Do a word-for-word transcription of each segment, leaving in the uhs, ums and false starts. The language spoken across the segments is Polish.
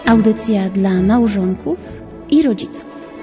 Audycja dla małżonków i rodziców.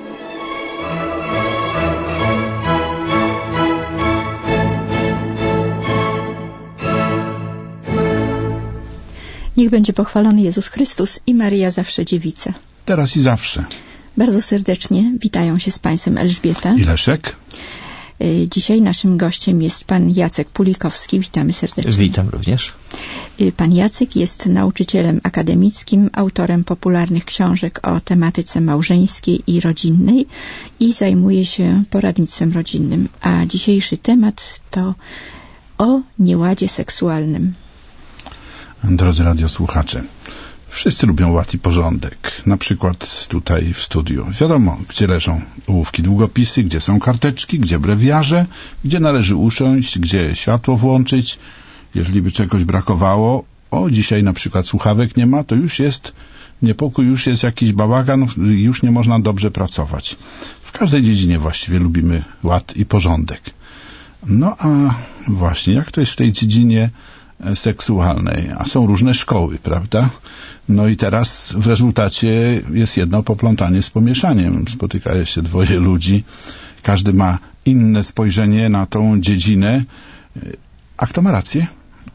Niech będzie pochwalony Jezus Chrystus i Maryja zawsze dziewica. Teraz i zawsze. Bardzo serdecznie witają się z Państwem Elżbieta i Leszek. Dzisiaj naszym gościem jest pan Jacek Pulikowski. Witamy serdecznie. Witam również. Pan Jacek jest nauczycielem akademickim, autorem popularnych książek o tematyce małżeńskiej i rodzinnej i zajmuje się poradnictwem rodzinnym. A dzisiejszy temat to o nieładzie seksualnym. Drodzy radiosłuchacze, wszyscy lubią ład i porządek. Na przykład tutaj w studiu. Wiadomo, gdzie leżą ołówki, długopisy, gdzie są karteczki, gdzie brewiarze, gdzie należy usiąść, gdzie światło włączyć. Jeżeli by czegoś brakowało, o, dzisiaj na przykład słuchawek nie ma, to już jest niepokój, już jest jakiś bałagan, już nie można dobrze pracować. W każdej dziedzinie właściwie lubimy ład i porządek. No a właśnie, jak to jest w tej dziedzinie seksualnej? A są różne szkoły, prawda? No i teraz w rezultacie jest jedno poplątanie z pomieszaniem. Spotykają się dwoje ludzi, każdy ma inne spojrzenie na tą dziedzinę. A kto ma rację?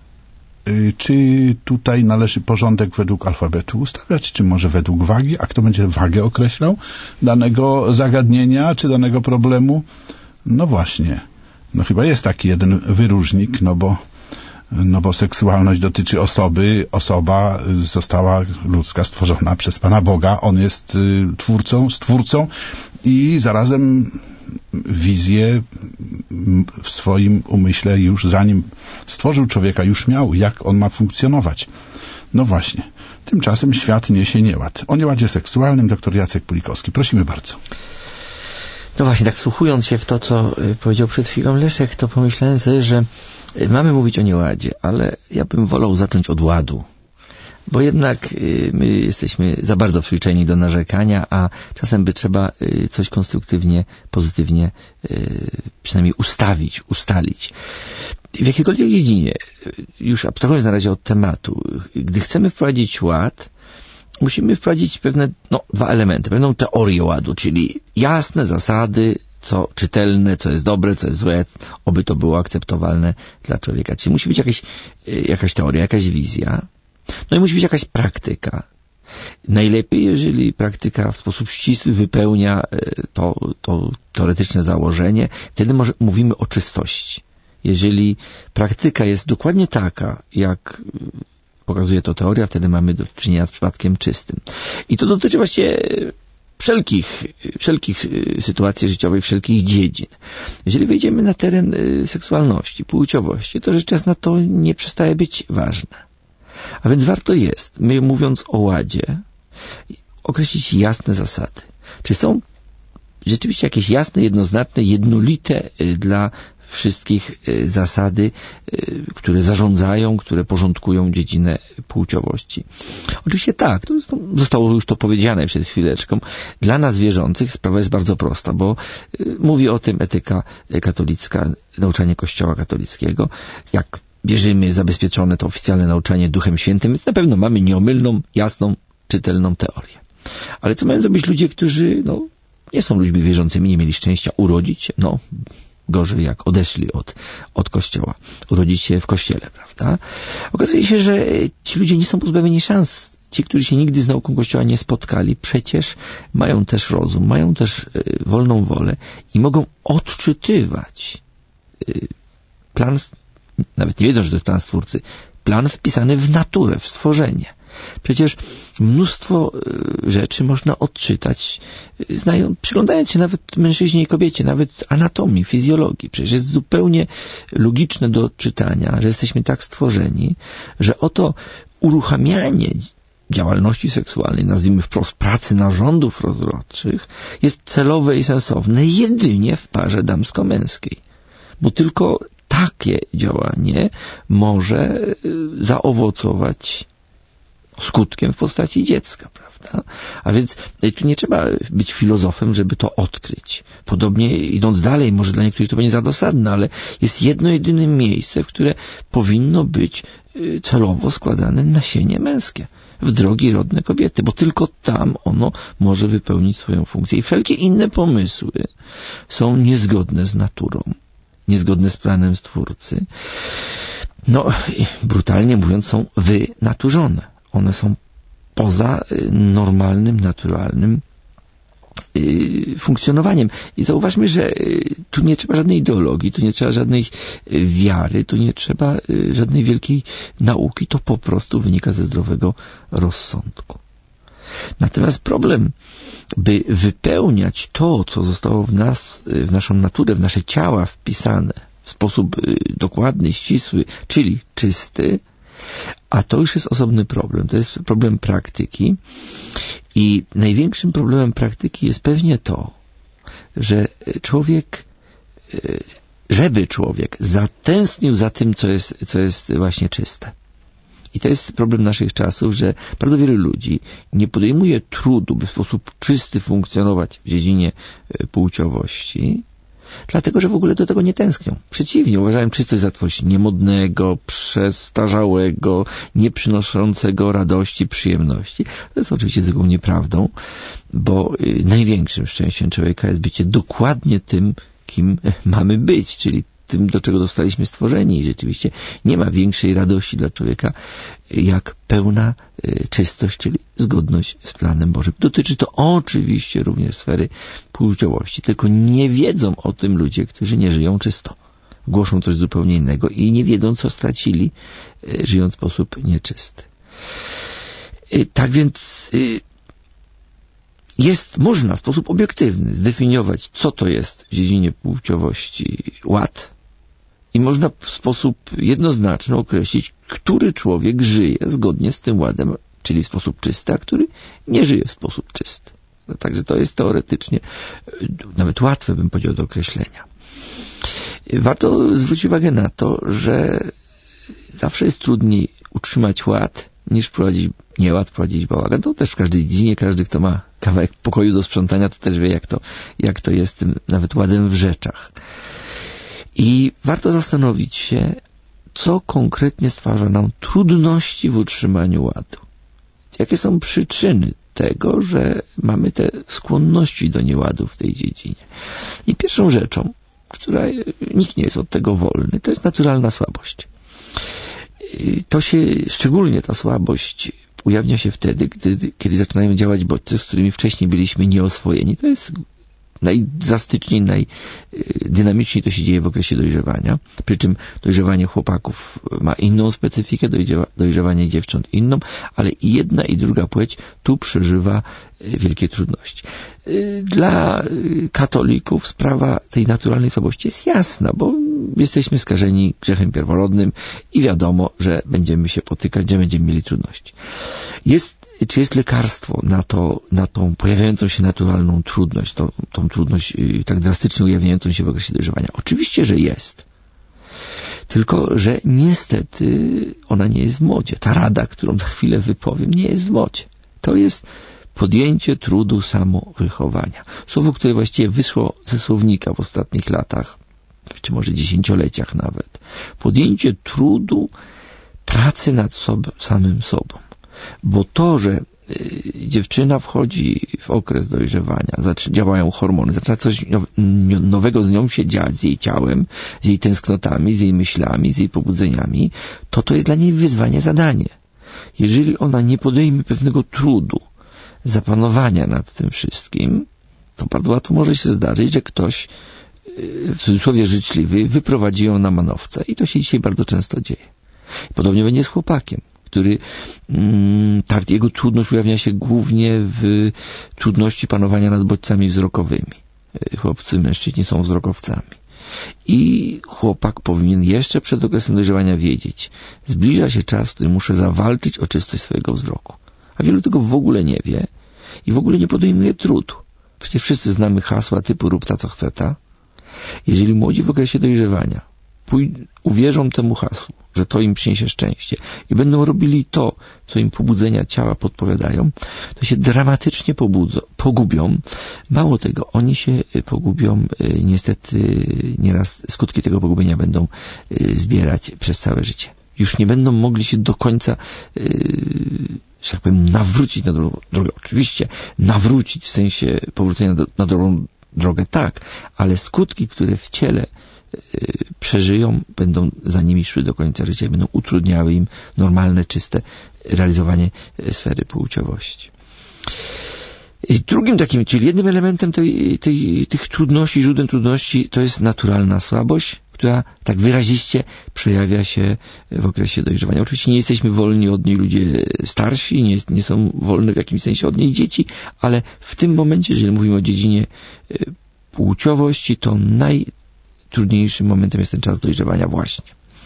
Czy tutaj należy porządek według alfabetu ustawiać, czy może według wagi? A kto będzie wagę określał danego zagadnienia, czy danego problemu? No właśnie. No chyba jest taki jeden wyróżnik, no bo No bo seksualność dotyczy osoby, osoba została ludzka stworzona przez Pana Boga, On jest y, twórcą, stwórcą i zarazem wizję w swoim umyśle już zanim stworzył człowieka, już miał, jak on ma funkcjonować. No właśnie. Tymczasem świat niesie nieład. O nieładzie seksualnym dr Jacek Pulikowski. Prosimy bardzo. No właśnie, tak wsłuchując się w to, co powiedział przed chwilą Leszek, to pomyślałem sobie, że mamy mówić o nieładzie, ale ja bym wolał zacząć od ładu. Bo jednak my jesteśmy za bardzo przyzwyczajeni do narzekania, a czasem by trzeba coś konstruktywnie, pozytywnie przynajmniej ustawić, ustalić. W jakiejkolwiek dziedzinie, już abstrahując na razie od tematu, gdy chcemy wprowadzić ład, musimy wprowadzić pewne, no, dwa elementy. Pewną teorię ładu, czyli jasne zasady, co czytelne, co jest dobre, co jest złe, oby to było akceptowalne dla człowieka. Czyli musi być jakaś, jakaś teoria, jakaś wizja. No i musi być jakaś praktyka. Najlepiej, jeżeli praktyka w sposób ścisły wypełnia to, to teoretyczne założenie, wtedy może mówimy o czystości. Jeżeli praktyka jest dokładnie taka, jak pokazuje to teoria, wtedy mamy do czynienia z przypadkiem czystym. I to dotyczy właściwie wszelkich, wszelkich sytuacji życiowych, wszelkich dziedzin. Jeżeli wejdziemy na teren seksualności, płciowości, to rzecz jasna to nie przestaje być ważne. A więc warto jest, my mówiąc o ładzie, określić jasne zasady. Czy są rzeczywiście jakieś jasne, jednoznaczne, jednolite dla wszystkich zasady, które zarządzają, które porządkują dziedzinę płciowości. Oczywiście tak, to jest, zostało już to powiedziane przed chwileczką. Dla nas wierzących sprawa jest bardzo prosta, bo mówi o tym etyka katolicka, nauczanie Kościoła katolickiego. Jak wierzymy, zabezpieczone to oficjalne nauczanie Duchem Świętym, więc na pewno mamy nieomylną, jasną, czytelną teorię. Ale co mają zrobić ludzie, którzy no, nie są ludźmi wierzącymi, nie mieli szczęścia urodzić się? No, gorzej jak odeszli od, od Kościoła, urodzić się w Kościele, prawda? Okazuje się, że ci ludzie nie są pozbawieni szans. Ci, którzy się nigdy z nauką Kościoła nie spotkali, przecież mają też rozum, mają też y, wolną wolę i mogą odczytywać y, plan, nawet nie wiedzą, że to jest plan Stwórcy, plan wpisany w naturę, w stworzenie. Przecież mnóstwo rzeczy można odczytać, znając, przyglądając się nawet mężczyźnie i kobiecie, nawet anatomii, fizjologii. Przecież jest zupełnie logiczne do odczytania, że jesteśmy tak stworzeni, że oto uruchamianie działalności seksualnej, nazwijmy wprost pracy narządów rozrodczych, jest celowe i sensowne jedynie w parze damsko-męskiej. Bo tylko takie działanie może zaowocować skutkiem w postaci dziecka, prawda? A więc tu nie trzeba być filozofem, żeby to odkryć. Podobnie idąc dalej, może dla niektórych to będzie za dosadne, ale jest jedno jedyne miejsce, w które powinno być celowo składane nasienie męskie w drogi rodne kobiety, bo tylko tam ono może wypełnić swoją funkcję. I wszelkie inne pomysły są niezgodne z naturą, niezgodne z planem Stwórcy. No, brutalnie mówiąc, są wynaturzone. One są poza normalnym, naturalnym funkcjonowaniem. I zauważmy, że tu nie trzeba żadnej ideologii, tu nie trzeba żadnej wiary, tu nie trzeba żadnej wielkiej nauki, to po prostu wynika ze zdrowego rozsądku. Natomiast problem, by wypełniać to, co zostało w nas, w naszą naturę, w nasze ciała wpisane w sposób dokładny, ścisły, czyli czysty, a to już jest osobny problem. To jest problem praktyki i największym problemem praktyki jest pewnie to, że człowiek, żeby człowiek zatęsknił za tym, co jest, co jest właśnie czyste. I to jest problem naszych czasów, że bardzo wielu ludzi nie podejmuje trudu, by w sposób czysty funkcjonować w dziedzinie płciowości, dlatego, że w ogóle do tego nie tęsknią. Przeciwnie, uważają czystość za coś niemodnego, przestarzałego, nieprzynoszącego radości, przyjemności. To jest oczywiście zupełnie prawdą, bo największym szczęściem człowieka jest bycie dokładnie tym, kim mamy być, czyli tym, do czego zostaliśmy stworzeni. I rzeczywiście nie ma większej radości dla człowieka jak pełna czystość, czyli zgodność z planem Bożym. Dotyczy to oczywiście również sfery płciowości, tylko nie wiedzą o tym ludzie, którzy nie żyją czysto. Głoszą coś zupełnie innego i nie wiedzą, co stracili, żyjąc w sposób nieczysty. Tak więc jest, można w sposób obiektywny zdefiniować, co to jest w dziedzinie płciowości ład, i można w sposób jednoznaczny określić, który człowiek żyje zgodnie z tym ładem, czyli w sposób czysty, a który nie żyje w sposób czysty. No, także to jest teoretycznie nawet łatwe, bym powiedział, do określenia. Warto zwrócić uwagę na to, że zawsze jest trudniej utrzymać ład, niż wprowadzić nieład, wprowadzić bałagan. To też w każdej dziedzinie, każdy, kto ma kawałek pokoju do sprzątania, to też wie, jak to, jak to jest tym nawet ładem w rzeczach. I warto zastanowić się, co konkretnie stwarza nam trudności w utrzymaniu ładu. Jakie są przyczyny tego, że mamy te skłonności do nieładu w tej dziedzinie. I pierwszą rzeczą, która nikt nie jest od tego wolny, to jest naturalna słabość. To się, szczególnie ta słabość ujawnia się wtedy, gdy, kiedy zaczynają działać bodźce, z którymi wcześniej byliśmy nieoswojeni. To jest najdrastyczniej, najdynamiczniej to się dzieje w okresie dojrzewania. Przy czym dojrzewanie chłopaków ma inną specyfikę, dojrzewanie dziewcząt inną, ale i jedna i druga płeć tu przeżywa wielkie trudności. Dla katolików sprawa tej naturalnej słabości jest jasna, bo jesteśmy skażeni grzechem pierworodnym i wiadomo, że będziemy się potykać, że będziemy mieli trudności. Jest Czy jest lekarstwo na to, na tą pojawiającą się naturalną trudność, tą, tą trudność tak drastycznie ujawniającą się w okresie dojrzewania? Oczywiście, że jest. Tylko, że niestety ona nie jest w modzie. Ta rada, którą za chwilę wypowiem, nie jest w modzie. To jest podjęcie trudu samowychowania. Słowo, które właściwie wyszło ze słownika w ostatnich latach, czy może dziesięcioleciach nawet. Podjęcie trudu pracy nad sobą, samym sobą. Bo to, że y, dziewczyna wchodzi w okres dojrzewania, zaczyna, działają hormony, zaczyna coś nowego z nią się dziać, z jej ciałem, z jej tęsknotami, z jej myślami, z jej pobudzeniami, to to jest dla niej wyzwanie, zadanie. Jeżeli ona nie podejmie pewnego trudu zapanowania nad tym wszystkim, to bardzo łatwo może się zdarzyć, że ktoś, y, w cudzysłowie życzliwy, wyprowadzi ją na manowce. I to się dzisiaj bardzo często dzieje. Podobnie będzie z chłopakiem, który, tak, jego trudność ujawnia się głównie w trudności panowania nad bodźcami wzrokowymi. Chłopcy, mężczyźni są wzrokowcami. I chłopak powinien jeszcze przed okresem dojrzewania wiedzieć, zbliża się czas, w którym muszę zawalczyć o czystość swojego wzroku. A wielu tego w ogóle nie wie i w ogóle nie podejmuje trudu. Przecież wszyscy znamy hasła typu rób ta, co chce ta. Jeżeli młodzi w okresie dojrzewania pój- uwierzą temu hasłu, że to im przyniesie szczęście i będą robili to, co im pobudzenia ciała podpowiadają, to się dramatycznie pobudzą, pogubią. Mało tego, oni się pogubią, niestety nieraz skutki tego pogubienia będą zbierać przez całe życie. już nie będą mogli się do końca, yy, że tak powiem, nawrócić na drogę. Oczywiście nawrócić w sensie powrócenia do, na dobrą drogę, tak, ale skutki, które w ciele yy, przeżyją, będą za nimi szły do końca życia i będą utrudniały im normalne, czyste realizowanie sfery płciowości. Drugim takim, czyli jednym elementem tej, tej, tych trudności, źródłem trudności to jest naturalna słabość, która tak wyraziście przejawia się w okresie dojrzewania. Oczywiście nie jesteśmy wolni od niej ludzie starsi, nie, nie są wolne w jakimś sensie od niej dzieci, ale w tym momencie, jeżeli mówimy o dziedzinie płciowości, to najtrudniejszym momentem jest ten czas dojrzewania właśnie.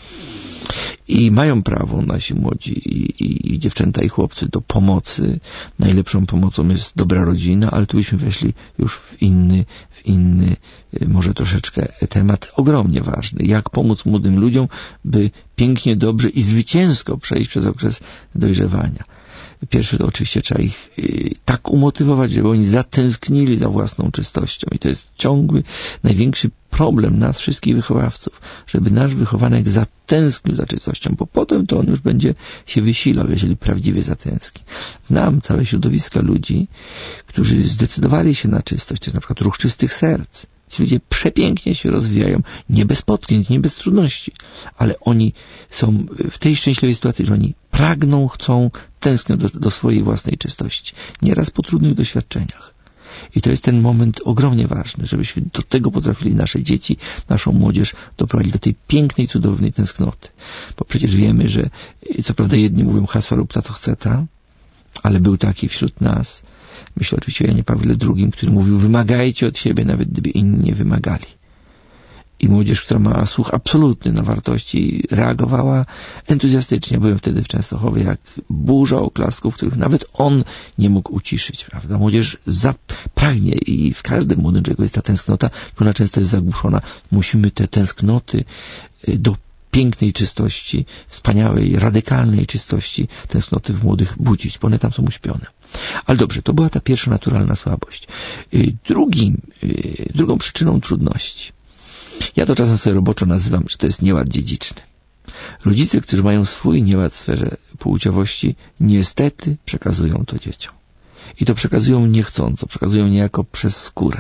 I mają prawo nasi młodzi i, i, i dziewczęta i chłopcy do pomocy. Najlepszą pomocą jest dobra rodzina, ale tu byśmy weszli już w inny, w inny, może troszeczkę temat ogromnie ważny. Jak pomóc młodym ludziom, by pięknie, dobrze i zwycięsko przejść przez okres dojrzewania. Pierwsze to oczywiście trzeba ich y, tak umotywować, żeby oni zatęsknili za własną czystością. I to jest ciągły, największy problem nas, wszystkich wychowawców, żeby nasz wychowanek zatęsknił za czystością, bo potem to on już będzie się wysilał, jeżeli prawdziwie zatęskni. Znam całe środowiska ludzi, którzy zdecydowali się na czystość, to jest na przykład ruch czystych serc. Ci ludzie przepięknie się rozwijają, nie bez potknięć, nie bez trudności, ale oni są w tej szczęśliwej sytuacji, że oni pragną, chcą, tęsknią do, do swojej własnej czystości. Nieraz po trudnych doświadczeniach. I to jest ten moment ogromnie ważny, żebyśmy do tego potrafili nasze dzieci, naszą młodzież doprowadzić do tej pięknej, cudownej tęsknoty. Bo przecież wiemy, że co prawda jedni mówią hasła rób ta, co chce ta, ale był taki wśród nas. Myślę oczywiście o Janie Pawle drugim, który mówił, wymagajcie od siebie, nawet gdyby inni nie wymagali. I młodzież, która ma słuch absolutny na wartości, reagowała entuzjastycznie. Byłem wtedy w Częstochowie jak burza oklasków, których nawet on nie mógł uciszyć, prawda? Młodzież pragnie i w każdym młodym człowieku jest ta tęsknota, tylko ona często jest zagłuszona. Musimy te tęsknoty do pięknej czystości, wspaniałej, radykalnej czystości tęsknoty w młodych budzić, bo one tam są uśpione. Ale dobrze, to była ta pierwsza naturalna słabość. Drugim, drugą przyczyną trudności, ja to czasem sobie roboczo nazywam, że to jest nieład dziedziczny. Rodzice, którzy mają swój nieład w sferze płciowości, niestety przekazują to dzieciom. I to przekazują niechcąco, przekazują niejako przez skórę.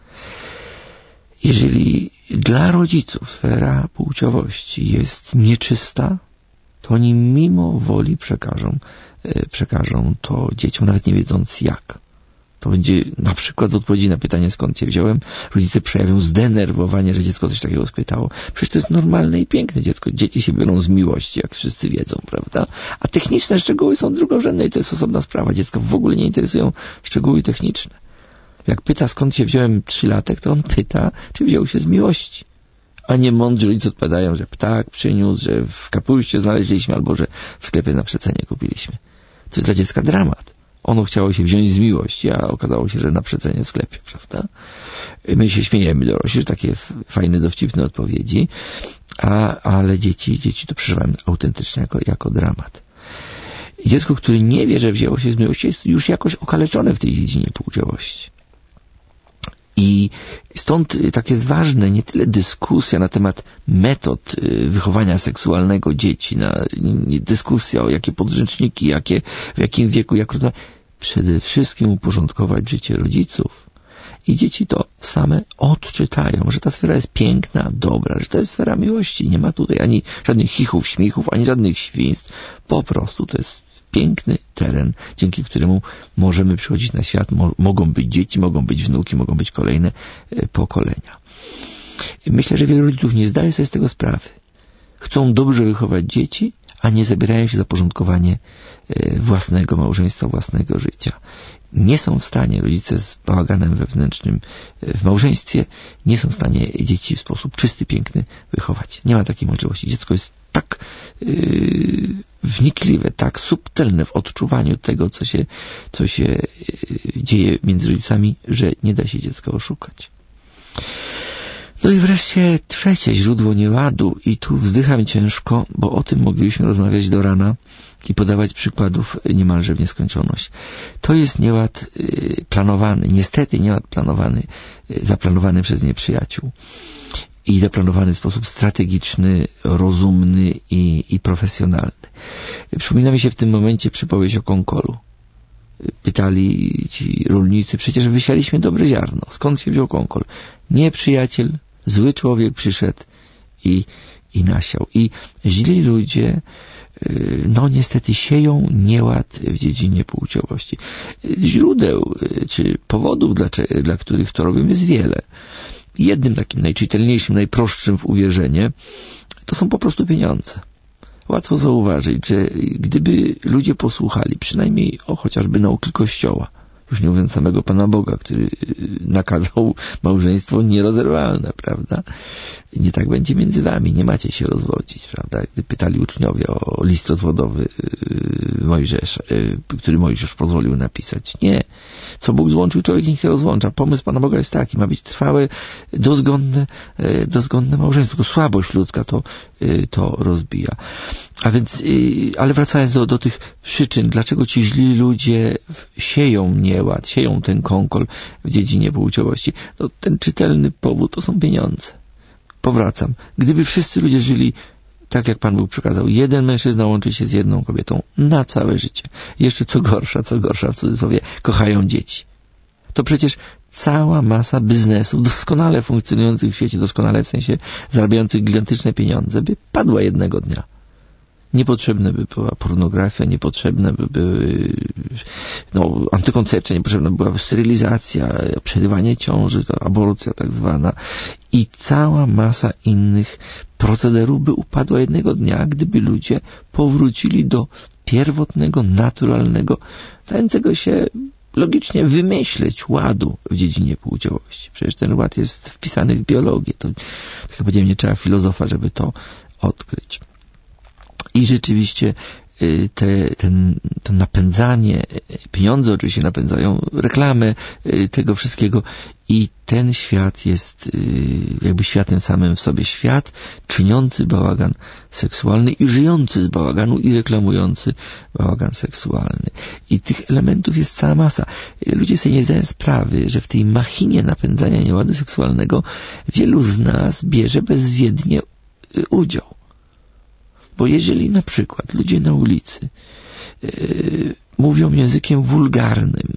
Jeżeli dla rodziców sfera płciowości jest nieczysta, to oni mimo woli przekażą, przekażą to dzieciom, nawet nie wiedząc jak. To będzie na przykład w odpowiedzi na pytanie, skąd cię wziąłem, rodzice przejawią zdenerwowanie, że dziecko coś takiego spytało. Przecież to jest normalne i piękne dziecko. Dzieci się biorą z miłości, jak wszyscy wiedzą, prawda? A techniczne szczegóły są drugorzędne i to jest osobna sprawa. Dziecko w ogóle nie interesują szczegóły techniczne. Jak pyta, skąd się wziąłem trzylatek, to on pyta, czy wziął się z miłości. A nie mądrzy rodzice odpowiadają, że ptak przyniósł, że w kapuście znaleźliśmy, albo że w sklepie na przecenie kupiliśmy. To jest dla dziecka dramat. Ono chciało się wziąć z miłości, a okazało się, że na przecenie w sklepie, prawda? My się śmiejemy dorośli, że takie fajne, dowcipne odpowiedzi, a, ale dzieci, dzieci to przeżywają autentycznie jako, jako dramat. I dziecko, które nie wie, że wzięło się z miłości, jest już jakoś okaleczone w tej dziedzinie płciowości. I stąd tak jest ważne nie tyle dyskusja na temat metod wychowania seksualnego dzieci, na, nie dyskusja o jakie podręczniki, jakie, w jakim wieku, jak rozmawiać. Przede wszystkim uporządkować życie rodziców. I dzieci to same odczytają, że ta sfera jest piękna, dobra, że to jest sfera miłości. Nie ma tutaj ani żadnych chichów, śmichów, ani żadnych świństw. Po prostu to jest piękny teren, dzięki któremu możemy przychodzić na świat. Mo- mogą być dzieci, mogą być wnuki, mogą być kolejne e, pokolenia. Myślę, że wielu rodziców nie zdaje sobie z tego sprawy. Chcą dobrze wychować dzieci, a nie zabierają się za porządkowanie e, własnego małżeństwa, własnego życia. Nie są w stanie, rodzice z bałaganem wewnętrznym e, w małżeństwie, nie są w stanie dzieci w sposób czysty, piękny wychować. Nie ma takiej możliwości. Dziecko jest tak yy, wnikliwe, tak subtelne w odczuwaniu tego, co się, co się yy, dzieje między rodzicami, że nie da się dziecka oszukać. No i wreszcie trzecie źródło nieładu, i tu wzdycham ciężko, bo o tym moglibyśmy rozmawiać do rana i podawać przykładów niemalże w nieskończoność. To jest nieład yy, planowany, niestety nieład planowany, yy, zaplanowany przez nieprzyjaciół. i zaplanowany w sposób strategiczny, rozumny i, i profesjonalny. Przypomina mi się w tym momencie przypowieść o konkolu. Pytali ci rolnicy, przecież wysialiśmy dobre ziarno. Skąd się wziął konkol? Nieprzyjaciel, zły człowiek przyszedł i, i nasiał. I źli ludzie, no niestety sieją nieład w dziedzinie płciowości. Źródeł czy powodów, dla, dla których to robimy, jest wiele. Jednym takim najczytelniejszym, najprostszym w uwierzenie to są po prostu pieniądze. Łatwo zauważyć, że gdyby ludzie posłuchali przynajmniej o chociażby nauki Kościoła, już nie mówiąc samego Pana Boga, który nakazał małżeństwo nierozerwalne, prawda? Nie tak będzie między wami, nie macie się rozwodzić, prawda? Gdy pytali uczniowie o list rozwodowy Mojżesza, który Mojżesz pozwolił napisać. Nie. Co Bóg złączył, człowiek niech się rozłącza. Pomysł Pana Boga jest taki, ma być trwałe, dozgodne, dozgodne małżeństwo. Tylko słabość ludzka to, to rozbija. A więc, ale wracając do, do tych przyczyn, dlaczego ci źli ludzie sieją nieład, sieją ten konkol w dziedzinie płciowości, to ten czytelny powód to są pieniądze. Powracam. Gdyby wszyscy ludzie żyli tak, jak Pan Bóg przekazał, jeden mężczyzna łączy się z jedną kobietą na całe życie. Jeszcze co gorsza, co gorsza w cudzysłowie, kochają dzieci. To przecież cała masa biznesów doskonale funkcjonujących w świecie, doskonale w sensie zarabiających gigantyczne pieniądze, by padła jednego dnia. Niepotrzebna by była pornografia, niepotrzebna by były no, antykoncepcja, niepotrzebna była sterylizacja, przerywanie ciąży, to aborcja tak zwana i cała masa innych procederów by upadła jednego dnia, gdyby ludzie powrócili do pierwotnego, naturalnego, dającego się logicznie wymyśleć ładu w dziedzinie płciowości. Przecież ten ład jest wpisany w biologię. To, tak jak powiedziałem, nie trzeba filozofa, żeby to odkryć. I rzeczywiście te, ten, to napędzanie, pieniądze oczywiście napędzają reklamę tego wszystkiego i ten świat jest jakby światem samym w sobie. Świat czyniący bałagan seksualny i żyjący z bałaganu i reklamujący bałagan seksualny. I tych elementów jest cała masa. Ludzie sobie nie zdają sprawy, że w tej machinie napędzania nieładu seksualnego wielu z nas bierze bezwiednie udział. Bo jeżeli na przykład ludzie na ulicy yy, mówią językiem wulgarnym,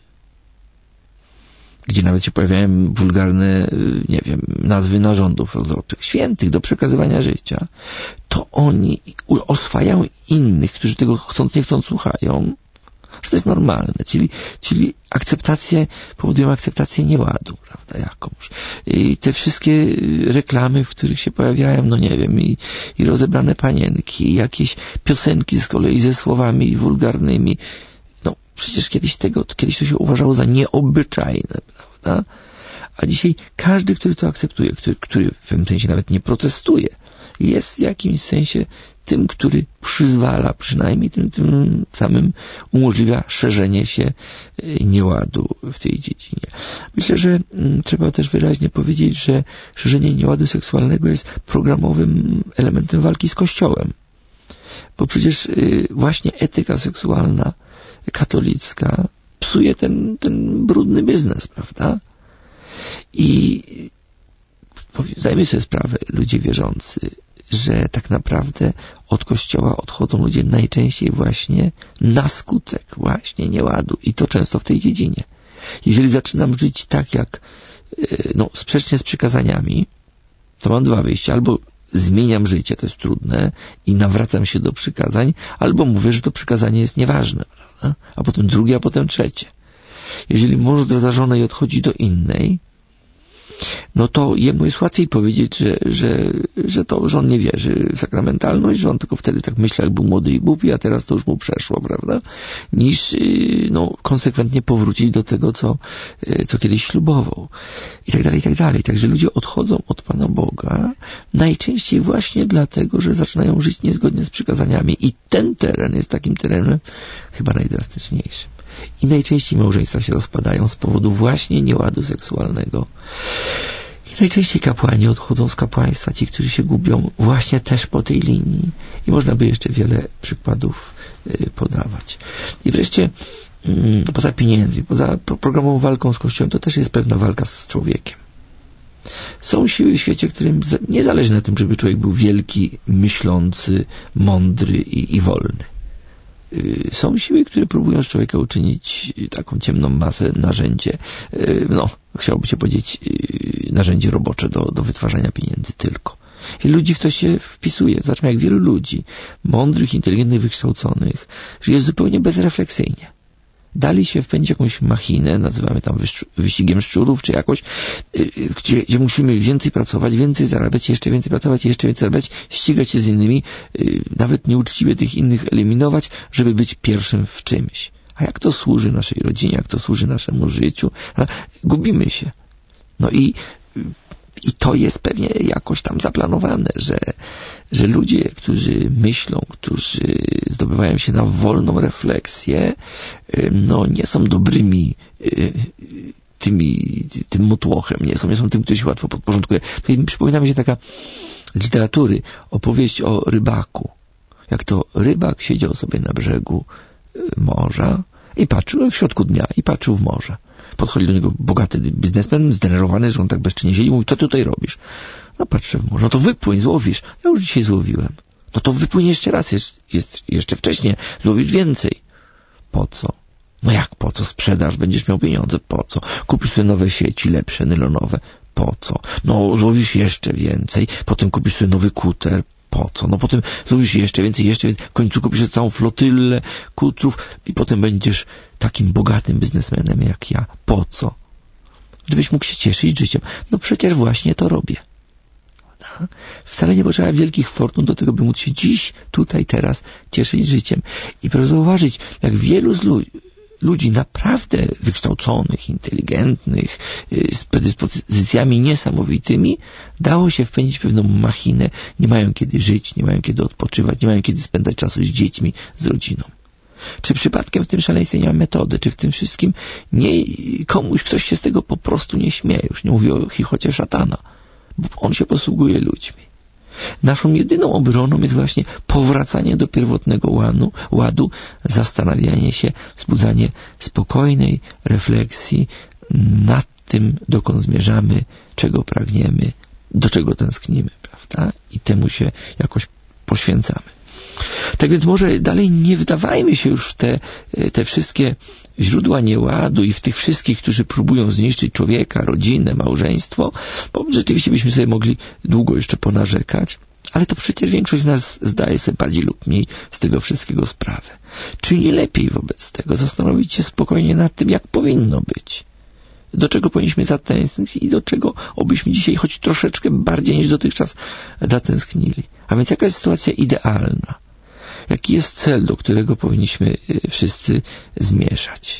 gdzie nawet się pojawiają wulgarne, yy, nie wiem, nazwy narządów rozrodczych, świętych do przekazywania życia, to oni oswajają innych, którzy tego chcąc nie chcąc słuchają, że to jest normalne, czyli, czyli akceptację, powodują akceptację nieładu, prawda, jakąś. I te wszystkie reklamy, w których się pojawiają, no nie wiem, i, i rozebrane panienki, i jakieś piosenki z kolei ze słowami wulgarnymi, no przecież kiedyś tego, kiedyś to się uważało za nieobyczajne, prawda, a dzisiaj każdy, który to akceptuje, który, który w pewnym sensie nawet nie protestuje, jest w jakimś sensie tym, który przyzwala, przynajmniej tym, tym samym umożliwia szerzenie się nieładu w tej dziedzinie. Myślę, że m, trzeba też wyraźnie powiedzieć, że szerzenie nieładu seksualnego jest programowym elementem walki z Kościołem. Bo przecież y, właśnie etyka seksualna katolicka psuje ten, ten brudny biznes, prawda? I zdajmy sobie sprawę, ludzie wierzący, że tak naprawdę od Kościoła odchodzą ludzie najczęściej właśnie na skutek właśnie nieładu i to często w tej dziedzinie. Jeżeli zaczynam żyć tak jak no, sprzecznie z przykazaniami, to mam dwa wyjścia. Albo zmieniam życie, to jest trudne i nawracam się do przykazań, albo mówię, że to przykazanie jest nieważne, prawda? A potem drugie, a potem trzecie. Jeżeli mąż zdradza żonę i odchodzi do innej, no to jemu jest łatwiej powiedzieć, że, że, że to, że on nie wierzy w sakramentalność, że on tylko wtedy tak myślał, jak był młody i głupi, a teraz to już mu przeszło, prawda? Niż no, konsekwentnie powrócić do tego, co, co kiedyś ślubował. I tak dalej, i tak dalej. Także ludzie odchodzą od Pana Boga najczęściej właśnie dlatego, że zaczynają żyć niezgodnie z przykazaniami. I ten teren jest takim terenem chyba najdrastyczniejszym. I najczęściej małżeństwa się rozpadają z powodu właśnie nieładu seksualnego. I najczęściej kapłani odchodzą z kapłaństwa, ci, którzy się gubią właśnie też po tej linii. I można by jeszcze wiele przykładów y, podawać. I wreszcie y, poza pieniędzmi, poza programową walką z Kościołem, to też jest pewna walka z człowiekiem. Są siły w świecie, którym nie zależy na tym, żeby człowiek był wielki, myślący, mądry i, i wolny. Są siły, które próbują z człowieka uczynić taką ciemną masę, narzędzie, no, chciałoby się powiedzieć, narzędzie robocze do, do wytwarzania pieniędzy tylko. I ludzi w to się wpisuje. Zobaczmy, jak wielu ludzi, mądrych, inteligentnych, wykształconych, żyje zupełnie bezrefleksyjnie. Dali się wpędzić jakąś machinę, nazywamy tam wyścigiem szczurów, czy jakoś, gdzie, gdzie musimy więcej pracować, więcej zarabiać, jeszcze więcej pracować, jeszcze więcej zarabiać, ścigać się z innymi, nawet nieuczciwie tych innych eliminować, żeby być pierwszym w czymś. A jak to służy naszej rodzinie, jak to służy naszemu życiu? Gubimy się. No i I to jest pewnie jakoś tam zaplanowane, że, że ludzie, którzy myślą, którzy zdobywają się na wolną refleksję, no nie są dobrymi tymi, tym motłochem, nie są, nie są tym, który się łatwo podporządkuje. Tutaj przypomina mi się taka z literatury opowieść o rybaku. Jak to rybak siedział sobie na brzegu morza i patrzył w środku dnia i patrzył w morze. Podchodzi do niego bogaty biznesmen, zdenerwowany, że on tak bezczynnie siedzi i mówi, co ty tutaj robisz? No patrzę w morze, no to wypłyń, złowisz. Ja już dzisiaj złowiłem. No to wypłyń jeszcze raz, jest, jest, jeszcze wcześniej, złowisz więcej. Po co? No jak po co? Sprzedaż, będziesz miał pieniądze, po co? Kupisz sobie nowe sieci, lepsze, nylonowe, po co? No złowisz jeszcze więcej, potem kupisz sobie nowy kuter, po co? No potem złowisz jeszcze więcej, jeszcze więcej, w końcu kupisz sobie całą flotyllę kutrów i potem będziesz takim bogatym biznesmenem jak ja. Po co? Gdybyś mógł się cieszyć życiem. No przecież właśnie to robię. Wcale nie potrzeba wielkich fortun do tego, by móc się dziś, tutaj, teraz cieszyć życiem. I proszę zauważyć, jak wielu z ludzi, ludzi naprawdę wykształconych, inteligentnych, z predyspozycjami niesamowitymi, dało się wpędzić w pewną machinę. Nie mają kiedy żyć, nie mają kiedy odpoczywać, nie mają kiedy spędzać czasu z dziećmi, z rodziną. Czy przypadkiem w tym szaleństwie nie ma metody? Czy w tym wszystkim nie, komuś ktoś się z tego po prostu nie śmieje? Już nie mówię o chichocie szatana, bo on się posługuje ludźmi. Naszą jedyną obroną jest właśnie powracanie do pierwotnego ładu, ładu, zastanawianie się, wzbudzanie spokojnej refleksji nad tym, dokąd zmierzamy, czego pragniemy, do czego tęsknimy, prawda? I temu się jakoś poświęcamy. Tak więc może dalej nie wdawajmy się już w te, te wszystkie źródła nieładu i w tych wszystkich, którzy próbują zniszczyć człowieka, rodzinę, małżeństwo, bo rzeczywiście byśmy sobie mogli długo jeszcze ponarzekać, ale to przecież większość z nas zdaje sobie bardziej lub mniej z tego wszystkiego sprawę. Czy nie lepiej wobec tego zastanowić się spokojnie nad tym, jak powinno być? Do czego powinniśmy zatęsknić i do czego obyśmy dzisiaj choć troszeczkę bardziej niż dotychczas zatęsknili. A więc jaka jest sytuacja idealna? Jaki jest cel, do którego powinniśmy wszyscy zmierzać?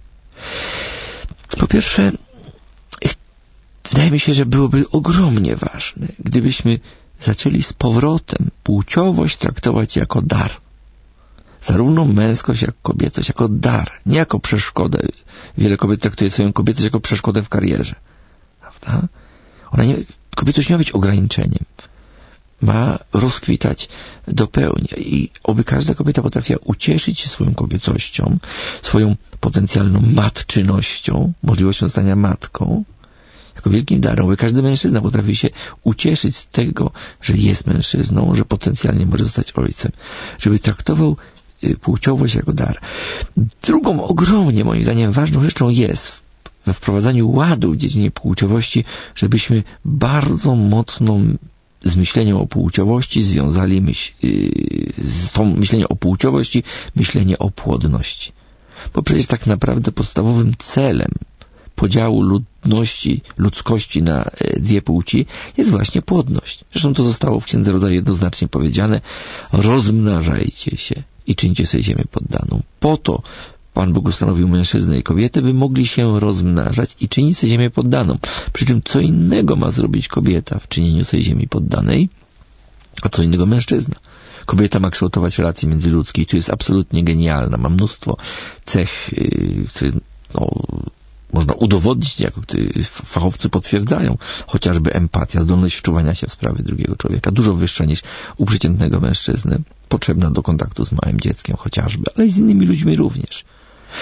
Po pierwsze, wydaje mi się, że byłoby ogromnie ważne, gdybyśmy zaczęli z powrotem płciowość traktować jako dar. Zarówno męskość, jak kobiecość, jako dar, nie jako przeszkodę. Wiele kobiet traktuje swoją kobiecość jako przeszkodę w karierze. Prawda? Ona nie, kobiecość nie ma być ograniczeniem. Ma rozkwitać do pełni. I oby każda kobieta potrafiła ucieszyć się swoją kobiecością, swoją potencjalną matczynością, możliwością zostania matką, jako wielkim darem. Oby każdy mężczyzna potrafi się ucieszyć z tego, że jest mężczyzną, że potencjalnie może zostać ojcem. Żeby traktował płciowość jako dar. Drugą ogromnie, moim zdaniem, ważną rzeczą jest we wprowadzaniu ładu w dziedzinie płciowości, żebyśmy bardzo mocno z myśleniem o płciowości związali myśl, yy, z myśleniem o płciowości myślenie o płodności. Bo przecież tak naprawdę podstawowym celem podziału ludności, ludzkości na dwie płci jest właśnie płodność. Zresztą to zostało w Księdze Rodzaju jednoznacznie powiedziane: rozmnażajcie się i czyńcie sobie ziemię poddaną. Po to Pan Bóg ustanowił mężczyznę i kobietę, by mogli się rozmnażać i czynić sobie ziemię poddaną. Przy czym co innego ma zrobić kobieta w czynieniu sobie ziemi poddanej, a co innego mężczyzna. Kobieta ma kształtować relacje międzyludzkie i tu jest absolutnie genialna. Ma mnóstwo cech, yy, które no, można udowodnić, jako fachowcy potwierdzają. Chociażby empatia, zdolność wczuwania się w sprawy drugiego człowieka. Dużo wyższa niż u przeciętnego mężczyzny. Potrzebna do kontaktu z małym dzieckiem chociażby, ale i z innymi ludźmi również.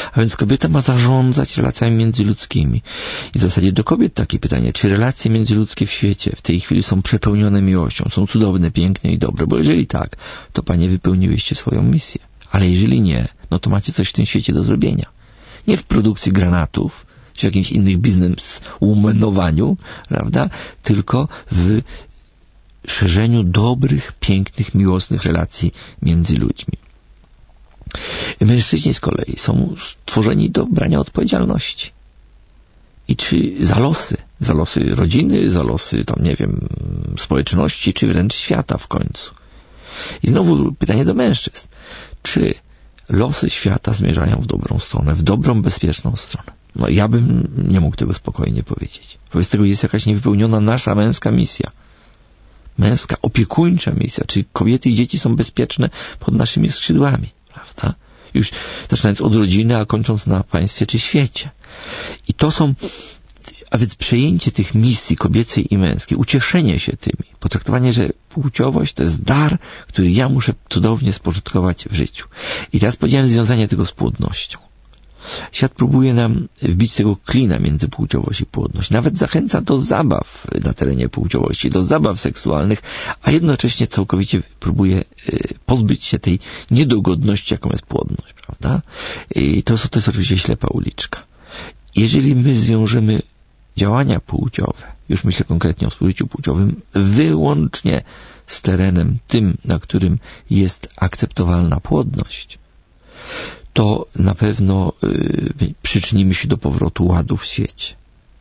A więc kobieta ma zarządzać relacjami międzyludzkimi. I w zasadzie do kobiet takie pytanie, czy relacje międzyludzkie w świecie w tej chwili są przepełnione miłością, są cudowne, piękne i dobre, bo jeżeli tak, to panie wypełniłyście swoją misję. Ale jeżeli nie, no to macie coś w tym świecie do zrobienia. Nie w produkcji granatów, czy jakimś innych bizneswomanowaniu, prawda? Tylko w szerzeniu dobrych, pięknych, miłosnych relacji między ludźmi. Mężczyźni z kolei są stworzeni do brania odpowiedzialności. I czy za losy, za losy rodziny, za losy tam, nie wiem, społeczności, czy wręcz świata w końcu. I znowu pytanie do mężczyzn. Czy losy świata zmierzają w dobrą stronę, w dobrą, bezpieczną stronę? No ja bym nie mógł tego spokojnie powiedzieć. Wobec tego jest jakaś niewypełniona nasza męska misja. Męska, opiekuńcza misja, czyli kobiety i dzieci są bezpieczne pod naszymi skrzydłami, prawda? Już zaczynając od rodziny, a kończąc na państwie czy świecie. I to są, a więc przejęcie tych misji kobiecej i męskiej, ucieszenie się tymi, potraktowanie, że płciowość to jest dar, który ja muszę cudownie spożytkować w życiu. I teraz powiedziałem związanie tego z płodnością. Świat próbuje nam wbić tego klina między płciowość i płodność. Nawet zachęca do zabaw na terenie płciowości, do zabaw seksualnych, a jednocześnie całkowicie próbuje pozbyć się tej niedogodności, jaką jest płodność, prawda? I to, to jest oczywiście ślepa uliczka. Jeżeli my zwiążemy działania płciowe, już myślę konkretnie o współżyciu płciowym, wyłącznie z terenem tym, na którym jest akceptowalna płodność, to na pewno y, przyczynimy się do powrotu ładu w świecie.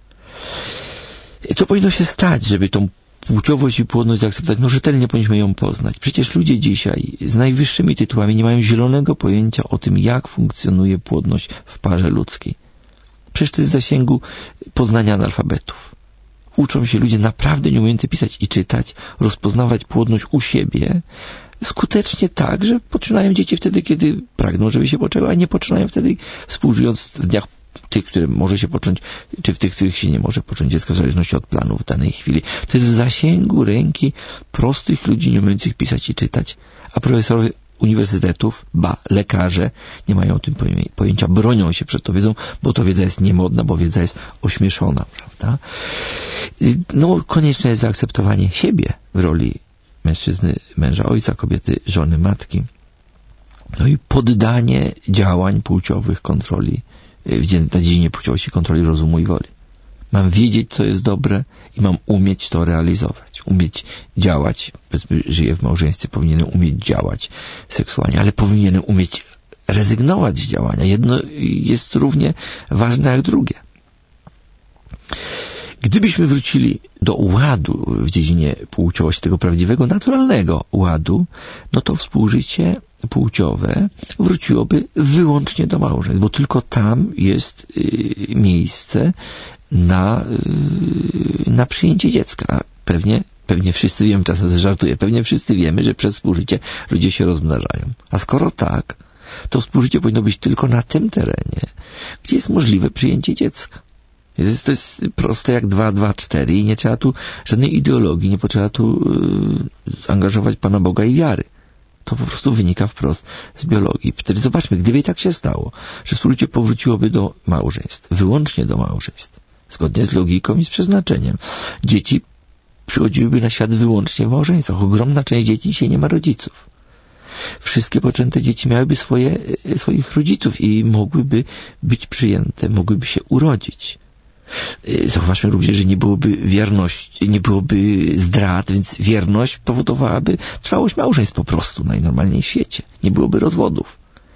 I to powinno się stać, żeby tą płciowość i płodność zaakceptować. No rzetelnie powinniśmy ją poznać. Przecież ludzie dzisiaj z najwyższymi tytułami nie mają zielonego pojęcia o tym, jak funkcjonuje płodność w parze ludzkiej. Przecież to jest w zasięgu poznania analfabetów. Uczą się ludzie naprawdę nie umiejący pisać i czytać, rozpoznawać płodność u siebie, skutecznie tak, że poczynają dzieci wtedy, kiedy pragną, żeby się poczęły, a nie poczynają wtedy, współżyjąc w dniach tych, które może się począć, czy w tych, których się nie może począć dziecko, w zależności od planu w danej chwili. To jest w zasięgu ręki prostych ludzi nie umiejących pisać i czytać, a profesorowie uniwersytetów, ba, lekarze nie mają o tym pojęcia, bronią się przed tą wiedzą, bo to wiedza jest niemodna, bo wiedza jest ośmieszona, prawda? No, konieczne jest zaakceptowanie siebie w roli mężczyzny, męża, ojca, kobiety, żony, matki. No i poddanie działań płciowych kontroli, w dziedzinie płciowości kontroli rozumu i woli. Mam wiedzieć, co jest dobre i mam umieć to realizować. Umieć działać, powiedzmy, żyję w małżeństwie, powinienem umieć działać seksualnie, ale powinienem umieć rezygnować z działania. Jedno jest równie ważne jak drugie. Gdybyśmy wrócili do ładu w dziedzinie płciowości, tego prawdziwego, naturalnego ładu, no to współżycie płciowe wróciłoby wyłącznie do małżeństw, bo tylko tam jest y, miejsce na, y, na przyjęcie dziecka. Pewnie, pewnie wszyscy wiemy, czasem żartuję, pewnie wszyscy wiemy, że przez współżycie ludzie się rozmnażają. A skoro tak, to współżycie powinno być tylko na tym terenie, gdzie jest możliwe przyjęcie dziecka. To jest, to jest proste jak dwa, dwa, cztery i nie trzeba tu żadnej ideologii, nie potrzeba tu yy, angażować Pana Boga i wiary. To po prostu wynika wprost z biologii. Wtedy zobaczmy, gdyby tak się stało, że współżycie powróciłoby do małżeństw, wyłącznie do małżeństw, zgodnie z logiką i z przeznaczeniem, dzieci przychodziłyby na świat wyłącznie w małżeństwach. Ogromna część dzieci dzisiaj nie ma rodziców. Wszystkie poczęte dzieci miałyby swoje, swoich rodziców i mogłyby być przyjęte, mogłyby się urodzić. Zauważmy również, że nie byłoby wierności, nie byłoby zdrad, więc wierność powodowałaby trwałość małżeństw po prostu najnormalniej w świecie. Nie byłoby rozwodów.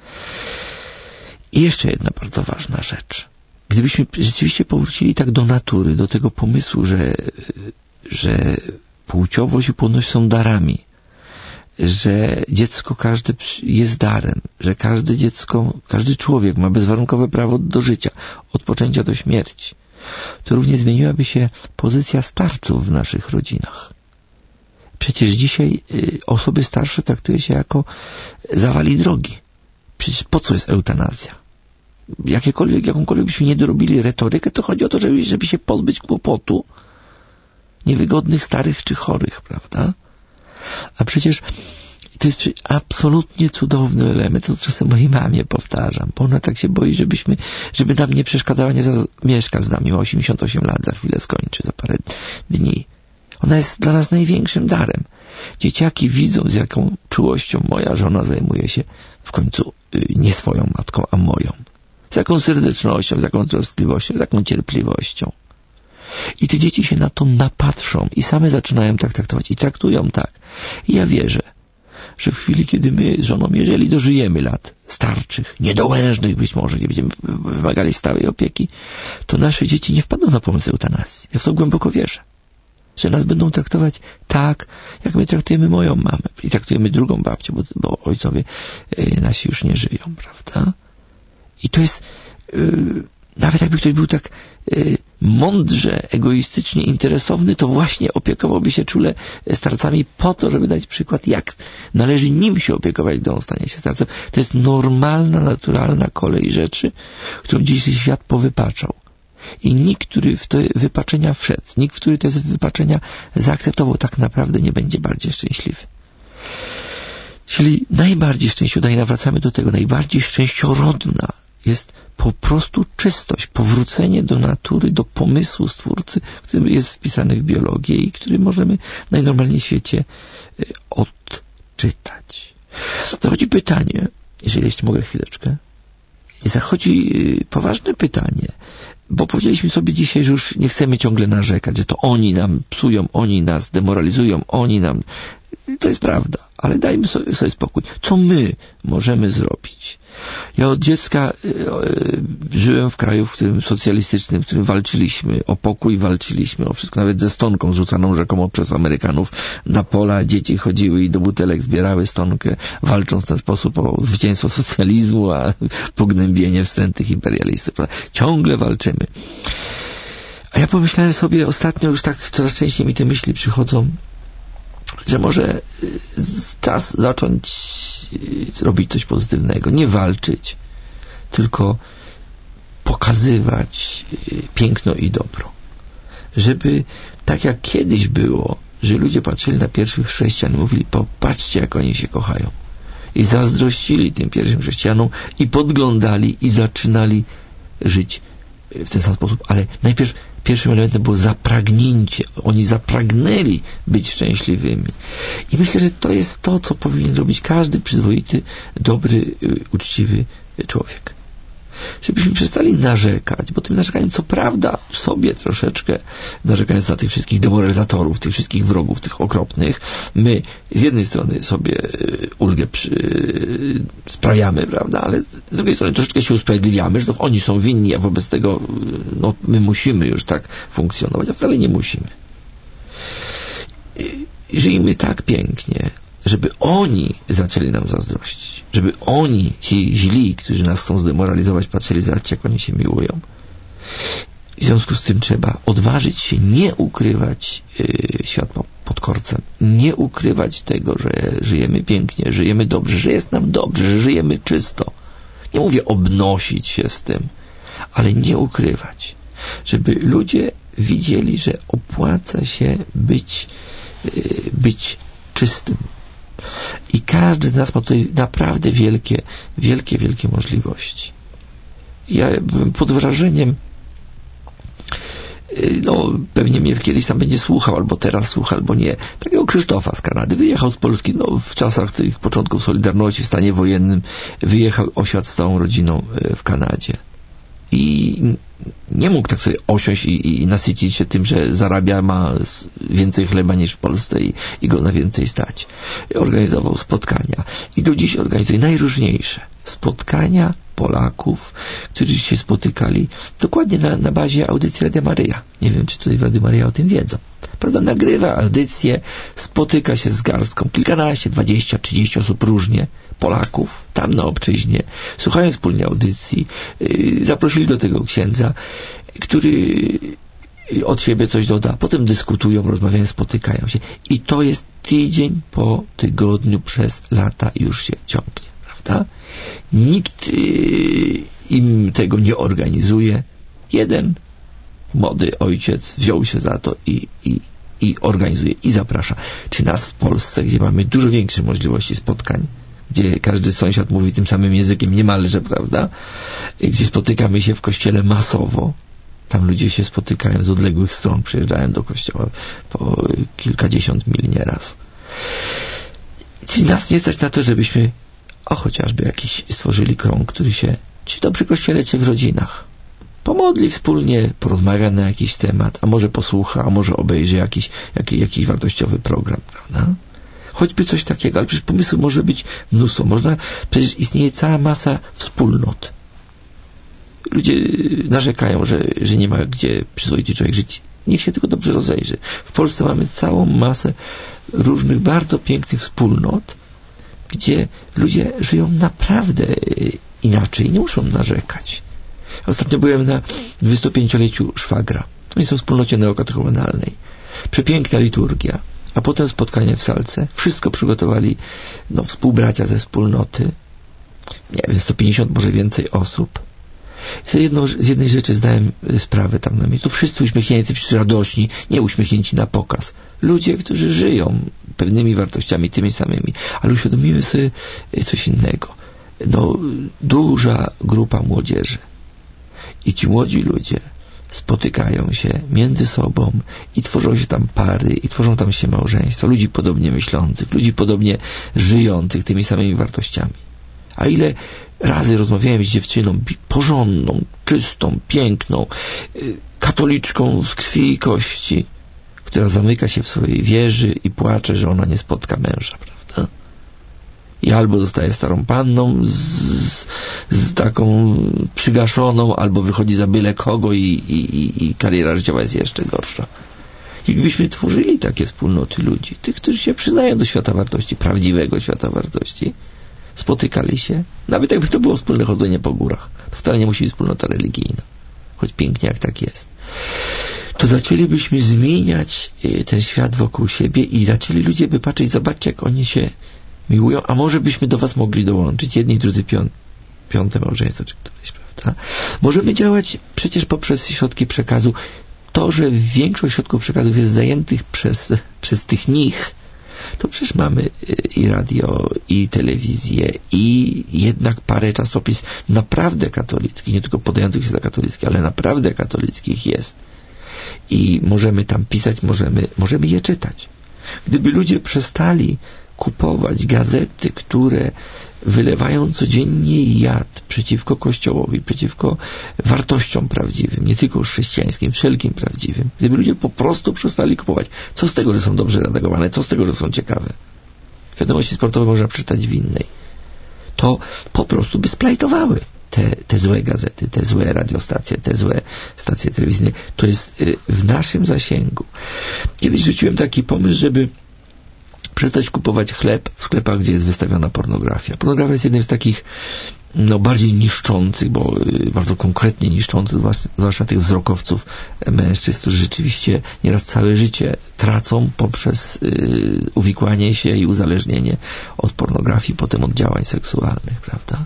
I jeszcze jedna bardzo ważna rzecz. Gdybyśmy rzeczywiście powrócili tak do natury, do tego pomysłu, że, że płciowość i płodność są darami, że dziecko każde jest darem, że każde dziecko, każdy człowiek ma bezwarunkowe prawo do życia, od poczęcia do śmierci, to również zmieniłaby się pozycja starców w naszych rodzinach. Przecież dzisiaj osoby starsze traktuje się jako zawali drogi. Przecież po co jest eutanazja? Jakiekolwiek, jakąkolwiek byśmy nie dorobili retorykę, to chodzi o to, żeby, żeby się pozbyć kłopotu niewygodnych, starych czy chorych, prawda? A przecież I to jest absolutnie cudowny element, to czasem mojej mamie powtarzam, bo ona tak się boi, żebyśmy, żeby nam nie przeszkadzała, nie za, mieszka z nami, ma osiemdziesiąt osiem lat, za chwilę skończy, za parę dni. Ona jest dla nas największym darem. Dzieciaki widzą, z jaką czułością moja żona zajmuje się w końcu y, nie swoją matką, a moją. Z jaką serdecznością, z jaką troskliwością, z jaką cierpliwością. I te dzieci się na to napatrzą i same zaczynają tak traktować i traktują tak. I ja wierzę, że w chwili, kiedy my z żoną, jeżeli dożyjemy lat starczych, niedołężnych być może, nie będziemy wymagali stałej opieki, to nasze dzieci nie wpadną na pomysł eutanazji. Ja w to głęboko wierzę. Że nas będą traktować tak, jak my traktujemy moją mamę i traktujemy drugą babcię, bo, bo ojcowie y, nasi już nie żyją, prawda? I to jest y, nawet jakby ktoś był tak y, mądrze, egoistycznie interesowny, to właśnie opiekowałby się czule starcami po to, żeby dać przykład, jak należy nim się opiekować, gdy on stanie się starcem. To jest normalna, naturalna kolej rzeczy, którą dzisiejszy świat powypaczał. I nikt, który w te wypaczenia wszedł, nikt, który te wypaczenia zaakceptował, tak naprawdę nie będzie bardziej szczęśliwy. Czyli najbardziej szczęściorodna, i nawracamy do tego, najbardziej szczęściorodna jest po prostu czystość, powrócenie do natury, do pomysłu Stwórcy, który jest wpisany w biologię i który możemy najnormalniej w świecie odczytać. Zachodzi pytanie, jeżeli jeszcze mogę chwileczkę, zachodzi poważne pytanie, bo powiedzieliśmy sobie dzisiaj, że już nie chcemy ciągle narzekać, że to oni nam psują, oni nas demoralizują, oni nam... To jest prawda, ale dajmy sobie, sobie spokój. Co my możemy zrobić? Ja od dziecka y, y, żyłem w kraju, w którym socjalistycznym, w którym walczyliśmy o pokój, walczyliśmy o wszystko, nawet ze stonką zrzucaną rzekomo przez Amerykanów na pola. Dzieci chodziły i do butelek zbierały stonkę, walcząc w ten sposób o zwycięstwo socjalizmu, a pognębienie wstrętnych imperialistów. Ciągle walczymy. A ja pomyślałem sobie ostatnio, już tak coraz częściej mi te myśli przychodzą, że może czas zacząć robić coś pozytywnego. Nie walczyć, tylko pokazywać piękno i dobro. Żeby tak jak kiedyś było, że ludzie patrzyli na pierwszych chrześcijan i mówili, popatrzcie, jak oni się kochają. I zazdrościli tym pierwszym chrześcijanom i podglądali i zaczynali żyć w ten sam sposób. Ale najpierw pierwszym elementem było zapragnięcie. Oni zapragnęli być szczęśliwymi. I myślę, że to jest to, co powinien robić każdy przyzwoity, dobry, uczciwy człowiek. Żebyśmy przestali narzekać, bo tym narzekaniem, co prawda, sobie troszeczkę narzekając na tych wszystkich demoralizatorów, tych wszystkich wrogów, tych okropnych, my z jednej strony sobie ulgę przy, sprawiamy, prawda, ale z drugiej strony troszeczkę się usprawiedliwiamy, że to oni są winni, a wobec tego no, my musimy już tak funkcjonować, a wcale nie musimy. I żyjmy tak pięknie, żeby oni zaczęli nam zazdrościć. Żeby oni, ci źli, którzy nas chcą zdemoralizować, patrzyli, zobaczcie, jak oni się miłują. W związku z tym trzeba odważyć się, nie ukrywać yy, światła pod korcem. Nie ukrywać tego, że żyjemy pięknie, żyjemy dobrze, że jest nam dobrze, że żyjemy czysto. Nie mówię obnosić się z tym, ale nie ukrywać. Żeby ludzie widzieli, że opłaca się być, yy, być czystym. I każdy z nas ma tutaj naprawdę wielkie, wielkie, wielkie możliwości. Ja byłem pod wrażeniem, no pewnie mnie kiedyś tam będzie słuchał, albo teraz słucha, albo nie, takiego Krzysztofa z Kanady. Wyjechał z Polski, no w czasach tych początków Solidarności, w stanie wojennym, wyjechał, osiadł z całą rodziną w Kanadzie. I nie mógł tak sobie osiąść i, i nasycić się tym, że zarabia, ma więcej chleba niż w Polsce i, i go na więcej stać. Organizował spotkania i do dziś organizuje najróżniejsze spotkania Polaków, którzy się spotykali dokładnie na, na bazie audycji Radia Maryja. Nie wiem, czy tutaj w Radiu Maryja o tym wiedzą. Prawda, nagrywa audycję, spotyka się z garstką, kilkanaście, dwadzieścia, trzydzieści osób różnie, Polaków, tam na obczyźnie, słuchają wspólnie audycji, yy, zaprosili do tego księdza, który od siebie coś doda, potem dyskutują, rozmawiają, spotykają się. I to jest tydzień po tygodniu przez lata już się ciągnie, prawda? Nikt yy, im tego nie organizuje. Jeden młody ojciec wziął się za to i, i i organizuje, i zaprasza. Czy nas w Polsce, gdzie mamy dużo większe możliwości spotkań, gdzie każdy sąsiad mówi tym samym językiem niemalże, prawda? Gdzie spotykamy się w kościele masowo, tam ludzie się spotykają z odległych stron, przyjeżdżają do kościoła po kilkadziesiąt mil nieraz. Czyli nas nie stać na to, żebyśmy o chociażby jakiś stworzyli krąg, który się, czy to przy kościele, czy w rodzinach, pomodli wspólnie, porozmawia na jakiś temat, a może posłucha, a może obejrzy jakiś, jakiś, jakiś wartościowy program, prawda? Choćby coś takiego, ale przecież pomysłów może być mnóstwo. Można, przecież istnieje cała masa wspólnot. Ludzie narzekają, że, że nie ma gdzie przyzwoity człowiek żyć. Niech się tylko dobrze rozejrzy. W Polsce mamy całą masę różnych bardzo pięknych wspólnot, gdzie ludzie żyją naprawdę inaczej, nie muszą narzekać. Ostatnio byłem na dwudziestopięcioleciu szwagra. Oni są w wspólnocie neokatechumenalnej. Przepiękna liturgia. A potem spotkanie w salce. Wszystko przygotowali no, współbracia ze wspólnoty. Nie wiem, sto pięćdziesiąt, może więcej osób. Z, jedną, z jednej rzeczy zdałem sprawę tam na miejscu. Wszyscy uśmiechnięci, wszyscy radośni, nie uśmiechnięci na pokaz. Ludzie, którzy żyją pewnymi wartościami, tymi samymi. Ale uświadomiłem sobie coś innego. No, duża grupa młodzieży. I ci młodzi ludzie spotykają się między sobą i tworzą się tam pary, i tworzą tam się małżeństwa. Ludzi podobnie myślących, ludzi podobnie żyjących tymi samymi wartościami. A ile razy rozmawiałem z dziewczyną porządną, czystą, piękną, katoliczką z krwi i kości, która zamyka się w swojej wieży i płacze, że ona nie spotka męża, prawda? I albo zostaje starą panną z, z taką przygaszoną, albo wychodzi za byle kogo i, i, i kariera życiowa jest jeszcze gorsza. I gdybyśmy tworzyli takie wspólnoty ludzi, tych, którzy się przyznają do świata wartości, prawdziwego świata wartości, spotykali się, nawet jakby to było wspólne chodzenie po górach, to wcale nie musi być wspólnota religijna, choć pięknie jak tak jest, to zaczęlibyśmy zmieniać ten świat wokół siebie i zaczęli ludzie by patrzeć, zobaczcie, jak oni się miłują, a może byśmy do was mogli dołączyć, jedni, drudzy, pią piąte małżeństwo, czy któreś, prawda? Możemy działać przecież poprzez środki przekazu. To, że większość środków przekazów jest zajętych przez, przez tych nich, to przecież mamy i radio, i telewizję, i jednak parę czasopis naprawdę katolickich, nie tylko podających się za katolickie, ale naprawdę katolickich jest. I możemy tam pisać, możemy, możemy je czytać. Gdyby ludzie przestali kupować gazety, które wylewają codziennie jad przeciwko Kościołowi, przeciwko wartościom prawdziwym, nie tylko chrześcijańskim, wszelkim prawdziwym. Gdyby ludzie po prostu przestali kupować, co z tego, że są dobrze redagowane, co z tego, że są ciekawe. Wiadomości sportowe można przeczytać w innej. To po prostu by splajtowały te, te złe gazety, te złe radiostacje, te złe stacje telewizyjne. To jest y, w naszym zasięgu. Kiedyś rzuciłem taki pomysł, żeby przestać kupować chleb w sklepach, gdzie jest wystawiona pornografia. Pornografia jest jednym z takich no, bardziej niszczących, bo y, bardzo konkretnie niszczących, zwłaszcza tych wzrokowców mężczyzn, którzy rzeczywiście nieraz całe życie tracą poprzez y, uwikłanie się i uzależnienie od pornografii, potem od działań seksualnych, prawda?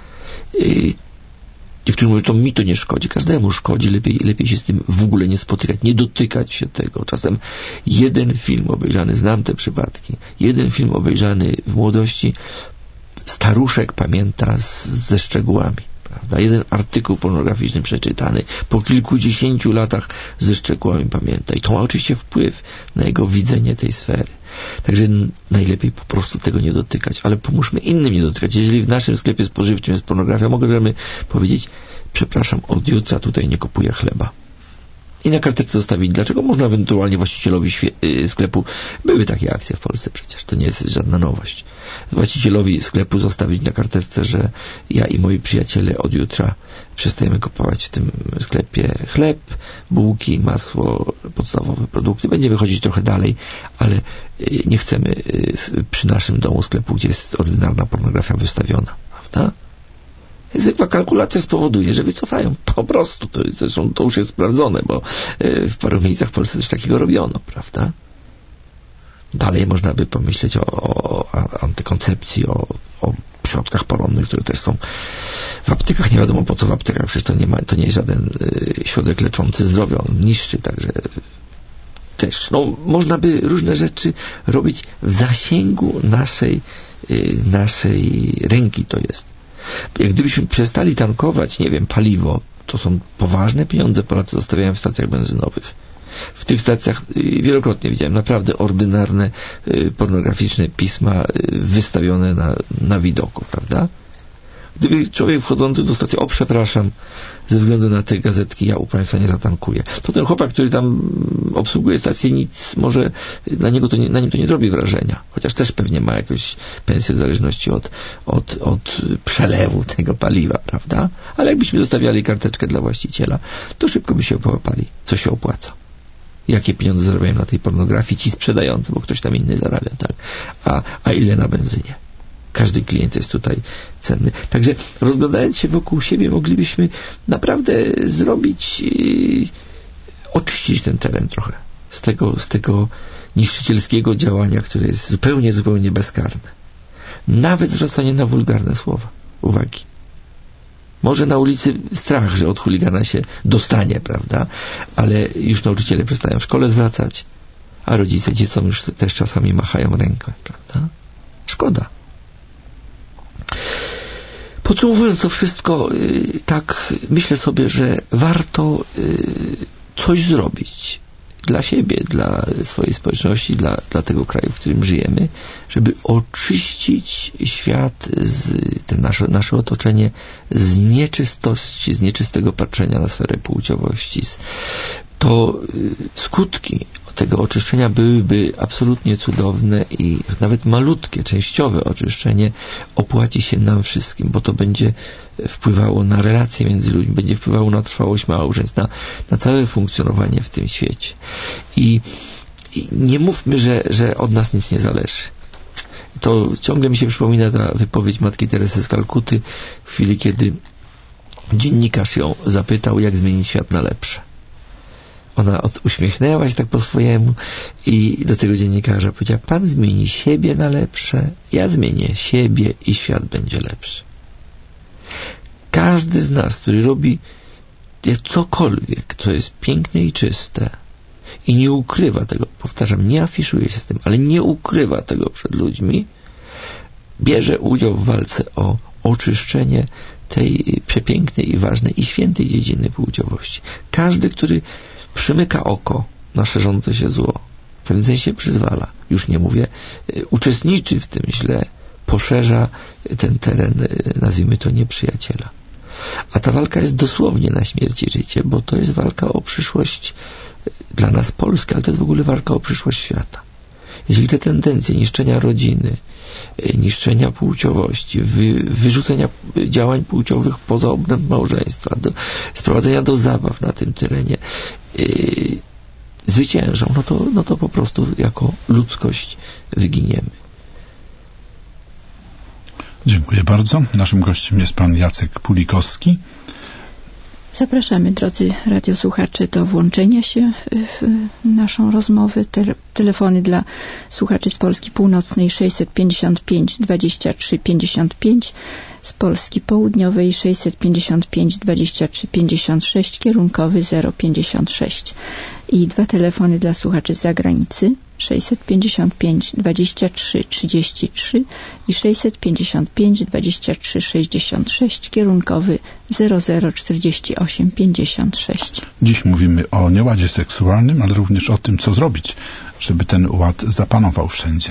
Y, Niektórzy mówią, że to mi to nie szkodzi. Każdemu szkodzi. Lepiej, lepiej się z tym w ogóle nie spotykać, nie dotykać się tego. Czasem jeden film obejrzany, znam te przypadki, jeden film obejrzany w młodości, staruszek pamięta z, ze szczegółami. Prawda? Jeden artykuł pornograficzny przeczytany po kilkudziesięciu latach ze szczegółami pamięta. I to ma oczywiście wpływ na jego widzenie tej sfery. Także najlepiej po prostu tego nie dotykać, ale pomóżmy innym nie dotykać. Jeżeli w naszym sklepie spożywczym jest pornografia, możemy powiedzieć, przepraszam, od jutra tutaj nie kupuję chleba. I na karteczce zostawić, dlaczego można ewentualnie właścicielowi sklepu, były takie akcje w Polsce przecież, to nie jest żadna nowość, właścicielowi sklepu zostawić na karteczce, że ja i moi przyjaciele od jutra przestajemy kupować w tym sklepie chleb, bułki, masło, podstawowe produkty. Będziemy chodzić trochę dalej, ale nie chcemy przy naszym domu sklepu, gdzie jest ordynarna pornografia wystawiona, prawda? Zwykła kalkulacja spowoduje, że wycofają. Po prostu. To, zresztą to już jest sprawdzone, bo w paru miejscach w Polsce też takiego robiono, prawda? Dalej można by pomyśleć o, o, o antykoncepcji, o, o środkach poronnych, które też są w aptekach. Nie wiadomo po co w aptekach, przecież to nie, ma, to nie jest żaden y, środek leczący zdrowia. On niszczy, także też. No, można by różne rzeczy robić w zasięgu naszej, yy, naszej ręki to jest. Jak gdybyśmy przestali tankować, nie wiem, paliwo, to są poważne pieniądze, Polacy zostawiają w stacjach benzynowych. W tych stacjach wielokrotnie widziałem naprawdę ordynarne, pornograficzne pisma wystawione na, na widoku, prawda? Gdyby człowiek wchodzący do stacji, o przepraszam, ze względu na te gazetki ja u Państwa nie zatankuję, to ten chłopak, który tam obsługuje stację, nic może, na niego to nie, na nim to nie zrobi wrażenia. Chociaż też pewnie ma jakąś pensję w zależności od, od, od przelewu tego paliwa, prawda? Ale jakbyśmy zostawiali karteczkę dla właściciela, to szybko by się połapali, co się opłaca. Jakie pieniądze zarabiają na tej pornografii ci sprzedający, bo ktoś tam inny zarabia, tak? A, a ile na benzynie? Każdy klient jest tutaj cenny. Także rozglądając się wokół siebie, moglibyśmy naprawdę zrobić, yy, oczyścić ten teren trochę z tego, z tego niszczycielskiego działania, które jest zupełnie, zupełnie bezkarne. Nawet zwracanie na wulgarne słowa. Uwagi. Może na ulicy strach, że od chuligana się dostanie, prawda? Ale już nauczyciele przestają w szkole zwracać, a rodzice dzieciom już też czasami machają ręką, prawda? Szkoda. Podsumowując to wszystko, yy, tak myślę sobie, że warto yy, coś zrobić dla siebie, dla swojej społeczności, dla, dla tego kraju, w którym żyjemy, żeby oczyścić świat, z, te nasze, nasze otoczenie z nieczystości, z nieczystego patrzenia na sferę płciowości. To yy, skutki tego oczyszczenia byłyby absolutnie cudowne i nawet malutkie, częściowe oczyszczenie opłaci się nam wszystkim, bo to będzie wpływało na relacje między ludźmi, będzie wpływało na trwałość małżeństw, na, na całe funkcjonowanie w tym świecie. I, i nie mówmy, że, że od nas nic nie zależy. To ciągle mi się przypomina ta wypowiedź Matki Teresy z Kalkuty w chwili, kiedy dziennikarz ją zapytał, jak zmienić świat na lepsze. Ona uśmiechnęła się tak po swojemu i do tego dziennikarza powiedziała: pan zmieni siebie na lepsze, ja zmienię siebie i świat będzie lepszy. Każdy z nas, który robi cokolwiek, co jest piękne i czyste i nie ukrywa tego, powtarzam, nie afiszuje się z tym, ale nie ukrywa tego przed ludźmi, bierze udział w walce o oczyszczenie tej przepięknej i ważnej i świętej dziedziny płciowości. Każdy, który przymyka oko na szerzące się zło, w pewnym sensie przyzwala, już nie mówię, uczestniczy w tym źle, poszerza ten teren, nazwijmy to, nieprzyjaciela. A ta walka jest dosłownie na śmierć i życie, bo to jest walka o przyszłość dla nas Polski, ale to jest w ogóle walka o przyszłość świata. Jeśli te tendencje niszczenia rodziny, niszczenia płciowości, wy, wyrzucenia działań płciowych poza obręb małżeństwa, do, sprowadzenia do zabaw na tym terenie yy, zwyciężą, no to, no to po prostu jako ludzkość wyginiemy. Dziękuję bardzo. Naszym gościem jest pan Jacek Pulikowski. Zapraszamy, drodzy radiosłuchacze, do włączenia się w naszą rozmowę. Te, telefony dla słuchaczy z Polski Północnej sześćset pięćdziesiąt pięć dwadzieścia trzy pięćdziesiąt pięć, z Polski Południowej sześćset pięćdziesiąt pięć dwadzieścia trzy pięćdziesiąt sześć, kierunkowy zero pięćdziesiąt sześć. I dwa telefony dla słuchaczy z zagranicy sześćset pięćdziesiąt pięć dwadzieścia trzy trzydzieści trzy i sześćset pięćdziesiąt pięć dwadzieścia trzy sześćdziesiąt sześć, kierunkowy zero zero czterdzieści osiem pięćdziesiąt sześć. Dziś mówimy o nieładzie seksualnym, ale również o tym, co zrobić, żeby ten ład zapanował wszędzie.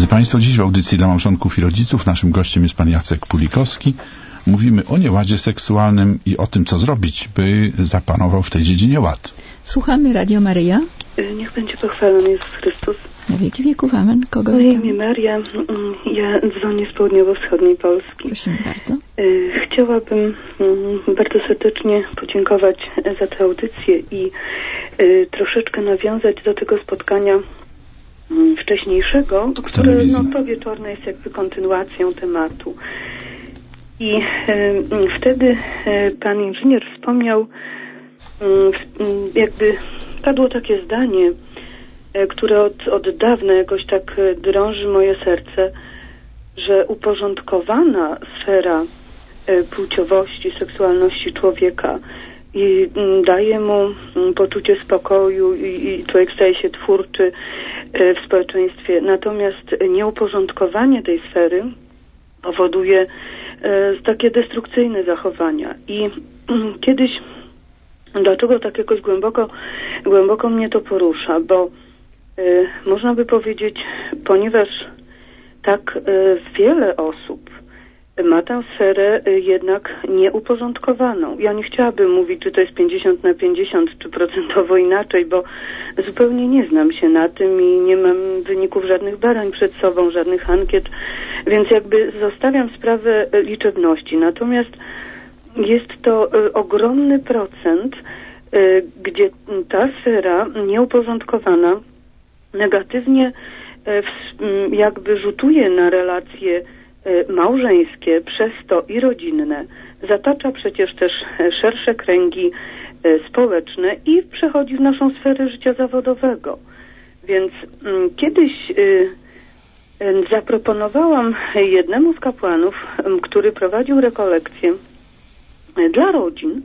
Drodzy Państwo, dziś w audycji dla małżonków i rodziców naszym gościem jest pan Jacek Pulikowski. Mówimy o nieładzie seksualnym i o tym, co zrobić, by zapanował w tej dziedzinie ład. Słuchamy Radio Maryja. Niech będzie pochwalony Jezus Chrystus. Na wieki wieków, amen. Kogo Moje witamy? imię Maria. Ja dzwonię z południowo-wschodniej Polski. Prosimy bardzo. Chciałabym bardzo serdecznie podziękować za tę audycję i troszeczkę nawiązać do tego spotkania wcześniejszego, które no, to wieczorne jest jakby kontynuacją tematu. I e, wtedy e, pan inżynier wspomniał, m, jakby padło takie zdanie, e, które od, od dawna jakoś tak drąży moje serce, że uporządkowana sfera e, płciowości, seksualności człowieka i m, daje mu m, poczucie spokoju i, i człowiek staje się twórczy e, w społeczeństwie. Natomiast nieuporządkowanie tej sfery powoduje e, takie destrukcyjne zachowania. I kiedyś, dlaczego tak jakoś głęboko, głęboko mnie to porusza? Bo e, można by powiedzieć, ponieważ tak e, wiele osób ma tę sferę e, jednak nieuporządkowaną. Ja nie chciałabym mówić, czy to jest pięćdziesiąt na pięćdziesiąt, czy procentowo inaczej, bo zupełnie nie znam się na tym i nie mam wyników żadnych badań przed sobą, żadnych ankiet, więc jakby zostawiam sprawę liczebności. Natomiast jest to y, ogromny procent, y, gdzie ta sfera nieuporządkowana negatywnie y, w, y, jakby rzutuje na relacje y, małżeńskie, przez to i rodzinne. Zatacza przecież też szersze kręgi y, społeczne i przechodzi w naszą sferę życia zawodowego. Więc y, kiedyś y, zaproponowałam jednemu z kapłanów, który prowadził rekolekcję dla rodzin,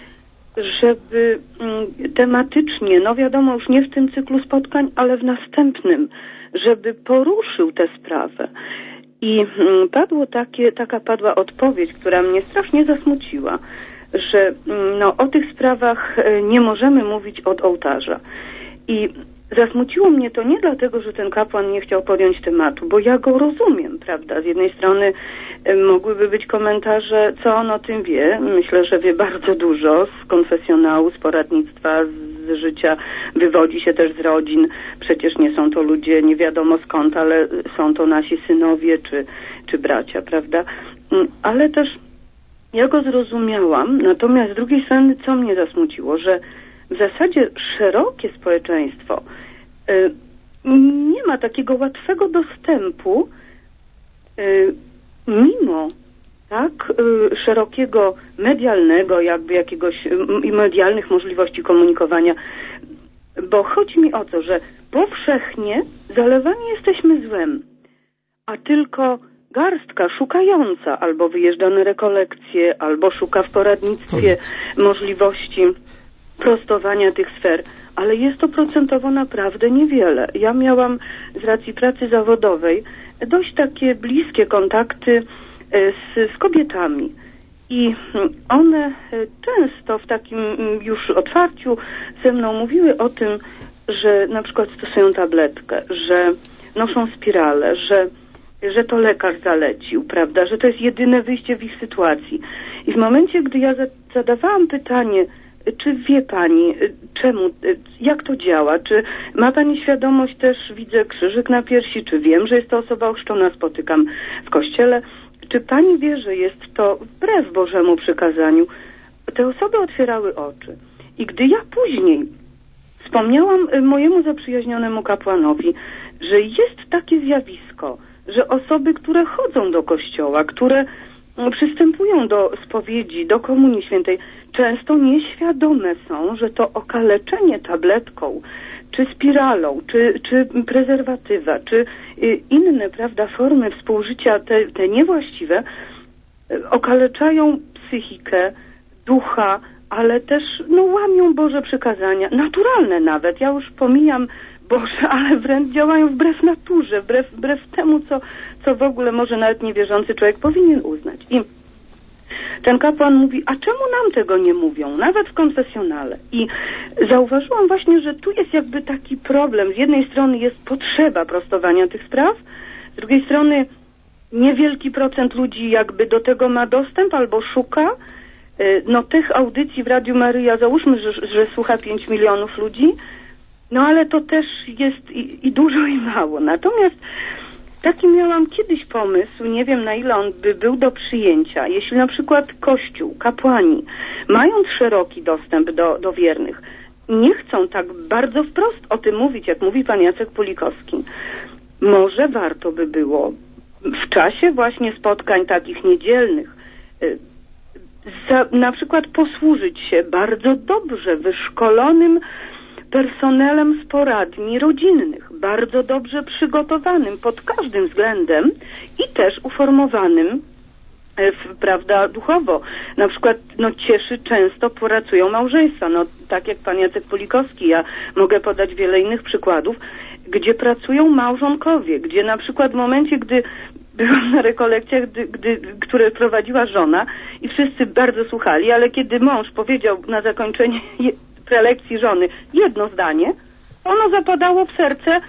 żeby tematycznie, no wiadomo, już nie w tym cyklu spotkań, ale w następnym, żeby poruszył tę sprawę. I padło takie, taka padła odpowiedź, która mnie strasznie zasmuciła, że no, o tych sprawach nie możemy mówić od ołtarza. I zasmuciło mnie to nie dlatego, że ten kapłan nie chciał podjąć tematu, bo ja go rozumiem, prawda? Z jednej strony mogłyby być komentarze, co on o tym wie. Myślę, że wie bardzo dużo z konfesjonału, z poradnictwa, z życia. Wywodzi się też z rodzin. Przecież nie są to ludzie nie wiadomo skąd, ale są to nasi synowie czy, czy bracia, prawda? Ale też ja go zrozumiałam. Natomiast z drugiej strony, co mnie zasmuciło, że w zasadzie szerokie społeczeństwo y, nie ma takiego łatwego dostępu y, mimo tak y, szerokiego medialnego, jakby jakiegoś y, medialnych możliwości komunikowania, bo chodzi mi o to, że powszechnie zalewani jesteśmy złem, a tylko garstka szukająca albo wyjeżdża na rekolekcje, albo szuka w poradnictwie możliwości prostowania tych sfer, ale jest to procentowo naprawdę niewiele. Ja miałam z racji pracy zawodowej dość takie bliskie kontakty z, z kobietami i one często w takim już otwarciu ze mną mówiły o tym, że na przykład stosują tabletkę, że noszą spirale, że, że to lekarz zalecił, prawda, że to jest jedyne wyjście w ich sytuacji. I w momencie, gdy ja zadawałam pytanie, czy wie pani, czemu, jak to działa? Czy ma pani świadomość, też widzę krzyżyk na piersi, czy wiem, że jest to osoba ochrzczona, spotykam w kościele. Czy pani wie, że jest to wbrew Bożemu przykazaniu? Te osoby otwierały oczy. I gdy ja później wspomniałam mojemu zaprzyjaźnionemu kapłanowi, że jest takie zjawisko, że osoby, które chodzą do kościoła, które przystępują do spowiedzi, do Komunii Świętej, często nieświadome są, że to okaleczenie tabletką, czy spiralą, czy, czy prezerwatywa, czy inne, prawda, formy współżycia, te, te niewłaściwe, okaleczają psychikę, ducha, ale też no, łamią Boże przykazania, naturalne nawet. Ja już pomijam Boże, ale wręcz działają wbrew naturze, wbrew, wbrew temu, co, co w ogóle może nawet niewierzący człowiek powinien uznać. I ten kapłan mówi, a czemu nam tego nie mówią, nawet w konfesjonale? I zauważyłam właśnie, że tu jest jakby taki problem. Z jednej strony jest potrzeba prostowania tych spraw, Z drugiej strony niewielki procent ludzi jakby do tego ma dostęp albo szuka. No tych audycji w Radiu Maryja, załóżmy, że, że słucha pięć milionów ludzi, no ale to też jest i, i dużo i mało. Natomiast taki miałam kiedyś pomysł, nie wiem na ile on by był do przyjęcia. Jeśli na przykład Kościół, kapłani, mając szeroki dostęp do, do wiernych, nie chcą tak bardzo wprost o tym mówić, jak mówi pan Jacek Pulikowski, może warto by było w czasie właśnie spotkań takich niedzielnych za, na przykład posłużyć się bardzo dobrze wyszkolonym personelem z poradni rodzinnych, bardzo dobrze przygotowanym pod każdym względem i też uformowanym, w, prawda, duchowo. Na przykład, no cieszy często pracują małżeństwa, no tak jak pan Jacek Pulikowski, ja mogę podać wiele innych przykładów, gdzie pracują małżonkowie, gdzie na przykład w momencie, gdy byłam na rekolekcjach, gdy, gdy, które prowadziła żona i wszyscy bardzo słuchali, ale kiedy mąż powiedział na zakończenie prelekcji żony jedno zdanie, ono zapadało w serce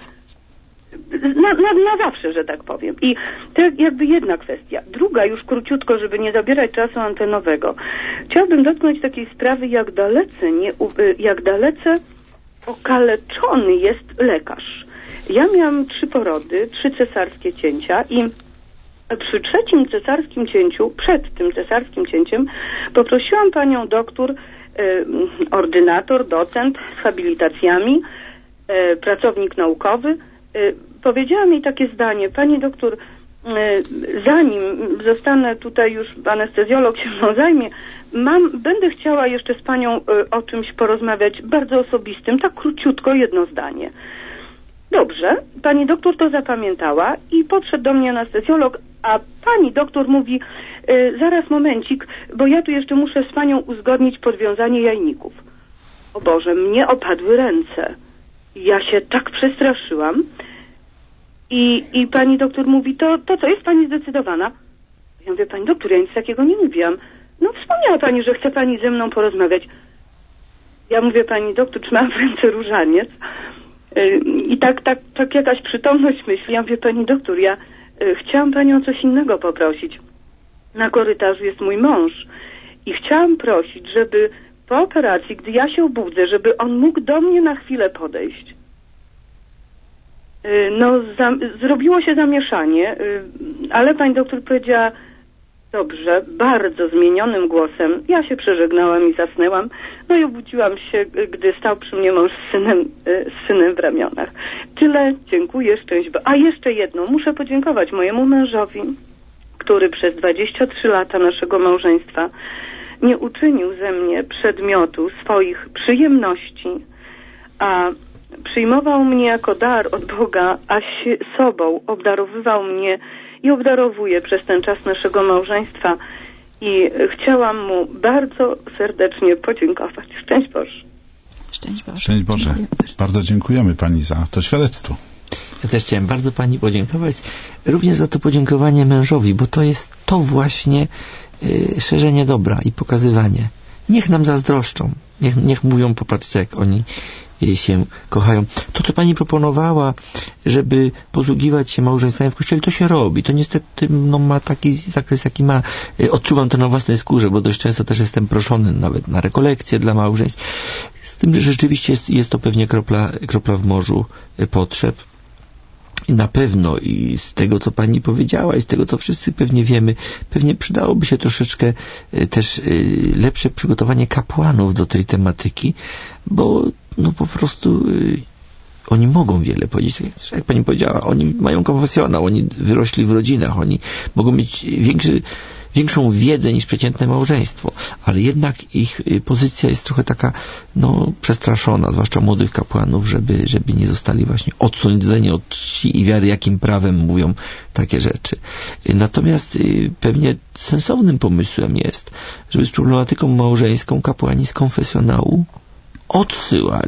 na, na, na zawsze, że tak powiem. I to jakby jedna kwestia. Druga, już króciutko, żeby nie zabierać czasu antenowego. Chciałabym dotknąć takiej sprawy, jak dalece, nie, jak dalece okaleczony jest lekarz. Ja miałam trzy porody, trzy cesarskie cięcia i przy trzecim cesarskim cięciu, przed tym cesarskim cięciem, poprosiłam panią doktor, ordynator, docent z habilitacjami, pracownik naukowy. Powiedziałam jej takie zdanie: pani doktor, zanim zostanę tutaj, już anestezjolog się mną zajmie, mam, będę chciała jeszcze z panią o czymś porozmawiać bardzo osobistym, tak króciutko, jedno zdanie. Dobrze, pani doktor to zapamiętała i podszedł do mnie anestezjolog, a pani doktor mówi: y, zaraz momencik, bo ja tu jeszcze muszę z panią uzgodnić podwiązanie jajników. O Boże, mnie opadły ręce. Ja się tak przestraszyłam. I, i pani doktor mówi: to, to co, jest pani zdecydowana? Ja mówię: pani doktor, ja nic takiego nie mówiłam. No wspomniała pani, że chce pani ze mną porozmawiać. Ja mówię: pani doktor, trzymałam w ręce różaniec. I tak, tak, tak jakaś przytomność myśli. Ja mówię: pani doktor, ja y, chciałam panią o coś innego poprosić. Na korytarzu jest mój mąż i chciałam prosić, żeby po operacji, gdy ja się obudzę, żeby on mógł do mnie na chwilę podejść. Y, no, za, zrobiło się zamieszanie, y, ale pani doktor powiedziała: dobrze, bardzo zmienionym głosem. Ja się przeżegnałam i zasnęłam. No i obudziłam się, gdy stał przy mnie mąż z synem, z synem w ramionach. Tyle, dziękuję, szczęść Boże. A jeszcze jedno, muszę podziękować mojemu mężowi, który przez dwadzieścia trzy lata naszego małżeństwa nie uczynił ze mnie przedmiotu swoich przyjemności, a przyjmował mnie jako dar od Boga, a się sobą obdarowywał mnie i obdarowuje przez ten czas naszego małżeństwa. I chciałam mu bardzo serdecznie podziękować. Szczęść Boże. Szczęść Boże. Szczęść Boże. Dziękuję bardzo. Bardzo dziękujemy pani za to świadectwo. Ja też chciałem bardzo pani podziękować. Również za to podziękowanie mężowi, bo to jest to właśnie y, szerzenie dobra i pokazywanie. Niech nam zazdroszczą. Niech, niech mówią: popatrzcie, jak oni się kochają. To, co pani proponowała, żeby posługiwać się małżeństwem w Kościele, to się robi. To niestety no, ma taki zakres, jaki ma. Odczuwam to na własnej skórze, bo dość często też jestem proszony nawet na rekolekcje dla małżeństw. Z tym, że rzeczywiście jest, jest to pewnie kropla, kropla w morzu potrzeb. I na pewno, i z tego, co pani powiedziała, i z tego, co wszyscy pewnie wiemy, pewnie przydałoby się troszeczkę też lepsze przygotowanie kapłanów do tej tematyki, bo no po prostu oni mogą wiele powiedzieć. Jak pani powiedziała, oni mają konfesjonał, oni wyrośli w rodzinach, oni mogą mieć większy, większą wiedzę niż przeciętne małżeństwo, ale jednak ich pozycja jest trochę taka, no, przestraszona, zwłaszcza młodych kapłanów, żeby, żeby nie zostali właśnie odsądzeni od czci i wiary, jakim prawem mówią takie rzeczy. Natomiast pewnie sensownym pomysłem jest, żeby z problematyką małżeńską kapłani z konfesjonału odsyłali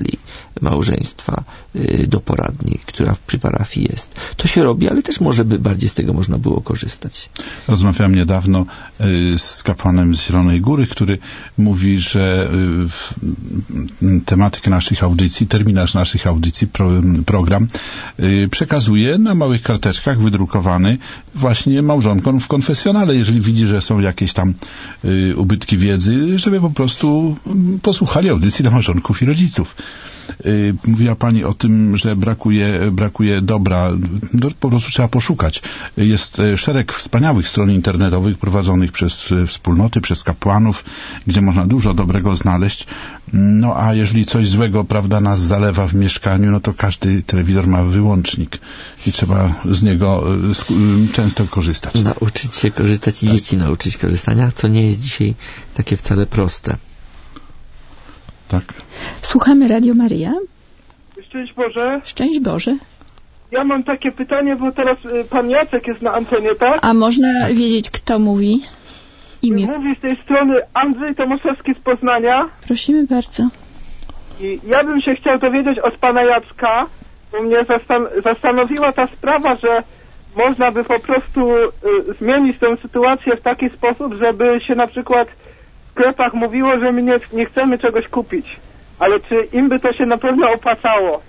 małżeństwa do poradni, która przy parafii jest. To się robi, ale też może by bardziej z tego można było korzystać. Rozmawiałem niedawno z kapłanem z Zielonej Góry, który mówi, że tematykę naszych audycji, terminarz naszych audycji, pro, program przekazuje na małych karteczkach wydrukowany właśnie małżonkom w konfesjonale, jeżeli widzi, że są jakieś tam ubytki wiedzy, żeby po prostu posłuchali audycji dla małżonków i rodziców. Mówiła Pani o tym, że brakuje, brakuje dobra, po prostu trzeba poszukać. Jest szereg wspaniałych stron internetowych prowadzonych przez wspólnoty, przez kapłanów, gdzie można dużo dobrego znaleźć. No a jeżeli coś złego, prawda, nas zalewa w mieszkaniu, no to każdy telewizor ma wyłącznik i trzeba z niego często korzystać. Nauczyć się korzystać i tak. Dzieci nauczyć korzystania, co nie jest dzisiaj takie wcale proste. Tak. Słuchamy Radio Maryja. Szczęść Boże. Szczęść Boże. Ja mam takie pytanie, bo teraz y, pan Jacek jest na antenie, tak? A można wiedzieć, kto mówi? Imię. Mówi z tej strony Andrzej Tomaszewski z Poznania. Prosimy bardzo. I ja bym się chciał dowiedzieć od pana Jacka, bo mnie zastan zastanowiła ta sprawa, że można by po prostu y, zmienić tę sytuację w taki sposób, żeby się na przykład w sklepach mówiło, że my nie, nie chcemy czegoś kupić. Ale czy im by to się na pewno opłacało?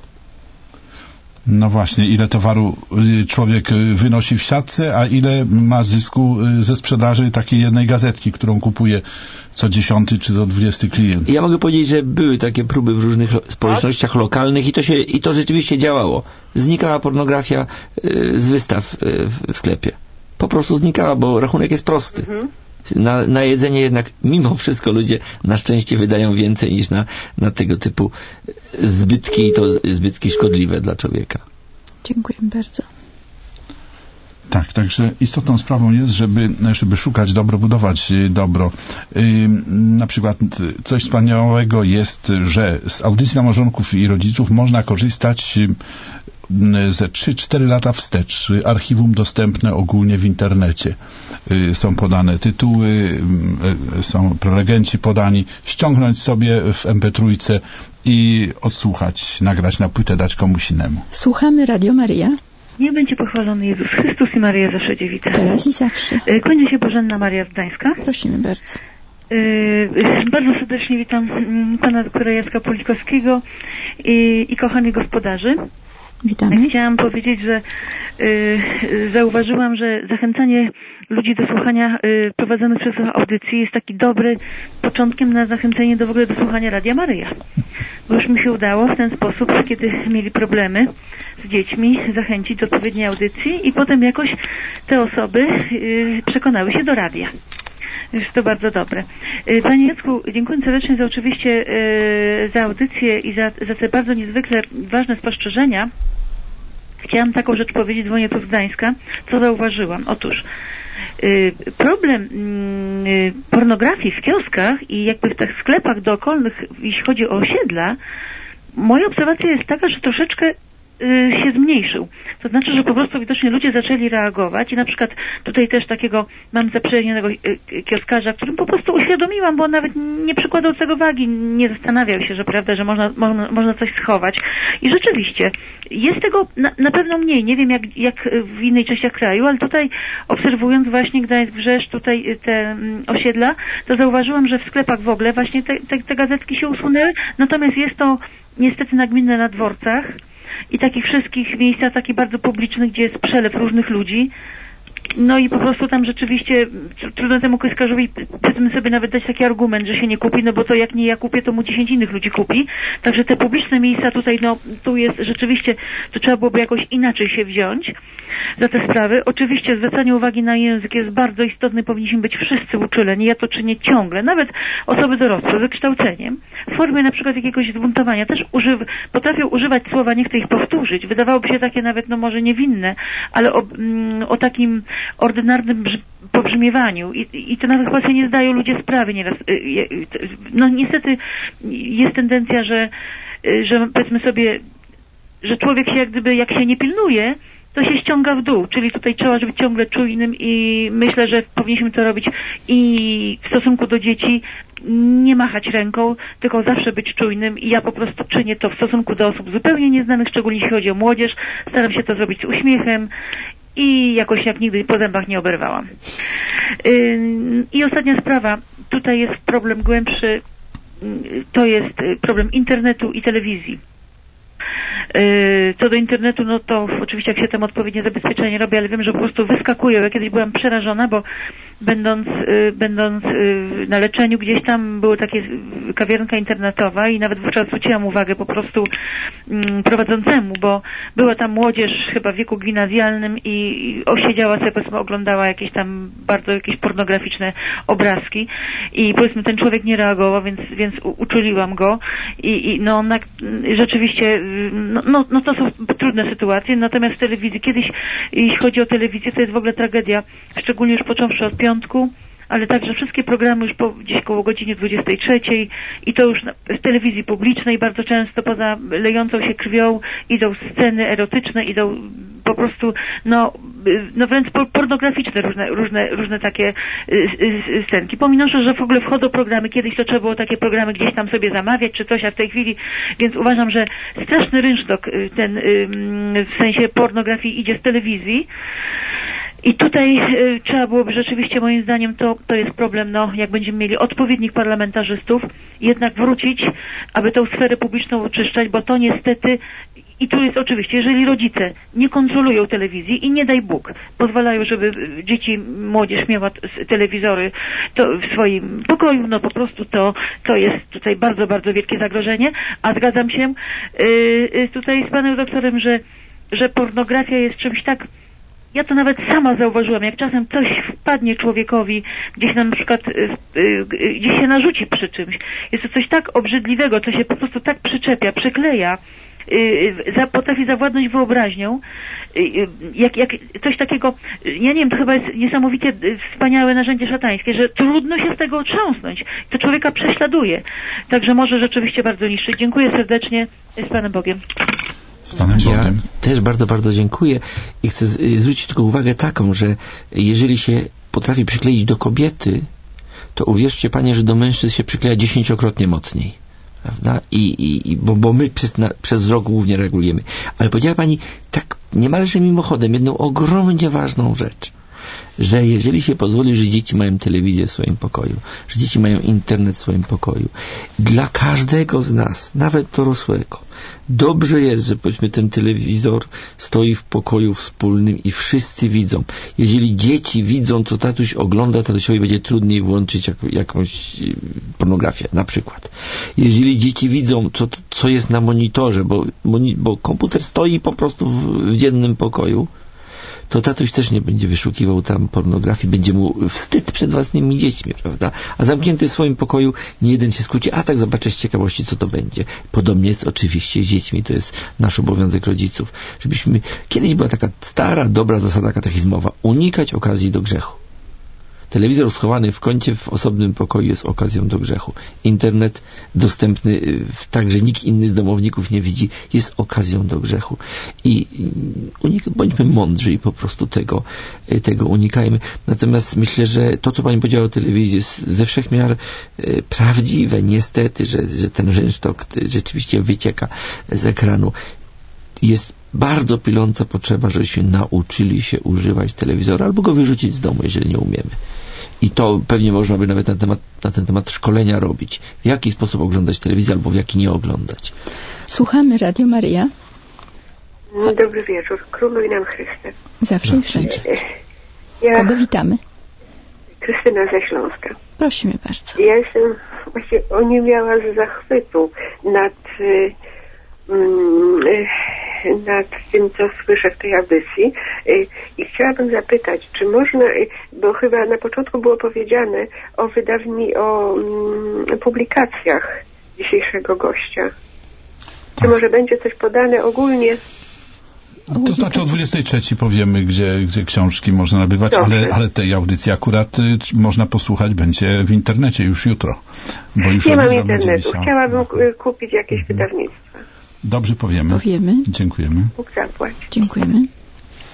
No właśnie, ile towaru człowiek wynosi w siatce, a ile ma zysku ze sprzedaży takiej jednej gazetki, którą kupuje co dziesiąty czy co dwudziesty klient. Ja mogę powiedzieć, że były takie próby w różnych społecznościach lokalnych i to się, i to rzeczywiście działało. Znikała pornografia z wystaw w sklepie. Po prostu znikała, bo rachunek jest prosty. Mhm. Na, na jedzenie jednak mimo wszystko ludzie na szczęście wydają więcej niż na, na tego typu zbytki i to zbytki szkodliwe dla człowieka. Dziękuję bardzo. Tak, także istotną sprawą jest, żeby, żeby szukać dobro, budować dobro. Yy, na przykład coś wspaniałego jest, że z audycji dla małżonków i rodziców można korzystać ze trzy cztery lata wstecz. Archiwum dostępne ogólnie w internecie. Yy, są podane tytuły, yy, są prelegenci podani. Ściągnąć sobie w em pe trzy i odsłuchać, nagrać na płytę, dać komuś innemu. Słuchamy Radio Maryja. Nie będzie pochwalony Jezus Chrystus i Maryja zawsze dziewica. Teraz i zawsze. Kłania się Bożenna Maria z Gdańska. Prosimy bardzo. Yy, bardzo serdecznie witam pana doktora Jacka Polikowskiego i, i kochanych gospodarzy. Witamy. Chciałam powiedzieć, że y, zauważyłam, że zachęcanie ludzi do słuchania y, prowadzonych przez audycji jest taki dobry początkiem na zachęcenie do w ogóle do słuchania Radia Maryja. Bo już mi się udało w ten sposób, kiedy mieli problemy z dziećmi, zachęcić do odpowiedniej audycji i potem jakoś te osoby y, przekonały się do radia. Jest to bardzo dobre. Panie Jacku, dziękuję serdecznie za oczywiście yy, za audycję i za, za te bardzo niezwykle ważne spostrzeżenia. Chciałam taką rzecz powiedzieć, dzwonię tu z Gdańska, co zauważyłam. Otóż yy, problem yy, pornografii w kioskach i jakby w tych sklepach dookolnych, jeśli chodzi o osiedla, moja obserwacja jest taka, że troszeczkę się zmniejszył. To znaczy, że po prostu widocznie ludzie zaczęli reagować i na przykład tutaj też takiego mam zaprzyjaźnionego kioskarza, którym po prostu uświadomiłam, bo on nawet nie przykładał tego wagi, nie zastanawiał się, że prawda, że można, można, można coś schować. I rzeczywiście jest tego na, na pewno mniej. Nie wiem jak, jak w innej częściach kraju, ale tutaj obserwując właśnie Gdańsk, Wrzeszcz, tutaj te um, osiedla, to zauważyłam, że w sklepach w ogóle właśnie te, te, te gazetki się usunęły, natomiast jest to niestety nagminne na dworcach i takich wszystkich miejscach, takich bardzo publicznych, gdzie jest przelew różnych ludzi. No i po prostu tam rzeczywiście trudno temu kioskarzowi, powiedzmy sobie, nawet dać taki argument, że się nie kupi, no bo to jak nie ja kupię, to mu dziesięć innych ludzi kupi. Także te publiczne miejsca tutaj, no tu jest rzeczywiście, to trzeba byłoby jakoś inaczej się wziąć za te sprawy. Oczywiście zwracanie uwagi na język jest bardzo istotne, powinniśmy być wszyscy uczuleni. Ja to czynię ciągle, nawet osoby dorosłe z wykształceniem, w formie na przykład jakiegoś zbuntowania też używ potrafią używać słowa, nie chcę ich powtórzyć. Wydawałoby się takie nawet, no może niewinne, ale o, mm, o takim ordynarnym pobrzmiewaniu I, i to nawet chyba sobie nie zdają ludzie sprawy nieraz. No niestety jest tendencja, że, że powiedzmy sobie, że człowiek się jak gdyby, jak się nie pilnuje, to się ściąga w dół, czyli tutaj trzeba być ciągle czujnym i myślę, że powinniśmy to robić i w stosunku do dzieci nie machać ręką, tylko zawsze być czujnym i ja po prostu czynię to w stosunku do osób zupełnie nieznanych, szczególnie jeśli chodzi o młodzież. Staram się to zrobić z uśmiechem i jakoś jak nigdy po zębach nie oberwałam. I ostatnia sprawa, tutaj jest problem głębszy, to jest problem internetu i telewizji. Co do internetu, no to oczywiście jak się tam odpowiednie zabezpieczenie robi, ale wiem, że po prostu wyskakują. Ja kiedyś byłam przerażona, bo będąc, będąc na leczeniu gdzieś tam było takie kawiarenka internetowa i nawet wówczas zwróciłam uwagę po prostu prowadzącemu, bo była tam młodzież chyba w wieku gimnazjalnym i osiedziała sobie, powiedzmy, oglądała jakieś tam bardzo jakieś pornograficzne obrazki i powiedzmy ten człowiek nie reagował, więc, więc uczuliłam go i, i no na, rzeczywiście no, no, no to są trudne sytuacje, natomiast w telewizji kiedyś, jeśli chodzi o telewizję, to jest w ogóle tragedia, szczególnie już począwszy od piątku, ale także wszystkie programy już po gdzieś koło godzinie dwudziestej trzeciej i to już na, w telewizji publicznej bardzo często poza lejącą się krwią idą sceny erotyczne, idą po prostu no, no wręcz pornograficzne różne, różne, różne takie scenki. Pominąwszy, że w ogóle wchodzą programy, kiedyś to trzeba było takie programy gdzieś tam sobie zamawiać czy coś, a w tej chwili, więc uważam, że straszny rynsztok ten w sensie pornografii idzie z telewizji. I tutaj y, trzeba byłoby rzeczywiście, moim zdaniem, to, to jest problem, no, jak będziemy mieli odpowiednich parlamentarzystów, jednak wrócić, aby tę sferę publiczną oczyszczać, bo to niestety, i tu jest oczywiście, jeżeli rodzice nie kontrolują telewizji i nie daj Bóg, pozwalają, żeby dzieci, młodzież miała telewizory to w swoim pokoju, no po prostu to, to jest tutaj bardzo, bardzo wielkie zagrożenie, a zgadzam się y, y, tutaj z panem doktorem, że, że pornografia jest czymś tak. Ja to nawet sama zauważyłam, jak czasem coś wpadnie człowiekowi, gdzieś na przykład, y, y, gdzieś się narzuci przy czymś. Jest to coś tak obrzydliwego, co się po prostu tak przyczepia, przykleja, y, za, potrafi zawładnąć wyobraźnią, y, y, jak, jak coś takiego, ja nie wiem, to chyba jest niesamowicie y, wspaniałe narzędzie szatańskie, że trudno się z tego otrząsnąć. To człowieka prześladuje. Także może rzeczywiście bardzo niszczyć. Dziękuję serdecznie, z Panem Bogiem. Z Panem Bogiem. Ja też bardzo, bardzo dziękuję i chcę zwrócić tylko uwagę taką, że jeżeli się potrafi przykleić do kobiety, to uwierzcie Panie, że do mężczyzn się przykleja dziesięciokrotnie mocniej. Prawda? I, i, i bo, bo my przez, na, przez wzrok głównie reagujemy. Ale powiedziała Pani tak niemalże mimochodem jedną ogromnie ważną rzecz, że jeżeli się pozwoli, że dzieci mają telewizję w swoim pokoju, że dzieci mają internet w swoim pokoju, dla każdego z nas, nawet dorosłego, dobrze jest, że powiedzmy ten telewizor stoi w pokoju wspólnym i wszyscy widzą. Jeżeli dzieci widzą, co tatuś ogląda, tatusiowi będzie trudniej włączyć jak, jakąś pornografię, na przykład. Jeżeli dzieci widzą, co, co jest na monitorze, bo, bo komputer stoi po prostu w, w dziennym pokoju, to tatuś też nie będzie wyszukiwał tam pornografii, będzie mu wstyd przed własnymi dziećmi, prawda? A zamknięty w swoim pokoju nie jeden się skróci, a tak zobaczę z ciekawości, co to będzie. Podobnie jest oczywiście z dziećmi, to jest nasz obowiązek rodziców, żebyśmy, kiedyś była taka stara, dobra zasada katechizmowa, unikać okazji do grzechu. Telewizor schowany w kącie w osobnym pokoju jest okazją do grzechu. Internet dostępny tak, że nikt inny z domowników nie widzi, jest okazją do grzechu. I unik- bądźmy mądrzy i po prostu tego, tego unikajmy. Natomiast myślę, że to, co Pani powiedziała o telewizji, jest ze wszech miar prawdziwe. Niestety, że, że ten rynsztok rzeczywiście wycieka z ekranu. Jest bardzo piląca potrzeba, żebyśmy nauczyli się używać telewizora albo go wyrzucić z domu, jeżeli nie umiemy. I to pewnie można by nawet na, temat, na ten temat szkolenia robić. W jaki sposób oglądać telewizję albo w jaki nie oglądać. Słuchamy Radio Maryja. Dobry wieczór. Króluj nam Chryste. Zawsze i wszędzie. Ja, Kogo witamy? Krystyna ze Śląska. Prosimy bardzo. Ja jestem właśnie oniemiała z zachwytu nad... Y, nad tym, co słyszę w tej audycji i chciałabym zapytać, czy można, bo chyba na początku było powiedziane o wydawni, o mm, publikacjach dzisiejszego gościa. Czy może będzie coś podane ogólnie? To znaczy o dwudziestej trzeciej powiemy, gdzie, gdzie książki można nabywać, ale, ale tej audycji akurat y, można posłuchać będzie w internecie już jutro. Bo już nie mam internetu. Chciałabym kupić jakieś mhm. wydawnictwa. Dobrze powiemy. Powiemy. Dziękujemy. Bóg zapłać. Dziękujemy.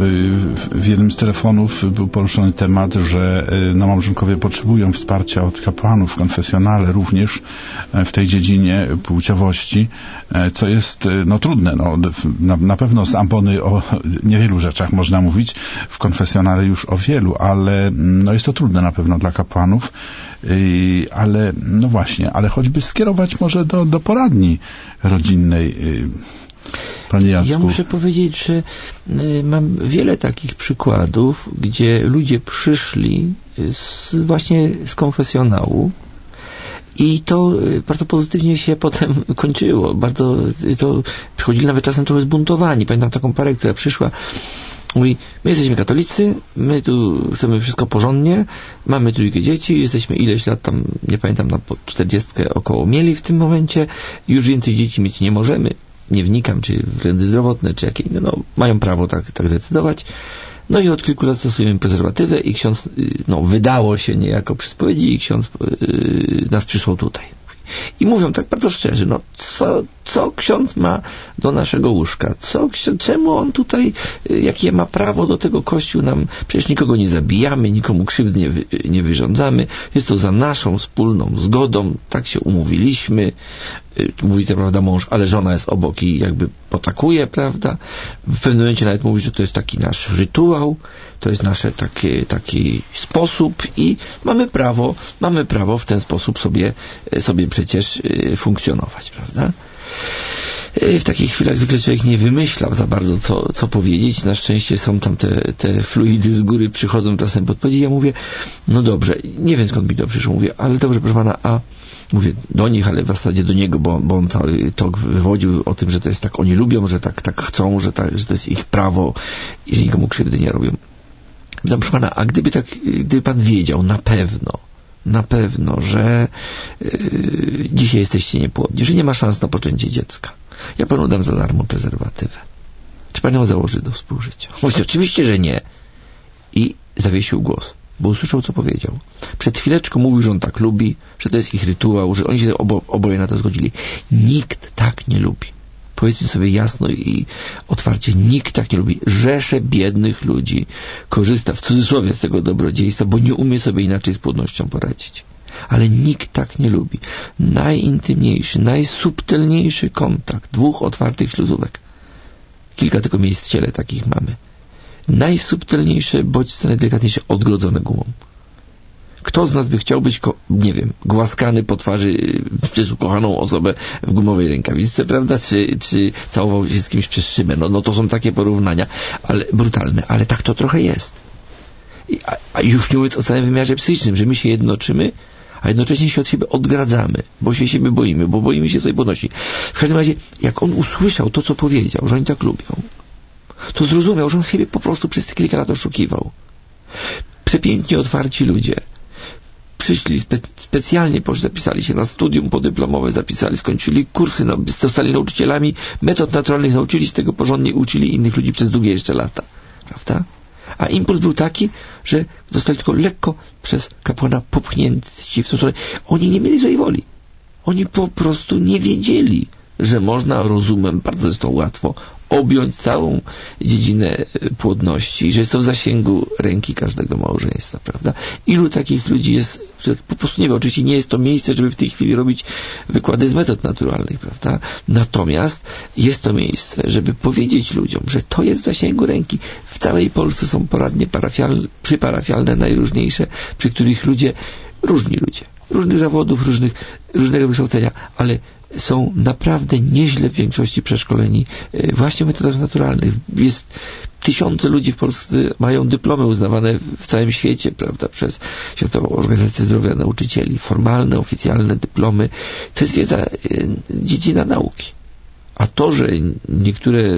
w jednym z telefonów był poruszony temat, że no, małżonkowie potrzebują wsparcia od kapłanów w konfesjonale również w tej dziedzinie płciowości, co jest no, trudne. No, na, na pewno z ambony o niewielu rzeczach można mówić, w konfesjonale już o wielu, ale no, jest to trudne na pewno dla kapłanów, yy, ale no właśnie, ale choćby skierować może do, do poradni rodzinnej. Yy. Panie Jacku. Ja muszę powiedzieć, że y, mam wiele takich przykładów, gdzie ludzie przyszli z, właśnie z konfesjonału i to y, bardzo pozytywnie się potem kończyło. Bardzo y, to przychodzili nawet czasem trochę zbuntowani. Pamiętam taką parę, która przyszła, mówi, my jesteśmy katolicy, my tu chcemy wszystko porządnie, mamy trójkę dzieci, jesteśmy ileś lat tam, nie pamiętam, na czterdziestkę około mieli w tym momencie, już więcej dzieci mieć nie możemy. Nie wnikam, czy względy zdrowotne, czy jakie inne, no, mają prawo tak, tak decydować. No i od kilku lat stosujemy prezerwatywę i ksiądz, no, wydało się niejako przy spowiedzi i ksiądz yy, nas przysłał tutaj. I mówią tak bardzo szczerze, no, co, co ksiądz ma do naszego łóżka? Co, czemu on tutaj, jakie ma prawo do tego? Kościół nam, przecież nikogo nie zabijamy, nikomu krzywdy nie, wy, nie wyrządzamy. Jest to za naszą wspólną zgodą, tak się umówiliśmy. Mówi to, prawda, mąż, ale żona jest obok i jakby potakuje, prawda? W pewnym momencie nawet mówi, że to jest taki nasz rytuał, to jest nasz taki, taki sposób i mamy prawo, mamy prawo w ten sposób sobie, sobie przecież funkcjonować, prawda? W takich chwilach zwykle człowiek nie wymyśla za bardzo, co, co powiedzieć. Na szczęście są tam te, te fluidy z góry, przychodzą czasem podpowiedzi. Ja mówię, no dobrze, nie wiem skąd mi to przyszło. Mówię, ale dobrze, proszę pana, a mówię do nich, ale w zasadzie do niego, bo, bo on cały tok wywodził o tym, że to jest tak, oni lubią, że tak, tak chcą, że, tak, że to jest ich prawo i że nikomu krzywdy nie robią. No, proszę pana, a gdyby tak, gdyby pan wiedział na pewno, na pewno, że yy, dzisiaj jesteście niepłodni, że nie ma szans na poczęcie dziecka, ja panu dam za darmo prezerwatywę. Czy pan ją założy do współżycia? Mówi, oczywiście, że nie. I zawiesił głos, bo usłyszał, co powiedział. Przed chwileczką mówił, że on tak lubi, że to jest ich rytuał, że oni się obo, oboje na to zgodzili. Nikt tak nie lubi. Powiedzmy sobie jasno i otwarcie, nikt tak nie lubi. Rzesze biednych ludzi korzysta w cudzysłowie z tego dobrodziejstwa, bo nie umie sobie inaczej z płodnością poradzić. Ale nikt tak nie lubi. Najintymniejszy, najsubtelniejszy kontakt dwóch otwartych śluzówek. Kilka tylko miejsc w ciele takich mamy. Najsubtelniejsze bodźce, najdelikatniejsze, odgrodzone gumą. Kto z nas by chciał być, nie wiem, głaskany po twarzy przez ukochaną osobę w gumowej rękawiczce, prawda? Czy, czy całował się z kimś przez szybę? No, no to są takie porównania, ale brutalne, ale tak to trochę jest. I, a, a już nie mówiąc o całym wymiarze psychicznym, że my się jednoczymy, a jednocześnie się od siebie odgradzamy, bo się siebie boimy, bo boimy się sobie podnosić. W każdym razie, jak on usłyszał to, co powiedział, że oni tak lubią, to zrozumiał, że on siebie po prostu przez te kilka lat oszukiwał. Przepięknie otwarci ludzie przyszli, spe, specjalnie zapisali się na studium podyplomowe, zapisali, skończyli kursy, no, zostali nauczycielami metod naturalnych, nauczyli się tego porządnie i uczyli innych ludzi przez długie jeszcze lata. Prawda? A impuls był taki, że zostali tylko lekko przez kapłana popchnięci w tą stronę. Oni nie mieli złej woli. Oni po prostu nie wiedzieli, że można rozumem bardzo zresztą łatwo objąć całą dziedzinę płodności, że jest to w zasięgu ręki każdego małżeństwa, prawda? Ilu takich ludzi jest, których po prostu nie wie, oczywiście nie jest to miejsce, żeby w tej chwili robić wykłady z metod naturalnych, prawda? Natomiast jest to miejsce, żeby powiedzieć ludziom, że to jest w zasięgu ręki. W całej Polsce są poradnie parafialne, przyparafialne najróżniejsze, przy których ludzie, różni ludzie, różnych zawodów, różnych, różnego wykształcenia, ale są naprawdę nieźle w większości przeszkoleni właśnie w metodach naturalnych. Jest tysiące ludzi w Polsce mają dyplomy uznawane w całym świecie, prawda, przez Światową Organizację Zdrowia nauczycieli. Formalne, oficjalne dyplomy. To jest wiedza, dziedzina nauki. A to, że niektóre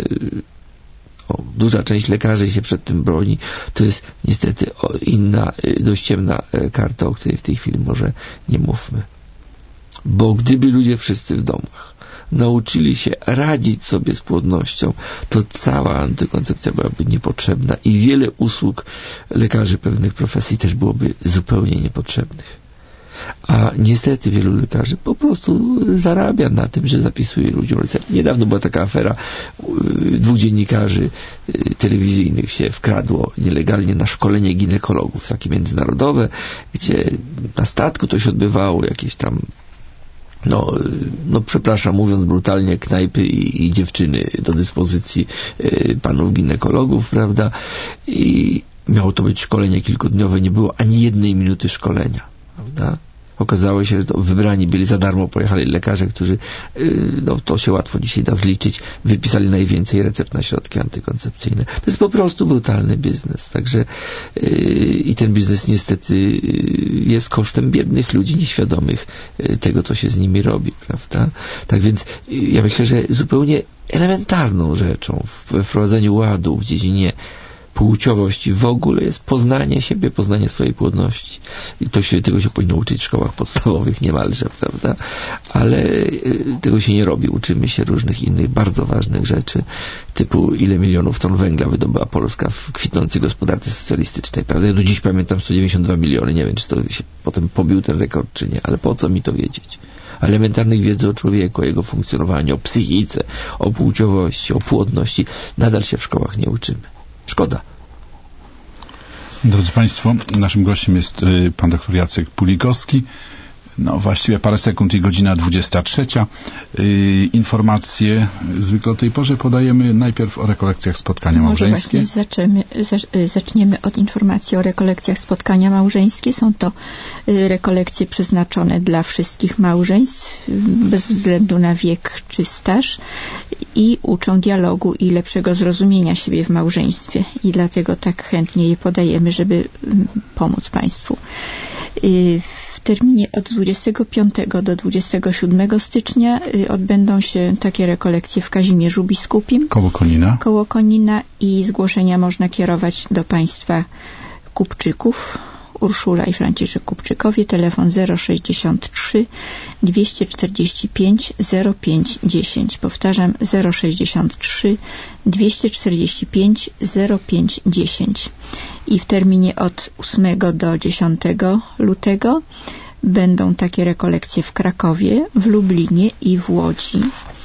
o, duża część lekarzy się przed tym broni, to jest niestety inna, dość ciemna karta, o której w tej chwili może nie mówmy. Bo gdyby ludzie wszyscy w domach nauczyli się radzić sobie z płodnością, to cała antykoncepcja byłaby niepotrzebna i wiele usług lekarzy pewnych profesji też byłoby zupełnie niepotrzebnych. A niestety wielu lekarzy po prostu zarabia na tym, że zapisuje ludziom recepty. Niedawno była taka afera, dwóch dziennikarzy telewizyjnych się wkradło nielegalnie na szkolenie ginekologów, takie międzynarodowe, gdzie na statku to się odbywało, jakieś tam no, no przepraszam, mówiąc brutalnie, knajpy i, i dziewczyny do dyspozycji y, panów ginekologów, prawda? I miało to być szkolenie kilkudniowe, nie było ani jednej minuty szkolenia, prawda? Okazało się, że to wybrani byli za darmo, pojechali lekarze, którzy, yy, no to się łatwo dzisiaj da zliczyć, wypisali najwięcej recept na środki antykoncepcyjne. To jest po prostu brutalny biznes. Także yy, i ten biznes niestety yy, jest kosztem biednych ludzi nieświadomych yy, tego, co się z nimi robi, prawda? Tak więc yy, ja myślę, że zupełnie elementarną rzeczą w wprowadzeniu ładu w dziedzinie płciowości w ogóle jest poznanie siebie, poznanie swojej płodności. I to się, tego się powinno uczyć w szkołach podstawowych niemalże, prawda? Ale y, tego się nie robi. Uczymy się różnych innych bardzo ważnych rzeczy, typu ile milionów ton węgla wydobyła Polska w kwitnącej gospodarce socjalistycznej, prawda? Ja do dziś pamiętam sto dziewięćdziesiąt dwa miliony. Nie wiem, czy to się potem pobił ten rekord, czy nie, ale po co mi to wiedzieć? Elementarnych wiedzy o człowieku, o jego funkcjonowaniu, o psychice, o płciowości, o płodności nadal się w szkołach nie uczymy. Szkoda. Drodzy Państwo, naszym gościem jest y, pan doktor Jacek Pulikowski. No właściwie parę sekund i godzina dwudziesta trzecia. Yy, informacje zwykle o tej porze podajemy najpierw o rekolekcjach spotkania Może małżeńskie. Może zaczniemy, zaczniemy od informacji o rekolekcjach spotkania małżeńskie. Są to rekolekcje przeznaczone dla wszystkich małżeństw bez względu na wiek czy staż i uczą dialogu i lepszego zrozumienia siebie w małżeństwie. I dlatego tak chętnie je podajemy, żeby pomóc Państwu. Yy, W terminie od dwudziestego piątego do dwudziestego siódmego stycznia y, odbędą się takie rekolekcje w Kazimierzu Biskupim. Koło Konina. Koło Konina i zgłoszenia można kierować do Państwa Kupczyków. Urszula i Franciszek Kupczykowie. Telefon zero sześćdziesiąt trzy dwieście czterdzieści pięć zero pięć dziesięć. Powtarzam zero sześćdziesiąt trzy dwieście czterdzieści pięć zero pięć dziesięć. I w terminie od ósmego do dziesiątego lutego będą takie rekolekcje w Krakowie, w Lublinie i w Łodzi.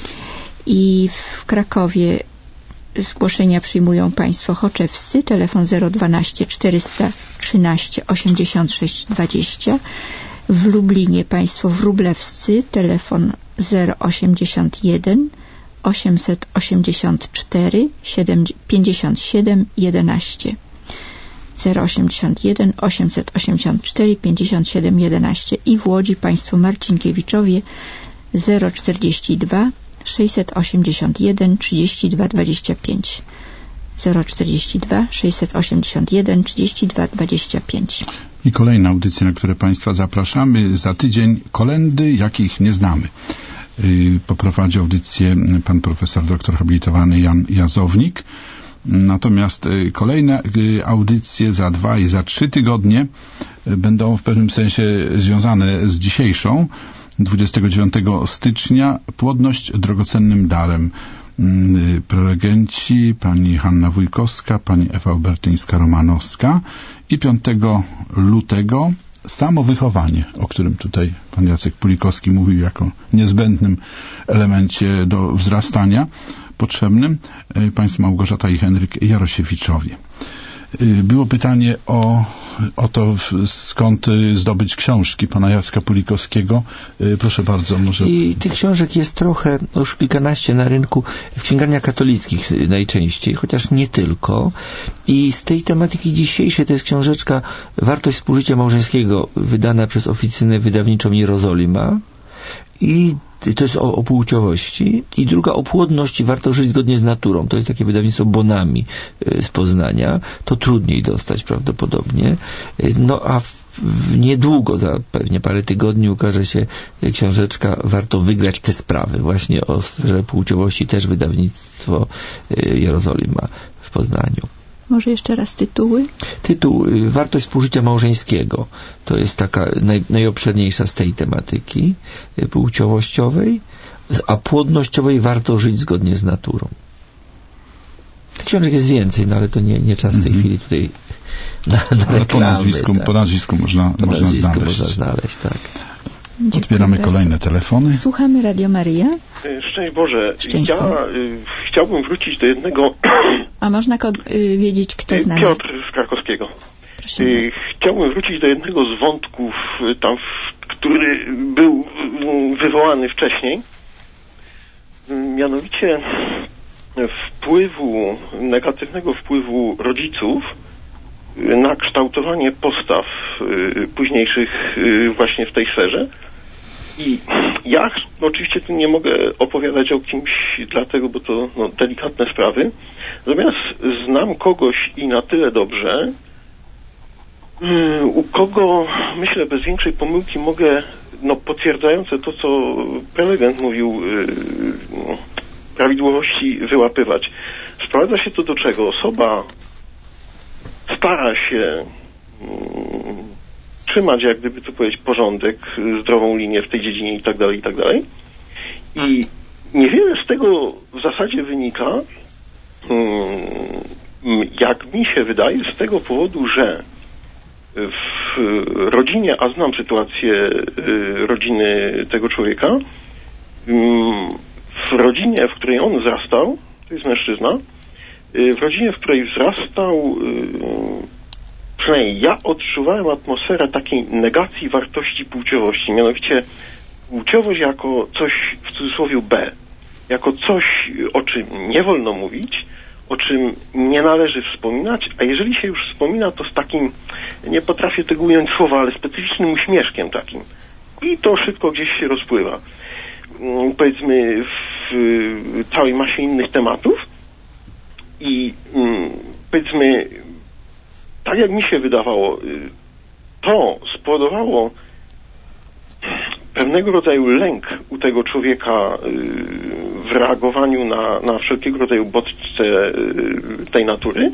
I w Krakowie zgłoszenia przyjmują Państwo choczewscy. Telefon zero dwanaście czterysta trzynaście osiemdziesiąt sześć dwadzieścia. W Lublinie Państwo wróblewscy. Telefon zero osiemdziesiąt jeden osiemset osiemdziesiąt cztery pięćdziesiąt siedem jedenaście. zero osiemdziesiąt jeden osiemset osiemdziesiąt cztery pięćdziesiąt siedem jedenaście. I w Łodzi Państwo Marcinkiewiczowie zero czterdzieści dwa sześćset osiemdziesiąt jeden trzydzieści dwa dwadzieścia pięć. zero czterdzieści dwa sześćset osiemdziesiąt jeden trzydzieści dwa dwadzieścia pięć. I kolejna audycja, na które Państwa zapraszamy. Za tydzień kolendy, jakich nie znamy. Yy, poprowadzi audycję pan profesor doktor habilitowany Jan Jazownik. Natomiast y, kolejne y, audycje za dwa i za trzy tygodnie y, będą w pewnym sensie związane z dzisiejszą. dwudziestego dziewiątego stycznia płodność drogocennym darem. Y, prelegenci pani Hanna Wójkowska, pani Ewa Obertyńska-Romanowska i piątego lutego samowychowanie, o którym tutaj pan Jacek Pulikowski mówił jako niezbędnym elemencie do wzrastania potrzebnym, państwo Małgorzata i Henryk Jarosiewiczowie. Było pytanie o, o to, skąd zdobyć książki pana Jacka Pulikowskiego. Proszę bardzo, może... I tych książek jest trochę, już kilkanaście na rynku, w księgarniach katolickich najczęściej, chociaż nie tylko. I z tej tematyki dzisiejszej to jest książeczka Wartość współżycia małżeńskiego, wydana przez oficynę wydawniczą Jerozolima. I to jest o, o płciowości. I druga o płodności, warto żyć zgodnie z naturą. To jest takie wydawnictwo Bonami z Poznania. To trudniej dostać prawdopodobnie. No a w, w niedługo, za pewnie parę tygodni, ukaże się książeczka Warto wygrać te sprawy. Właśnie o sferze płciowości, też wydawnictwo Jerozolima w Poznaniu. Może jeszcze raz tytuły? Tytuł Wartość współżycia małżeńskiego. To jest taka naj, najobszerniejsza z tej tematyki płciowościowej, a płodnościowej Warto żyć zgodnie z naturą. Tych książek jest więcej, no ale to nie, nie czas w tej mm-hmm. chwili tutaj na, na reklamy. Po nazwisku, tak. po nazwisku można, po można nazwisku znaleźć. można znaleźć, tak. Dziękuję Odbieramy bardzo. kolejne telefony. Słuchamy Radio Maryja. Szczęść Boże. Szczęść ja Boże. y, chciałbym wrócić do jednego... A można ko- y, wiedzieć, kto z nami? Piotr z Krakowskiego. Proszę Y, bardzo. chciałbym wrócić do jednego z wątków, y, tam, w, który był y, wywołany wcześniej. Y, mianowicie wpływu, negatywnego wpływu rodziców y, na kształtowanie postaw y, późniejszych y, właśnie w tej sferze. I ja no, oczywiście tu nie mogę opowiadać o kimś dlatego, bo to no, delikatne sprawy. Natomiast znam kogoś i na tyle dobrze, yy, u kogo myślę bez większej pomyłki mogę, no potwierdzające to, co prelegent mówił, yy, no, prawidłowości wyłapywać. Sprowadza się to do czego? Osoba stara się yy, trzymać, jak gdyby to powiedzieć, porządek, zdrową linię w tej dziedzinie i tak dalej, i tak dalej. I niewiele z tego w zasadzie wynika, jak mi się wydaje, z tego powodu, że w rodzinie, a znam sytuację rodziny tego człowieka, w rodzinie, w której on wzrastał, to jest mężczyzna, w rodzinie, w której wzrastał, przynajmniej ja odczuwałem atmosferę takiej negacji wartości płciowości, mianowicie płciowość jako coś w cudzysłowie B, jako coś, o czym nie wolno mówić, o czym nie należy wspominać, a jeżeli się już wspomina, to z takim, nie potrafię tego ująć słowa, ale specyficznym uśmieszkiem takim. I to szybko gdzieś się rozpływa. Powiedzmy w całej masie innych tematów i powiedzmy tak jak mi się wydawało, to spowodowało pewnego rodzaju lęk u tego człowieka w reagowaniu na, na wszelkiego rodzaju bodźce tej natury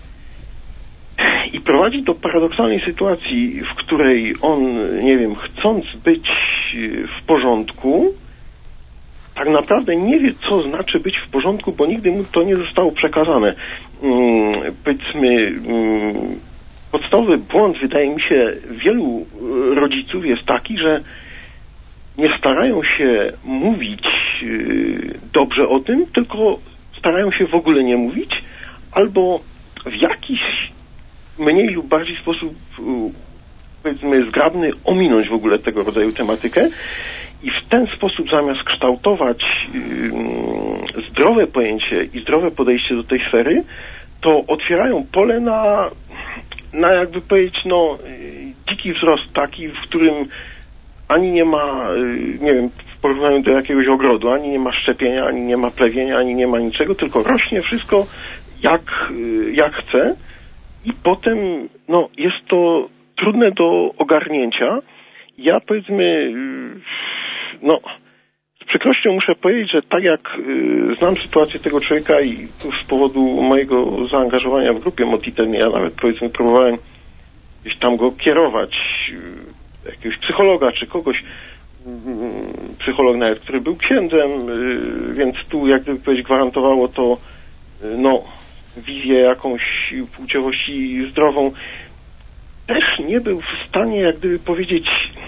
i prowadzi do paradoksalnej sytuacji, w której on, nie wiem, chcąc być w porządku, tak naprawdę nie wie, co znaczy być w porządku, bo nigdy mu to nie zostało przekazane. Hmm, powiedzmy, hmm, podstawowy błąd, wydaje mi się, wielu rodziców jest taki, że nie starają się mówić yy, dobrze o tym, tylko starają się w ogóle nie mówić, albo w jakiś mniej lub bardziej sposób, yy, powiedzmy, zgrabny ominąć w ogóle tego rodzaju tematykę. I w ten sposób zamiast kształtować yy, zdrowe pojęcie i zdrowe podejście do tej sfery, to otwierają pole na, na jakby powiedzieć, no, yy, dziki wzrost taki, w którym ani nie ma, yy, nie wiem, w porównaniu do jakiegoś ogrodu, ani nie ma szczepienia, ani nie ma plewienia, ani nie ma niczego, tylko rośnie wszystko jak, yy, jak chce i potem, no, jest to trudne do ogarnięcia. Ja, powiedzmy, yy, no, z przykrością muszę powiedzieć, że tak jak y, znam sytuację tego człowieka i z powodu mojego zaangażowania w grupie Motitel, ja nawet, powiedzmy, próbowałem gdzieś tam go kierować, y, jakiegoś psychologa czy kogoś, y, psycholog nawet, który był księdzem, y, więc tu, jak gdyby powiedzieć, gwarantowało to, y, no, wizję jakąś płciowości zdrową. Też nie był w stanie, jak gdyby powiedzieć,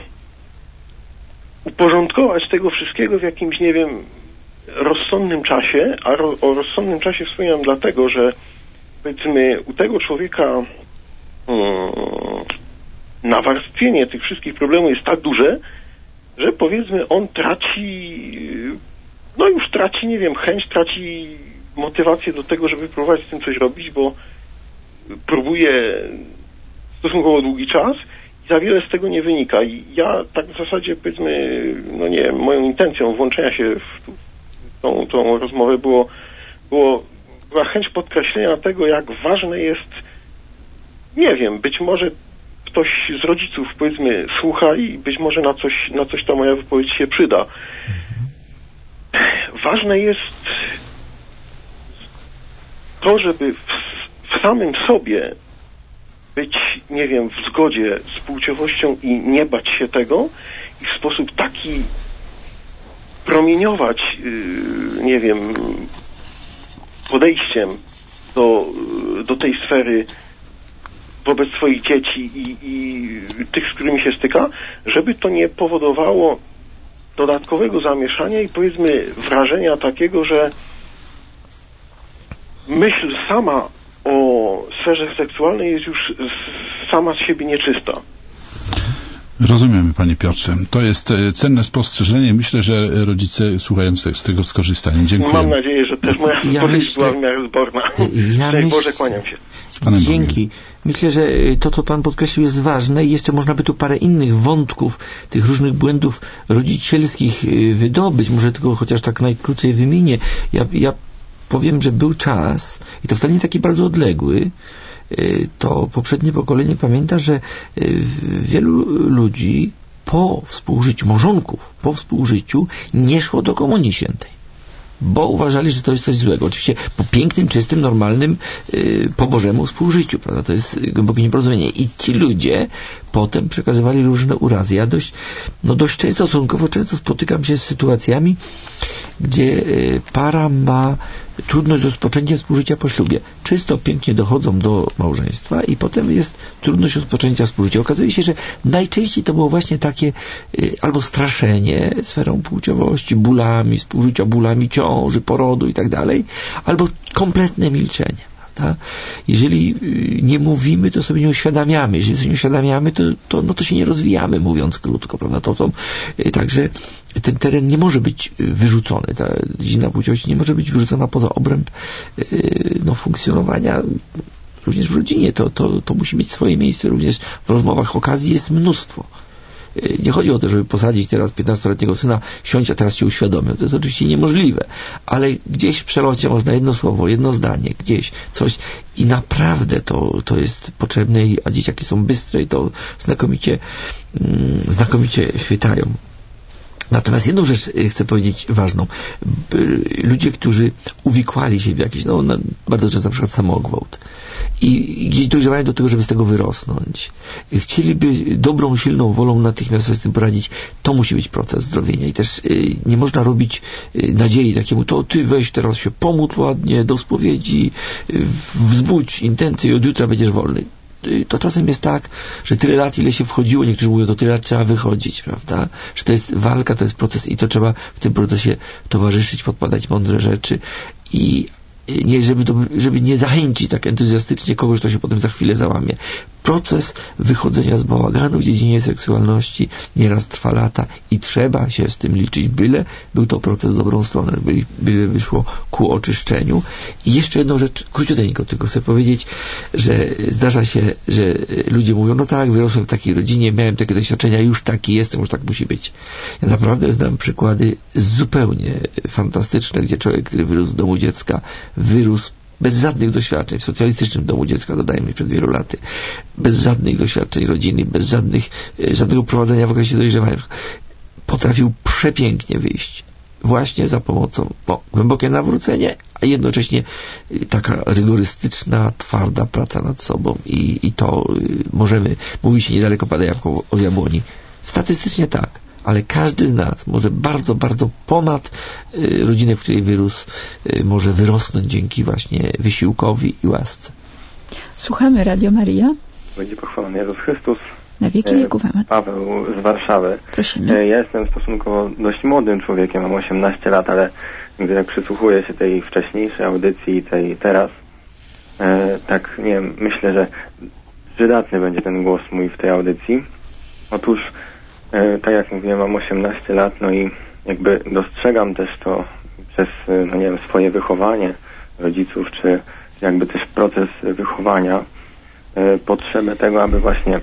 uporządkować tego wszystkiego w jakimś, nie wiem, rozsądnym czasie, a ro, o rozsądnym czasie wspominam dlatego, że powiedzmy u tego człowieka hmm, nawarstwienie tych wszystkich problemów jest tak duże, że powiedzmy on traci, no już traci, nie wiem, chęć, traci motywację do tego, żeby próbować z tym coś robić, bo próbuje stosunkowo długi czas i za wiele z tego nie wynika. I ja tak w zasadzie, powiedzmy, no nie wiem, moją intencją włączenia się w tą, tą rozmowę było, było, była chęć podkreślenia tego, jak ważne jest, nie wiem, być może ktoś z rodziców, powiedzmy, słucha i być może na coś, na coś ta moja wypowiedź się przyda. Ważne jest to, żeby w, w samym sobie być, nie wiem, w zgodzie z płciowością i nie bać się tego i w sposób taki promieniować, yy, nie wiem, podejściem do, do tej sfery wobec swoich dzieci i, i tych, z którymi się styka, żeby to nie powodowało dodatkowego zamieszania i powiedzmy wrażenia takiego, że myśl sama o sferze seksualnej jest już sama z siebie nieczysta. Rozumiemy, panie Piotrze. To jest cenne spostrzeżenie. Myślę, że rodzice słuchający z tego skorzystają. Dziękuję. Mam nadzieję, że też moja ja wypowiedź myślę, była w miarę zborna. Ja Cześć myśl... Boże, kłaniam się. Dzięki. Bogiem. Myślę, że to, co pan podkreślił, jest ważne i jeszcze można by tu parę innych wątków, tych różnych błędów rodzicielskich wydobyć. Może tylko chociaż tak najkrócej wymienię. Ja, ja powiem, że był czas, i to wcale nie taki bardzo odległy, to poprzednie pokolenie pamięta, że wielu ludzi po współżyciu, małżonków, po współżyciu nie szło do Komunii Świętej, bo uważali, że to jest coś złego. Oczywiście po pięknym, czystym, normalnym, yy, po Bożemu współżyciu, prawda? To jest głębokie nieporozumienie. I ci ludzie potem przekazywali różne urazy. Ja dość, no dość często, stosunkowo często spotykam się z sytuacjami, gdzie yy, para ma trudność z rozpoczęciem współżycia po ślubie. Czysto, pięknie dochodzą do małżeństwa i potem jest trudność rozpoczęcia współżycia. Okazuje się, że najczęściej to było właśnie takie y, albo straszenie sferą płciowości, bólami współżycia, bólami ciąży, porodu i tak dalej, albo kompletne milczenie. Prawda? Jeżeli y, nie mówimy, to sobie nie uświadamiamy. Jeżeli sobie nie uświadamiamy, to, to, no to się nie rozwijamy, mówiąc krótko. Prawda? To są, y, także ten teren nie może być wyrzucony, ta dziedzina płciowości nie może być wyrzucona poza obręb yy, no, funkcjonowania również w rodzinie. To, to, to musi mieć swoje miejsce również w rozmowach. Okazji jest mnóstwo. Yy, nie chodzi o to, żeby posadzić teraz piętnastoletniego syna, siądź, a teraz się uświadomię. To jest oczywiście niemożliwe. Ale gdzieś w przelocie można jedno słowo, jedno zdanie, gdzieś coś i naprawdę to, to jest potrzebne, a dzieciaki są bystre i to znakomicie, mm, znakomicie chwytają. Natomiast jedną rzecz chcę powiedzieć ważną. Ludzie, którzy uwikłali się w jakieś, no bardzo często na przykład samogwałt i gdzieś dojrzewają do tego, żeby z tego wyrosnąć. Chcieliby dobrą, silną wolą natychmiast sobie z tym poradzić. To musi być proces zdrowienia i też y, nie można robić y, nadziei takiemu, to ty weź teraz się pomódl ładnie, do spowiedzi, y, wzbudź intencję i od jutra będziesz wolny. To czasem jest tak, że tyle lat, ile się wchodziło, niektórzy mówią, to tyle lat trzeba wychodzić, prawda? Że to jest walka, to jest proces i to trzeba w tym procesie towarzyszyć, podpadać mądre rzeczy i nie, żeby, to, żeby nie zachęcić tak entuzjastycznie kogoś, kto się potem za chwilę załamie. Proces wychodzenia z bałaganu w dziedzinie seksualności nieraz trwa lata i trzeba się z tym liczyć, byle był to proces w dobrą stronę, byle, byle wyszło ku oczyszczeniu. I jeszcze jedną rzecz, króciuteńko tylko chcę powiedzieć, że zdarza się, że ludzie mówią, no tak, wyrosłem w takiej rodzinie, miałem takie doświadczenia, już taki jestem, już tak musi być. Ja naprawdę znam przykłady zupełnie fantastyczne, gdzie człowiek, który wyrósł z domu dziecka, wyrósł bez żadnych doświadczeń w socjalistycznym domu dziecka, dodajmy przed wielu laty, bez żadnych doświadczeń rodziny, bez żadnych, żadnego prowadzenia w okresie dojrzewania, potrafił przepięknie wyjść właśnie za pomocą no, głębokie nawrócenie, a jednocześnie taka rygorystyczna, twarda praca nad sobą i, i to y, możemy, mówi się niedaleko pada jabłko o jabłoni. Statystycznie tak, ale każdy z nas może bardzo, bardzo ponad y, rodzinę, w której wyrósł, y, może wyrosnąć dzięki właśnie wysiłkowi i łasce. Słuchamy Radio Maryja. Będzie pochwalony Jezus Chrystus. Na wieki wieków. Paweł z Warszawy. Prosimy. Ja jestem stosunkowo dość młodym człowiekiem, mam osiemnaście lat, ale gdy tak przysłuchuję się tej wcześniejszej audycji i tej teraz, e, tak nie wiem, myślę, że przydatny będzie ten głos mój w tej audycji. Otóż E, tak jak mówiłem, mam osiemnaście lat, no i jakby dostrzegam też to przez, no nie wiem, swoje wychowanie rodziców, czy jakby też proces wychowania, e, potrzebę tego, aby właśnie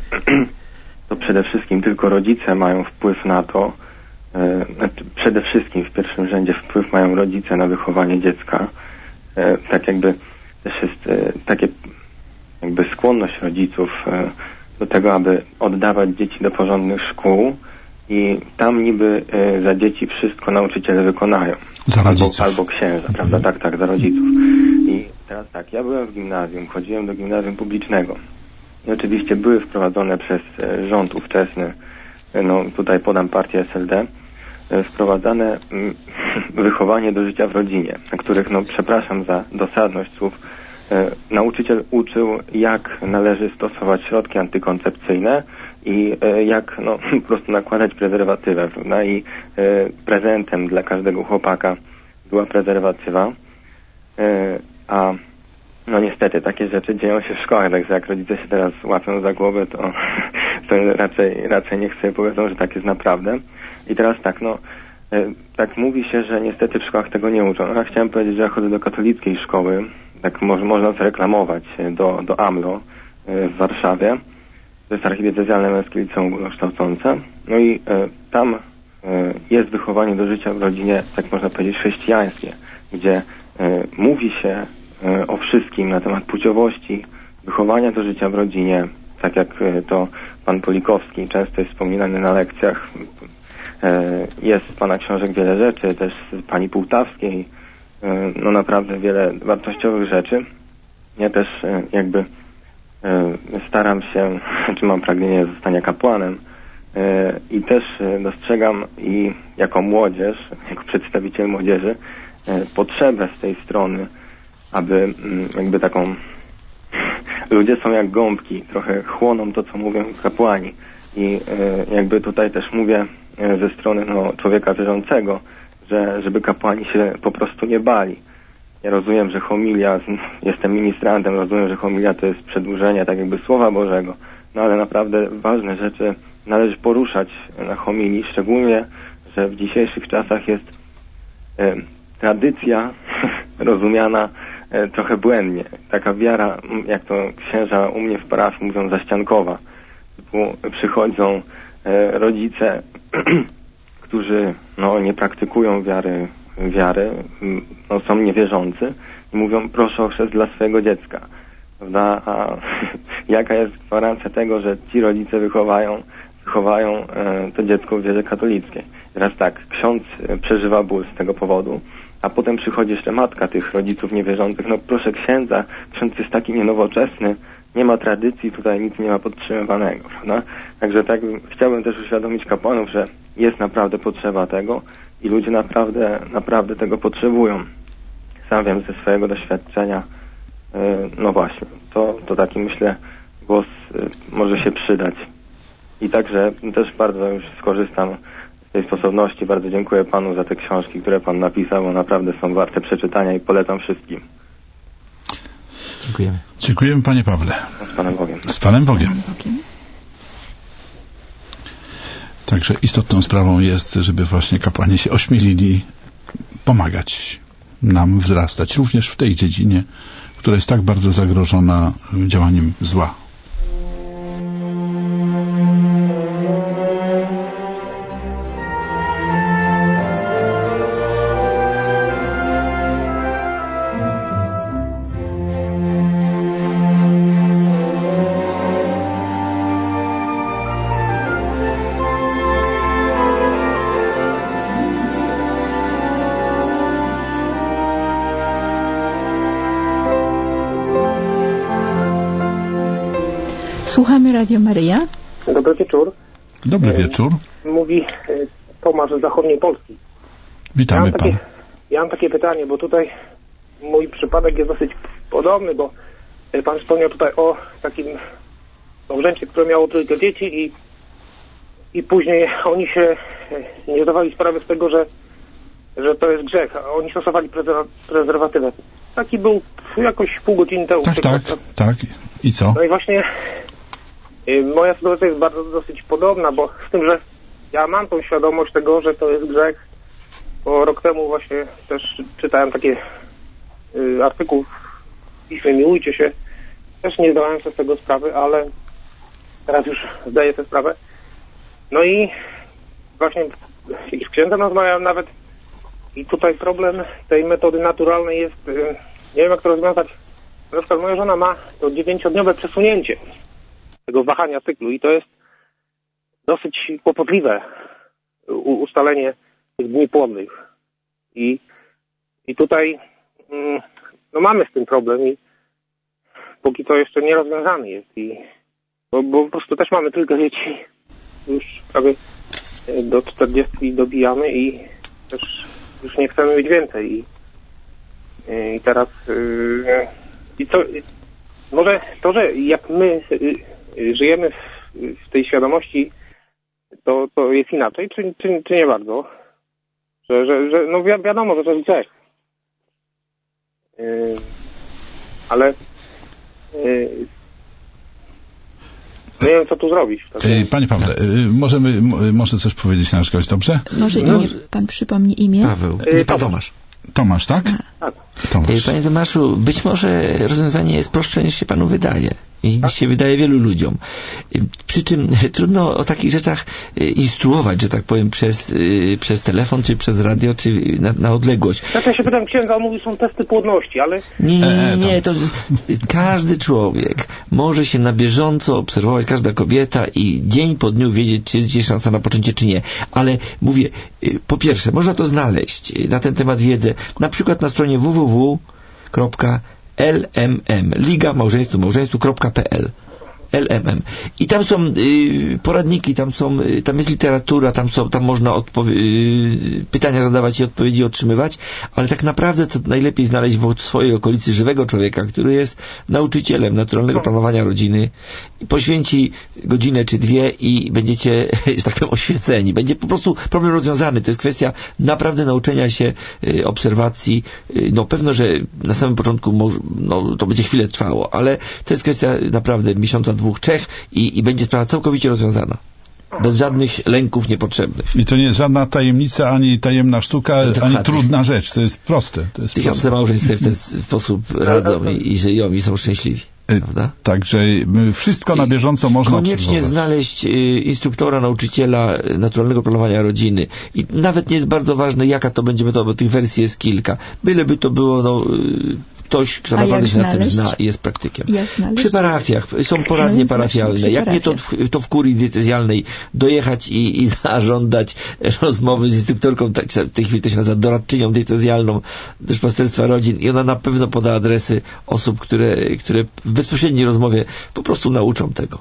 to przede wszystkim tylko rodzice mają wpływ na to, e, znaczy przede wszystkim w pierwszym rzędzie wpływ mają rodzice na wychowanie dziecka. E, tak jakby też jest e, takie jakby skłonność rodziców e, do tego, aby oddawać dzieci do porządnych szkół i tam niby y, za dzieci wszystko nauczyciele wykonają. Za albo, albo księża, prawda? Tak, tak, za rodziców. I teraz tak, ja byłem w gimnazjum, chodziłem do gimnazjum publicznego. I oczywiście były wprowadzone przez y, rząd ówczesny, y, no tutaj podam partię S L D, y, wprowadzane y, wychowanie do życia w rodzinie, na których, no przepraszam za dosadność słów, nauczyciel uczył, jak należy stosować środki antykoncepcyjne i jak no, po prostu nakładać prezerwatywę, prawda? I prezentem dla każdego chłopaka była prezerwatywa. A no niestety takie rzeczy dzieją się w szkołach, także jak rodzice się teraz łapią za głowę, to, to raczej, raczej niech sobie powiedzą, że tak jest naprawdę. I teraz tak, no tak mówi się, że niestety w szkołach tego nie uczą. Ja chciałem powiedzieć, że ja chodzę do katolickiej szkoły, tak mo- można zareklamować do, do A M L O w Warszawie. To jest archidiecezjalne męskie liceum ogólnokształcące. No i e, tam e, jest wychowanie do życia w rodzinie, tak można powiedzieć, chrześcijańskie, gdzie e, mówi się e, o wszystkim na temat płciowości, wychowania do życia w rodzinie, tak jak e, to pan Polikowski często jest wspominany na lekcjach. E, jest z pana książek wiele rzeczy, też z pani Półtawskiej, e, no naprawdę wiele wartościowych rzeczy. Ja też e, jakby staram się, czy mam pragnienie zostania kapłanem i też dostrzegam i jako młodzież, jako przedstawiciel młodzieży potrzebę z tej strony, aby jakby taką ludzie są jak gąbki, trochę chłoną to, co mówią kapłani i jakby tutaj też mówię ze strony no, człowieka wierzącego, że żeby kapłani się po prostu nie bali. Ja rozumiem, że homilia, jestem ministrantem, rozumiem, że homilia to jest przedłużenie tak jakby Słowa Bożego, no ale naprawdę ważne rzeczy należy poruszać na homilii, szczególnie, że w dzisiejszych czasach jest e, tradycja rozumiana e, trochę błędnie. Taka wiara, jak to księża u mnie w parafii mówią, zaściankowa. Typu przychodzą e, rodzice, którzy no, nie praktykują wiary, wiary, no, są niewierzący i mówią, proszę o chrzest dla swojego dziecka. Prawda? A jaka jest gwarancja tego, że ci rodzice wychowają, wychowają e, to dziecko w wierze katolickiej? Teraz tak, ksiądz przeżywa ból z tego powodu, a potem przychodzi jeszcze matka tych rodziców niewierzących. No proszę księdza, ksiądz jest taki nienowoczesny, nie ma tradycji, tutaj nic nie ma podtrzymywanego, prawda? Także tak chciałbym też uświadomić kapłanów, że jest naprawdę potrzeba tego i ludzie naprawdę, naprawdę tego potrzebują. Sam wiem ze swojego doświadczenia, yy, no właśnie, to, to taki myślę głos yy, może się przydać. I także też bardzo już skorzystam z tej sposobności. Bardzo dziękuję panu za te książki, które pan napisał, bo naprawdę są warte przeczytania i polecam wszystkim. Dziękujemy. Dziękujemy panie Pawle. Z Panem Bogiem. Z Panem Bogiem. Także istotną sprawą jest, żeby właśnie kapłani się ośmielili pomagać nam wzrastać, również w tej dziedzinie, która jest tak bardzo zagrożona działaniem zła. Słuchamy Radio Maryja. Dobry wieczór. Dobry wieczór. Mówi Tomasz z zachodniej Polski. Witamy ja pan. Takie, ja mam takie pytanie, bo tutaj mój przypadek jest dosyć podobny, bo pan wspomniał tutaj o takim małżeństwie, które miało trójkę dzieci i, i później oni się nie zdawali sprawy z tego, że, że to jest grzech, a oni stosowali prezerwatywę. Taki był jakoś pół godziny temu. Tak, tak, tak. I co? No i właśnie moja sytuacja jest bardzo dosyć podobna, bo z tym, że ja mam tą świadomość tego, że to jest grzech, bo rok temu właśnie też czytałem taki y, artykuł w piśmie Miłujcie się. Też nie zdawałem sobie z tego sprawy, ale teraz już zdaję sobie sprawę. No i właśnie z księdzem rozmawiałem nawet i tutaj problem tej metody naturalnej jest, y, nie wiem jak to rozwiązać. Na przykład moja żona ma to dziewięciodniowe przesunięcie tego wahania cyklu i to jest dosyć kłopotliwe u, ustalenie tych dni płodnych. I, i tutaj mm, no mamy z tym problem i póki to jeszcze nie rozwiązany jest. I, bo, bo po prostu też mamy trójkę dzieci, już prawie do czterdziestki dobijamy i też już nie chcemy mieć więcej. I, i teraz yy, i to, może to, że jak my żyjemy w tej świadomości, to, to jest inaczej, czy, czy, czy nie bardzo? Że, że, że no wi- wiadomo, że to jest grzech. Yy, ale yy, nie wiem, co tu zrobić. Yy, Panie Pawle, yy, możemy, m- może coś powiedzieć na przykład, dobrze? Może no. imię, pan przypomni imię? Paweł. Yy, Pan Tomasz. Tomasz, tak? Tak. Tomasz. Panie Tomaszu, być może rozwiązanie jest prostsze niż się panu wydaje. I niż się wydaje wielu ludziom. Przy czym trudno o takich rzeczach instruować, że tak powiem, przez, przez telefon, czy przez radio, czy na, na odległość. Znaczy, ja się pytam księdza, on mówi, są testy płodności, ale... Nie, nie, nie, to każdy człowiek może się na bieżąco obserwować, każda kobieta i dzień po dniu wiedzieć, czy jest gdzieś szansa na poczęcie, czy nie. Ale mówię, po pierwsze, można to znaleźć na ten temat wiedzę, na przykład na stronie w w w kropka L M M, Liga Małżeństwu Małżeństwu kropka p l. L M M. I tam są y, poradniki, tam są, y, tam jest literatura, tam są, tam można odpowie- y, pytania zadawać i odpowiedzi otrzymywać, ale tak naprawdę to najlepiej znaleźć w swojej okolicy żywego człowieka, który jest nauczycielem naturalnego planowania rodziny i poświęci godzinę czy dwie i będziecie, że tak powiem, oświeceni. Będzie po prostu problem rozwiązany. To jest kwestia naprawdę nauczenia się y, obserwacji. Y, no pewno, że na samym początku może, no, to będzie chwilę trwało, ale to jest kwestia naprawdę miesiąca, dwóch, trzech i, i będzie sprawa całkowicie rozwiązana. Bez żadnych lęków niepotrzebnych. I to nie jest żadna tajemnica, ani tajemna sztuka, Dokładnie. ani trudna rzecz. To jest proste. To jest Tysiące małżeństw sobie w ten sposób radzą i, i żyją i są szczęśliwi. Prawda? Także wszystko na bieżąco można koniecznie obserwować. znaleźć y, instruktora, nauczyciela naturalnego planowania rodziny. I nawet nie jest bardzo ważne, jaka to będzie metoda, bo tych wersji jest kilka. Byleby to było no, y, ktoś, kto A naprawdę jak się na tym znaleźć? zna i jest praktykiem. Jak znaleźć? Przy parafiach. Są poradnie No parafialne. właśnie, Jak nie, to, w- to w kurii diecezjalnej dojechać i, i zażądać rozmowy z instruktorką, tak, w tej chwili to się nazywa doradczynią diecezjalną duszpasterstwa rodzin i ona na pewno poda adresy osób, które, które w bezpośredniej rozmowie po prostu nauczą tego.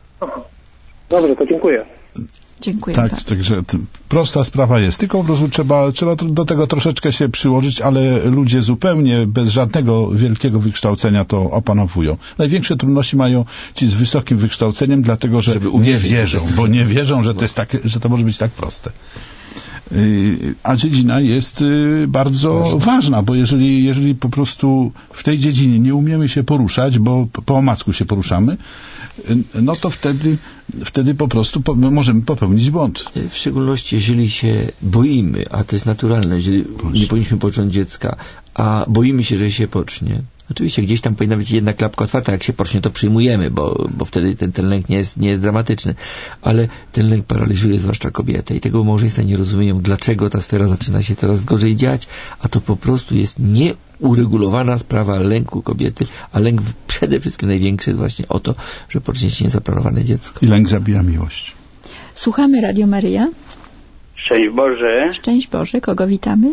Dobrze, to dziękuję. Dziękuję. Tak, pan. także t- prosta sprawa jest. Tylko po prostu trzeba, trzeba tr- do tego troszeczkę się przyłożyć, ale ludzie zupełnie bez żadnego wielkiego wykształcenia to opanowują. Największe trudności mają ci z wysokim wykształceniem, dlatego że Żeby nie uwierzyć, wierzą, że to jest- bo nie wierzą, że to jest tak, że to może być tak proste. Yy, A dziedzina jest yy, bardzo Ważne. ważna, bo jeżeli, jeżeli po prostu w tej dziedzinie nie umiemy się poruszać, bo p- po omacku się poruszamy, yy, no to wtedy, wtedy po prostu po, możemy popełnić błąd. W szczególności, jeżeli się boimy, a to jest naturalne, jeżeli nie powinniśmy począć dziecka, a boimy się, że się pocznie. Oczywiście gdzieś tam powinna być jedna klapka otwarta, jak się pocznie, to przyjmujemy, bo, bo wtedy ten, ten lęk nie jest, nie jest dramatyczny. Ale ten lęk paraliżuje zwłaszcza kobietę i tego małżeństwa nie rozumieją, dlaczego ta sfera zaczyna się coraz gorzej dziać, a to po prostu jest nieuregulowana sprawa lęku kobiety, a lęk przede wszystkim największy jest właśnie o to, że pocznie się niezaplanowane dziecko. I lęk zabija miłość. Słuchamy Radio Maryja. Szczęść Boże, Szczęść Boże, kogo witamy?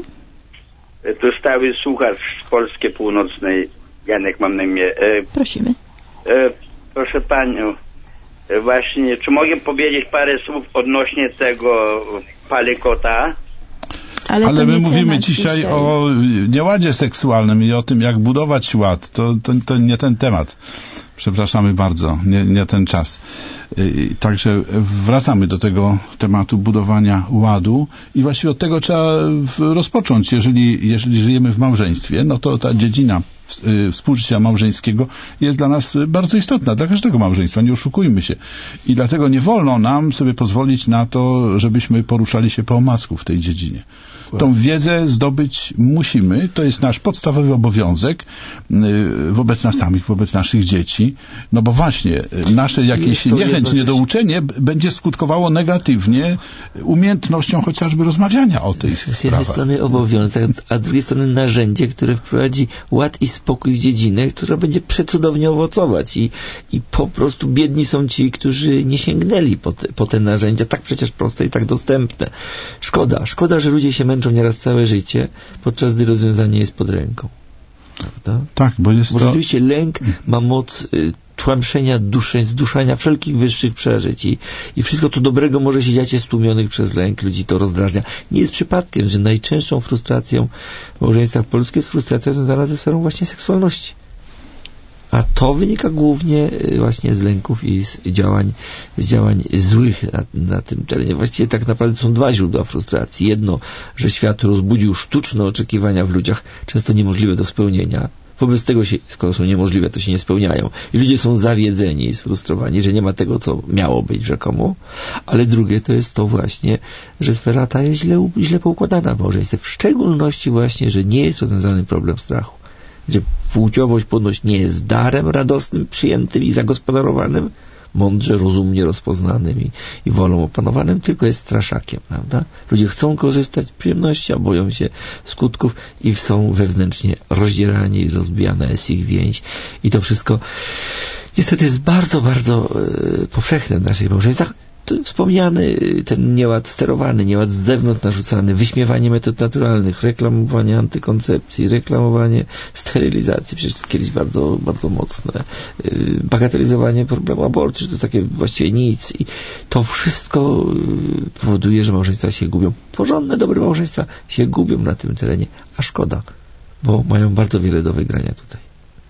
tu stały słuchacz z Polski Północnej, Janek mam na imię. E, Prosimy. e, proszę Panią, e, właśnie, czy mogę powiedzieć parę słów odnośnie tego palikota? Ale, Ale to my nie mówimy temat dzisiaj, dzisiaj o nieładzie seksualnym i o tym, jak budować ład. To, to, to nie ten temat. Przepraszamy bardzo, nie, nie ten czas. Yy, Także wracamy do tego tematu budowania ładu i właściwie od tego trzeba w- rozpocząć. Jeżeli, jeżeli żyjemy w małżeństwie, no to ta dziedzina yy, współżycia małżeńskiego jest dla nas bardzo istotna, dla każdego małżeństwa, nie oszukujmy się. I dlatego nie wolno nam sobie pozwolić na to, żebyśmy poruszali się po omacku w tej dziedzinie. Tą wiedzę zdobyć musimy, to jest nasz podstawowy obowiązek yy, wobec nas samych, wobec naszych dzieci, no bo właśnie yy, nasze jakieś to niechęć, jednocześnie- niedouczenie b- będzie skutkowało negatywnie umiejętnością chociażby rozmawiania o tych Z jednej sprawach. strony obowiązek, a z drugiej strony narzędzie, które wprowadzi ład i spokój w dziedzinę, która będzie przecudownie owocować i, i po prostu biedni są ci, którzy nie sięgnęli po te, po te narzędzia, tak przecież proste i tak dostępne. Szkoda, szkoda, że ludzie się męczą nieraz całe życie, podczas gdy rozwiązanie jest pod ręką. Prawda? Tak, bo jest Bo to... rzeczywiście lęk ma moc y, tłamszenia duszy, zduszania wszelkich wyższych przeżyć i, i wszystko co dobrego może się dziać jest stłumionych przez lęk, ludzi to rozdrażnia. Nie jest przypadkiem, że najczęstszą frustracją w małżeństwach polskich jest frustracja związana ze sferą właśnie seksualności. A to wynika głównie właśnie z lęków i z działań, z działań złych na, na tym terenie. Właściwie tak naprawdę są dwa źródła frustracji. Jedno, że świat rozbudził sztuczne oczekiwania w ludziach, często niemożliwe do spełnienia. Wobec tego, się, skoro są niemożliwe, to się nie spełniają. I ludzie są zawiedzeni i sfrustrowani, że nie ma tego, co miało być rzekomo. Ale drugie to jest to właśnie, że sfera ta jest źle, źle poukładana w małżeństwie. W szczególności właśnie, że nie jest rozwiązany problem strachu. Że płciowość ponoć nie jest darem radosnym, przyjętym i zagospodarowanym, mądrze, rozumnie rozpoznanym i, i wolą opanowanym, tylko jest straszakiem, prawda? Ludzie chcą korzystać z przyjemności, a boją się skutków i są wewnętrznie rozdzierani i rozbijana jest ich więź. I to wszystko niestety jest bardzo, bardzo e, powszechne w naszych małżeństwach. Wspomniany ten nieład sterowany, nieład z zewnątrz narzucany, wyśmiewanie metod naturalnych, reklamowanie antykoncepcji, reklamowanie sterylizacji, przecież to kiedyś bardzo, bardzo mocne, bagatelizowanie problemu aborcji, że to takie właściwie nic. I to wszystko powoduje, że małżeństwa się gubią. Porządne, dobre małżeństwa się gubią na tym terenie, a szkoda, bo mają bardzo wiele do wygrania tutaj.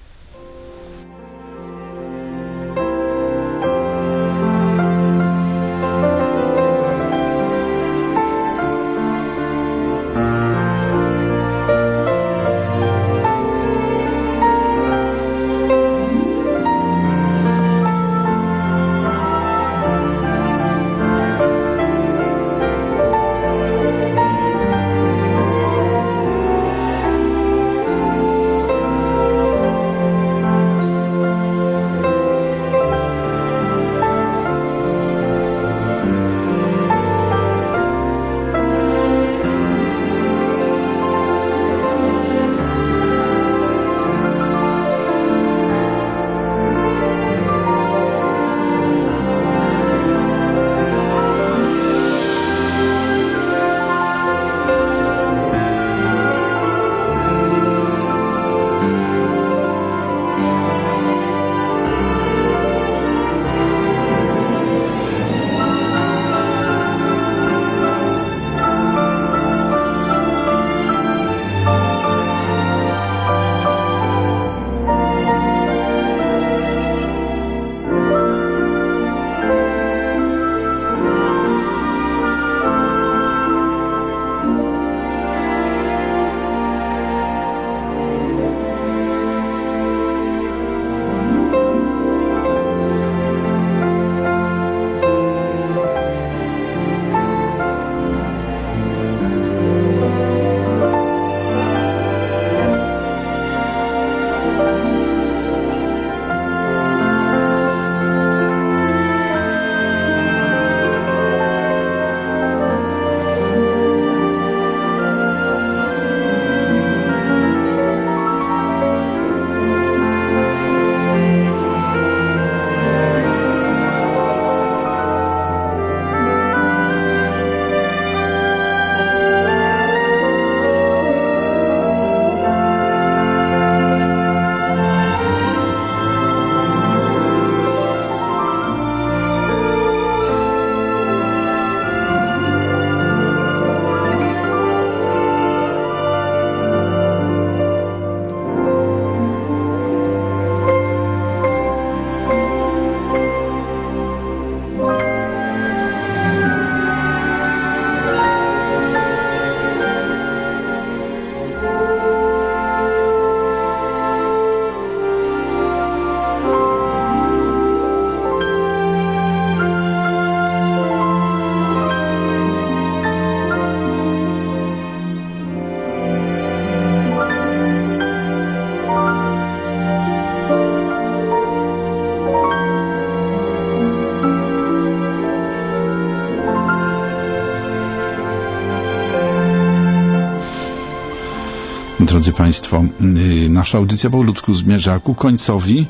Drodzy Państwo, nasza audycja po ludzku zmierza ku końcowi.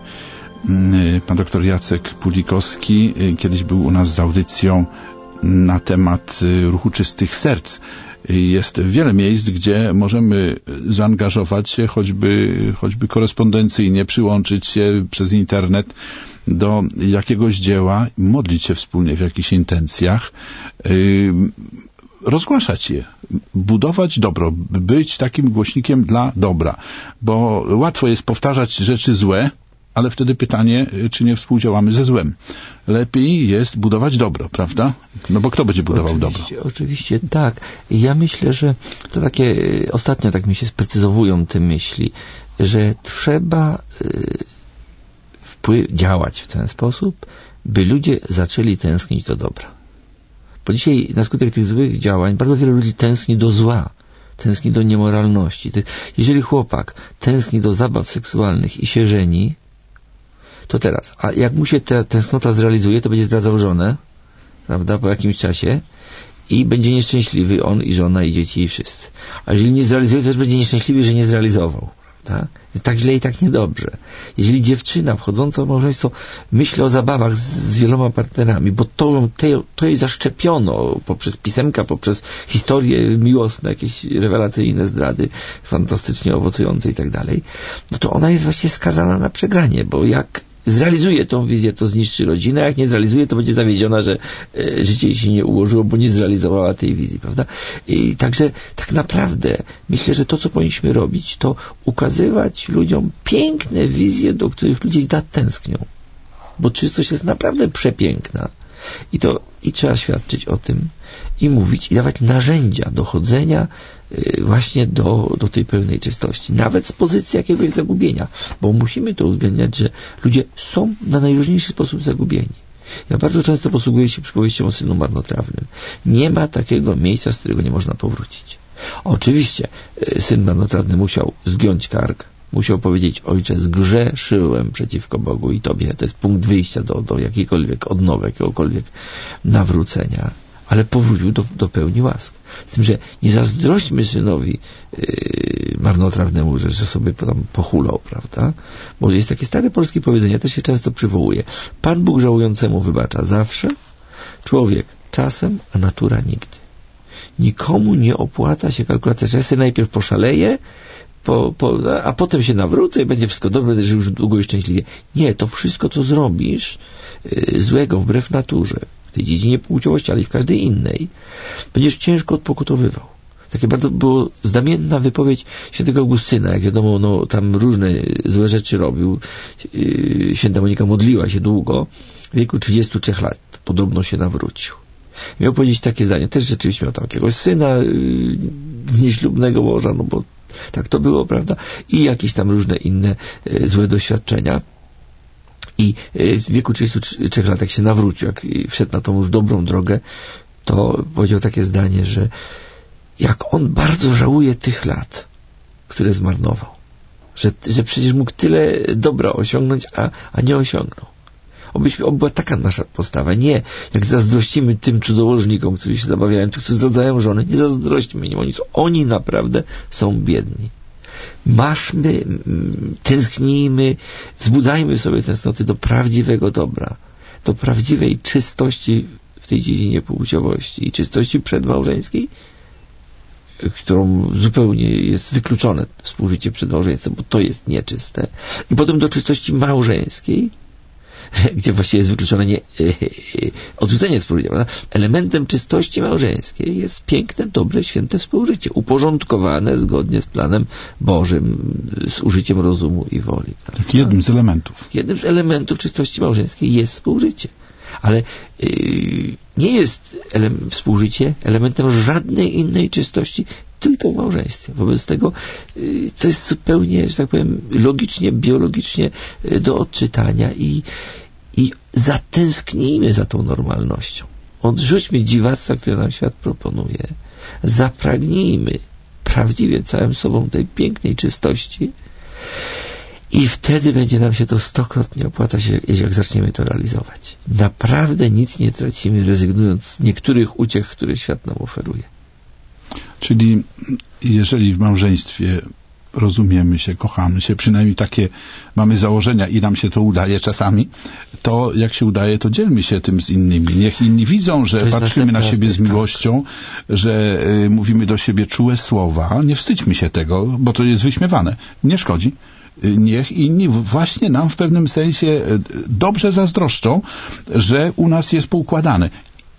Pan doktor Jacek Pulikowski kiedyś był u nas z audycją na temat ruchu czystych serc. Jest wiele miejsc, gdzie możemy zaangażować się, choćby, choćby korespondencyjnie, przyłączyć się przez internet do jakiegoś dzieła, modlić się wspólnie w jakichś intencjach, rozgłaszać je, budować dobro, być takim głośnikiem dla dobra, bo łatwo jest powtarzać rzeczy złe, ale wtedy pytanie, czy nie współdziałamy ze złem. Lepiej jest budować dobro, prawda? No bo kto będzie budował oczywiście, dobro? Oczywiście, tak. Ja myślę, że to takie, ostatnio tak mi się sprecyzowują te myśli, że trzeba wpływ, działać w ten sposób, by ludzie zaczęli tęsknić do dobra. Bo dzisiaj na skutek tych złych działań bardzo wielu ludzi tęskni do zła, tęskni do niemoralności. Jeżeli chłopak tęskni do zabaw seksualnych i się żeni, to teraz, a jak mu się ta tęsknota zrealizuje, to będzie zdradzał żonę, prawda, po jakimś czasie i będzie nieszczęśliwy on i żona i dzieci i wszyscy. A jeżeli nie zrealizuje, to też będzie nieszczęśliwy, że nie zrealizował. Tak? Tak źle i tak niedobrze. Jeżeli dziewczyna wchodząca w małżeństwo myśli o zabawach z, z wieloma partnerami, bo to, te, to jej zaszczepiono poprzez pisemka, poprzez historie miłosne, jakieś rewelacyjne zdrady, fantastycznie owocujące i tak dalej, no to ona jest właśnie skazana na przegranie, bo jak zrealizuje tą wizję, to zniszczy rodzinę, a jak nie zrealizuje, to będzie zawiedziona, że e, życie jej się nie ułożyło, bo nie zrealizowała tej wizji, prawda? I także tak naprawdę myślę, że to, co powinniśmy robić, to ukazywać ludziom piękne wizje, do których ludzie tak tęsknią. Bo czystość jest naprawdę przepiękna. I to i trzeba świadczyć o tym i mówić, i dawać narzędzia dochodzenia y, właśnie do, do tej pełnej czystości. Nawet z pozycji jakiegoś zagubienia. Bo musimy to uwzględniać, że ludzie są na najróżniejszy sposób zagubieni. Ja bardzo często posługuję się przypowieścią o synu marnotrawnym. Nie ma takiego miejsca, z którego nie można powrócić. Oczywiście y, syn marnotrawny musiał zgiąć kark, musiał powiedzieć: ojcze, zgrzeszyłem przeciwko Bogu i Tobie. To jest punkt wyjścia do, do jakiejkolwiek odnowy, jakiegokolwiek nawrócenia. Ale powrócił do, do pełni łask. Z tym, że nie zazdrośćmy synowi yy, marnotrawnemu, że, że sobie tam pochulał, prawda? Bo jest takie stare polskie powiedzenie, też się często przywołuje. Pan Bóg żałującemu wybacza zawsze, człowiek czasem, a natura nigdy. Nikomu nie opłaca się kalkulacja, że ja sobie najpierw poszaleję, Po, po, a potem się nawrócę i będzie wszystko dobre, będę żył już długo i szczęśliwie. Nie, to wszystko, co zrobisz yy, złego, wbrew naturze, w tej dziedzinie płciowości, ale i w każdej innej, będziesz ciężko odpokutowywał. Takie bardzo było znamienna wypowiedź świętego Augustyna. Jak wiadomo, no, tam różne złe rzeczy robił. Yy, święta Monika modliła się długo. W wieku trzydziestu trzech lat podobno się nawrócił. Miał powiedzieć takie zdanie. Też rzeczywiście miał tam jakiegoś syna yy, z nieślubnego łoża, no bo tak to było, prawda? I jakieś tam różne inne e, złe doświadczenia. I e, w wieku trzydziestu trzech lat, jak się nawrócił, jak wszedł na tą już dobrą drogę, to powiedział takie zdanie, że jak on bardzo żałuje tych lat, które zmarnował. Że, że przecież mógł tyle dobra osiągnąć, a, a nie osiągnął. Obyśmy, oby była taka nasza postawa. Nie, jak zazdrościmy tym cudzołożnikom, którzy się zabawiają, którzy zdradzają żony, nie zazdrośćmy im o nic. Oni naprawdę są biedni. Maszmy, tęsknijmy, wzbudzajmy sobie tęsknoty do prawdziwego dobra, do prawdziwej czystości w tej dziedzinie płciowości i czystości przedmałżeńskiej, którą zupełnie jest wykluczone współżycie przedmałżeńskie, bo to jest nieczyste. I potem do czystości małżeńskiej, gdzie właściwie jest wykluczone nie, yy, yy, odrzucenie współżycia. Prawda? Elementem czystości małżeńskiej jest piękne, dobre, święte współżycie, uporządkowane zgodnie z planem Bożym, z użyciem rozumu i woli. Prawda? Jednym z elementów. Jednym z elementów czystości małżeńskiej jest współżycie. Ale yy, nie jest ele- współżycie elementem żadnej innej czystości, tylko w małżeństwie. Wobec tego yy, to jest zupełnie, że tak powiem, logicznie, biologicznie yy, do odczytania i, i zatęsknijmy za tą normalnością. Odrzućmy dziwactwa, które nam świat proponuje. Zapragnijmy prawdziwie całym sobą tej pięknej czystości i wtedy będzie nam się to stokrotnie opłacać, jak zaczniemy to realizować. Naprawdę nic nie tracimy, rezygnując z niektórych uciech, które świat nam oferuje. Czyli jeżeli w małżeństwie rozumiemy się, kochamy się, przynajmniej takie mamy założenia i nam się to udaje czasami, to jak się udaje, to dzielmy się tym z innymi. Niech inni widzą, że patrzymy na siebie z miłością, tak. że y, mówimy do siebie czułe słowa. Nie wstydźmy się tego, bo to jest wyśmiewane. Nie szkodzi. Niech inni właśnie nam w pewnym sensie dobrze zazdroszczą, że u nas jest poukładane.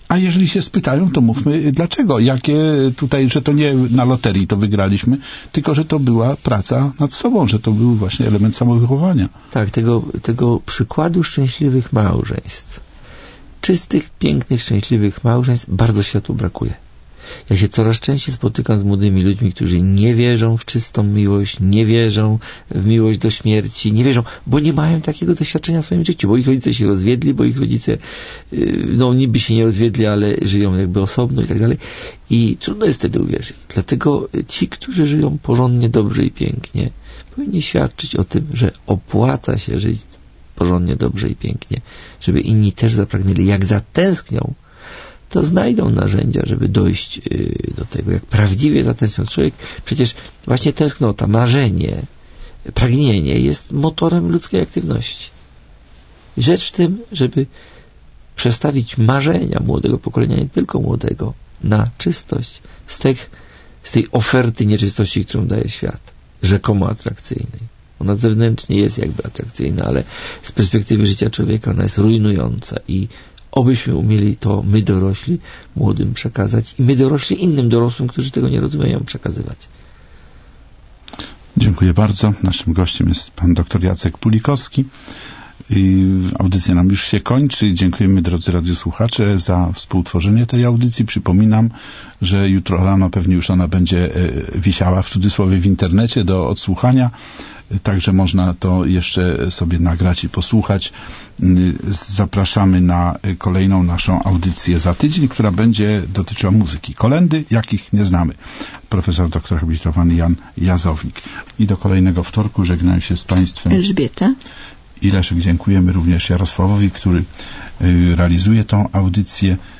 A jeżeli się spytają, to mówmy dlaczego. Jakie tutaj, że to nie na loterii to wygraliśmy, tylko że to była praca nad sobą, że to był właśnie element samowychowania. Tak, tego, tego przykładu szczęśliwych małżeństw, czystych, pięknych, szczęśliwych małżeństw bardzo światu brakuje. Ja się coraz częściej spotykam z młodymi ludźmi, którzy nie wierzą w czystą miłość, nie wierzą w miłość do śmierci, nie wierzą, bo nie mają takiego doświadczenia w swoim życiu, bo ich rodzice się rozwiedli, bo ich rodzice no niby się nie rozwiedli, ale żyją jakby osobno i tak dalej. I trudno jest wtedy uwierzyć. Dlatego ci, którzy żyją porządnie, dobrze i pięknie, powinni świadczyć o tym, że opłaca się żyć porządnie, dobrze i pięknie, żeby inni też zapragnęli. Jak zatęsknią, to znajdą narzędzia, żeby dojść do tego, jak prawdziwie zatęsknią. Człowiek, przecież właśnie tęsknota, marzenie, pragnienie jest motorem ludzkiej aktywności. Rzecz w tym, żeby przestawić marzenia młodego pokolenia, nie tylko młodego, na czystość z, tych, z tej oferty nieczystości, którą daje świat, rzekomo atrakcyjnej. Ona zewnętrznie jest jakby atrakcyjna, ale z perspektywy życia człowieka ona jest rujnująca i obyśmy umieli to my dorośli młodym przekazać i my dorośli innym dorosłym, którzy tego nie rozumieją, przekazywać. Dziękuję bardzo. Naszym gościem jest pan dr Jacek Pulikowski. I audycja nam już się kończy. Dziękujemy, drodzy radiosłuchacze, za współtworzenie tej audycji. Przypominam, że jutro rano pewnie już ona będzie wisiała w cudzysłowie w internecie do odsłuchania. Także można to jeszcze sobie nagrać i posłuchać. Zapraszamy na kolejną naszą audycję za tydzień, która będzie dotyczyła muzyki. Kolędy, jakich nie znamy. Profesor doktor habilitowany Jan Jazownik. I do kolejnego wtorku żegnają się z Państwem Elżbieta i Leszek. Dziękujemy również Jarosławowi, który realizuje tą audycję.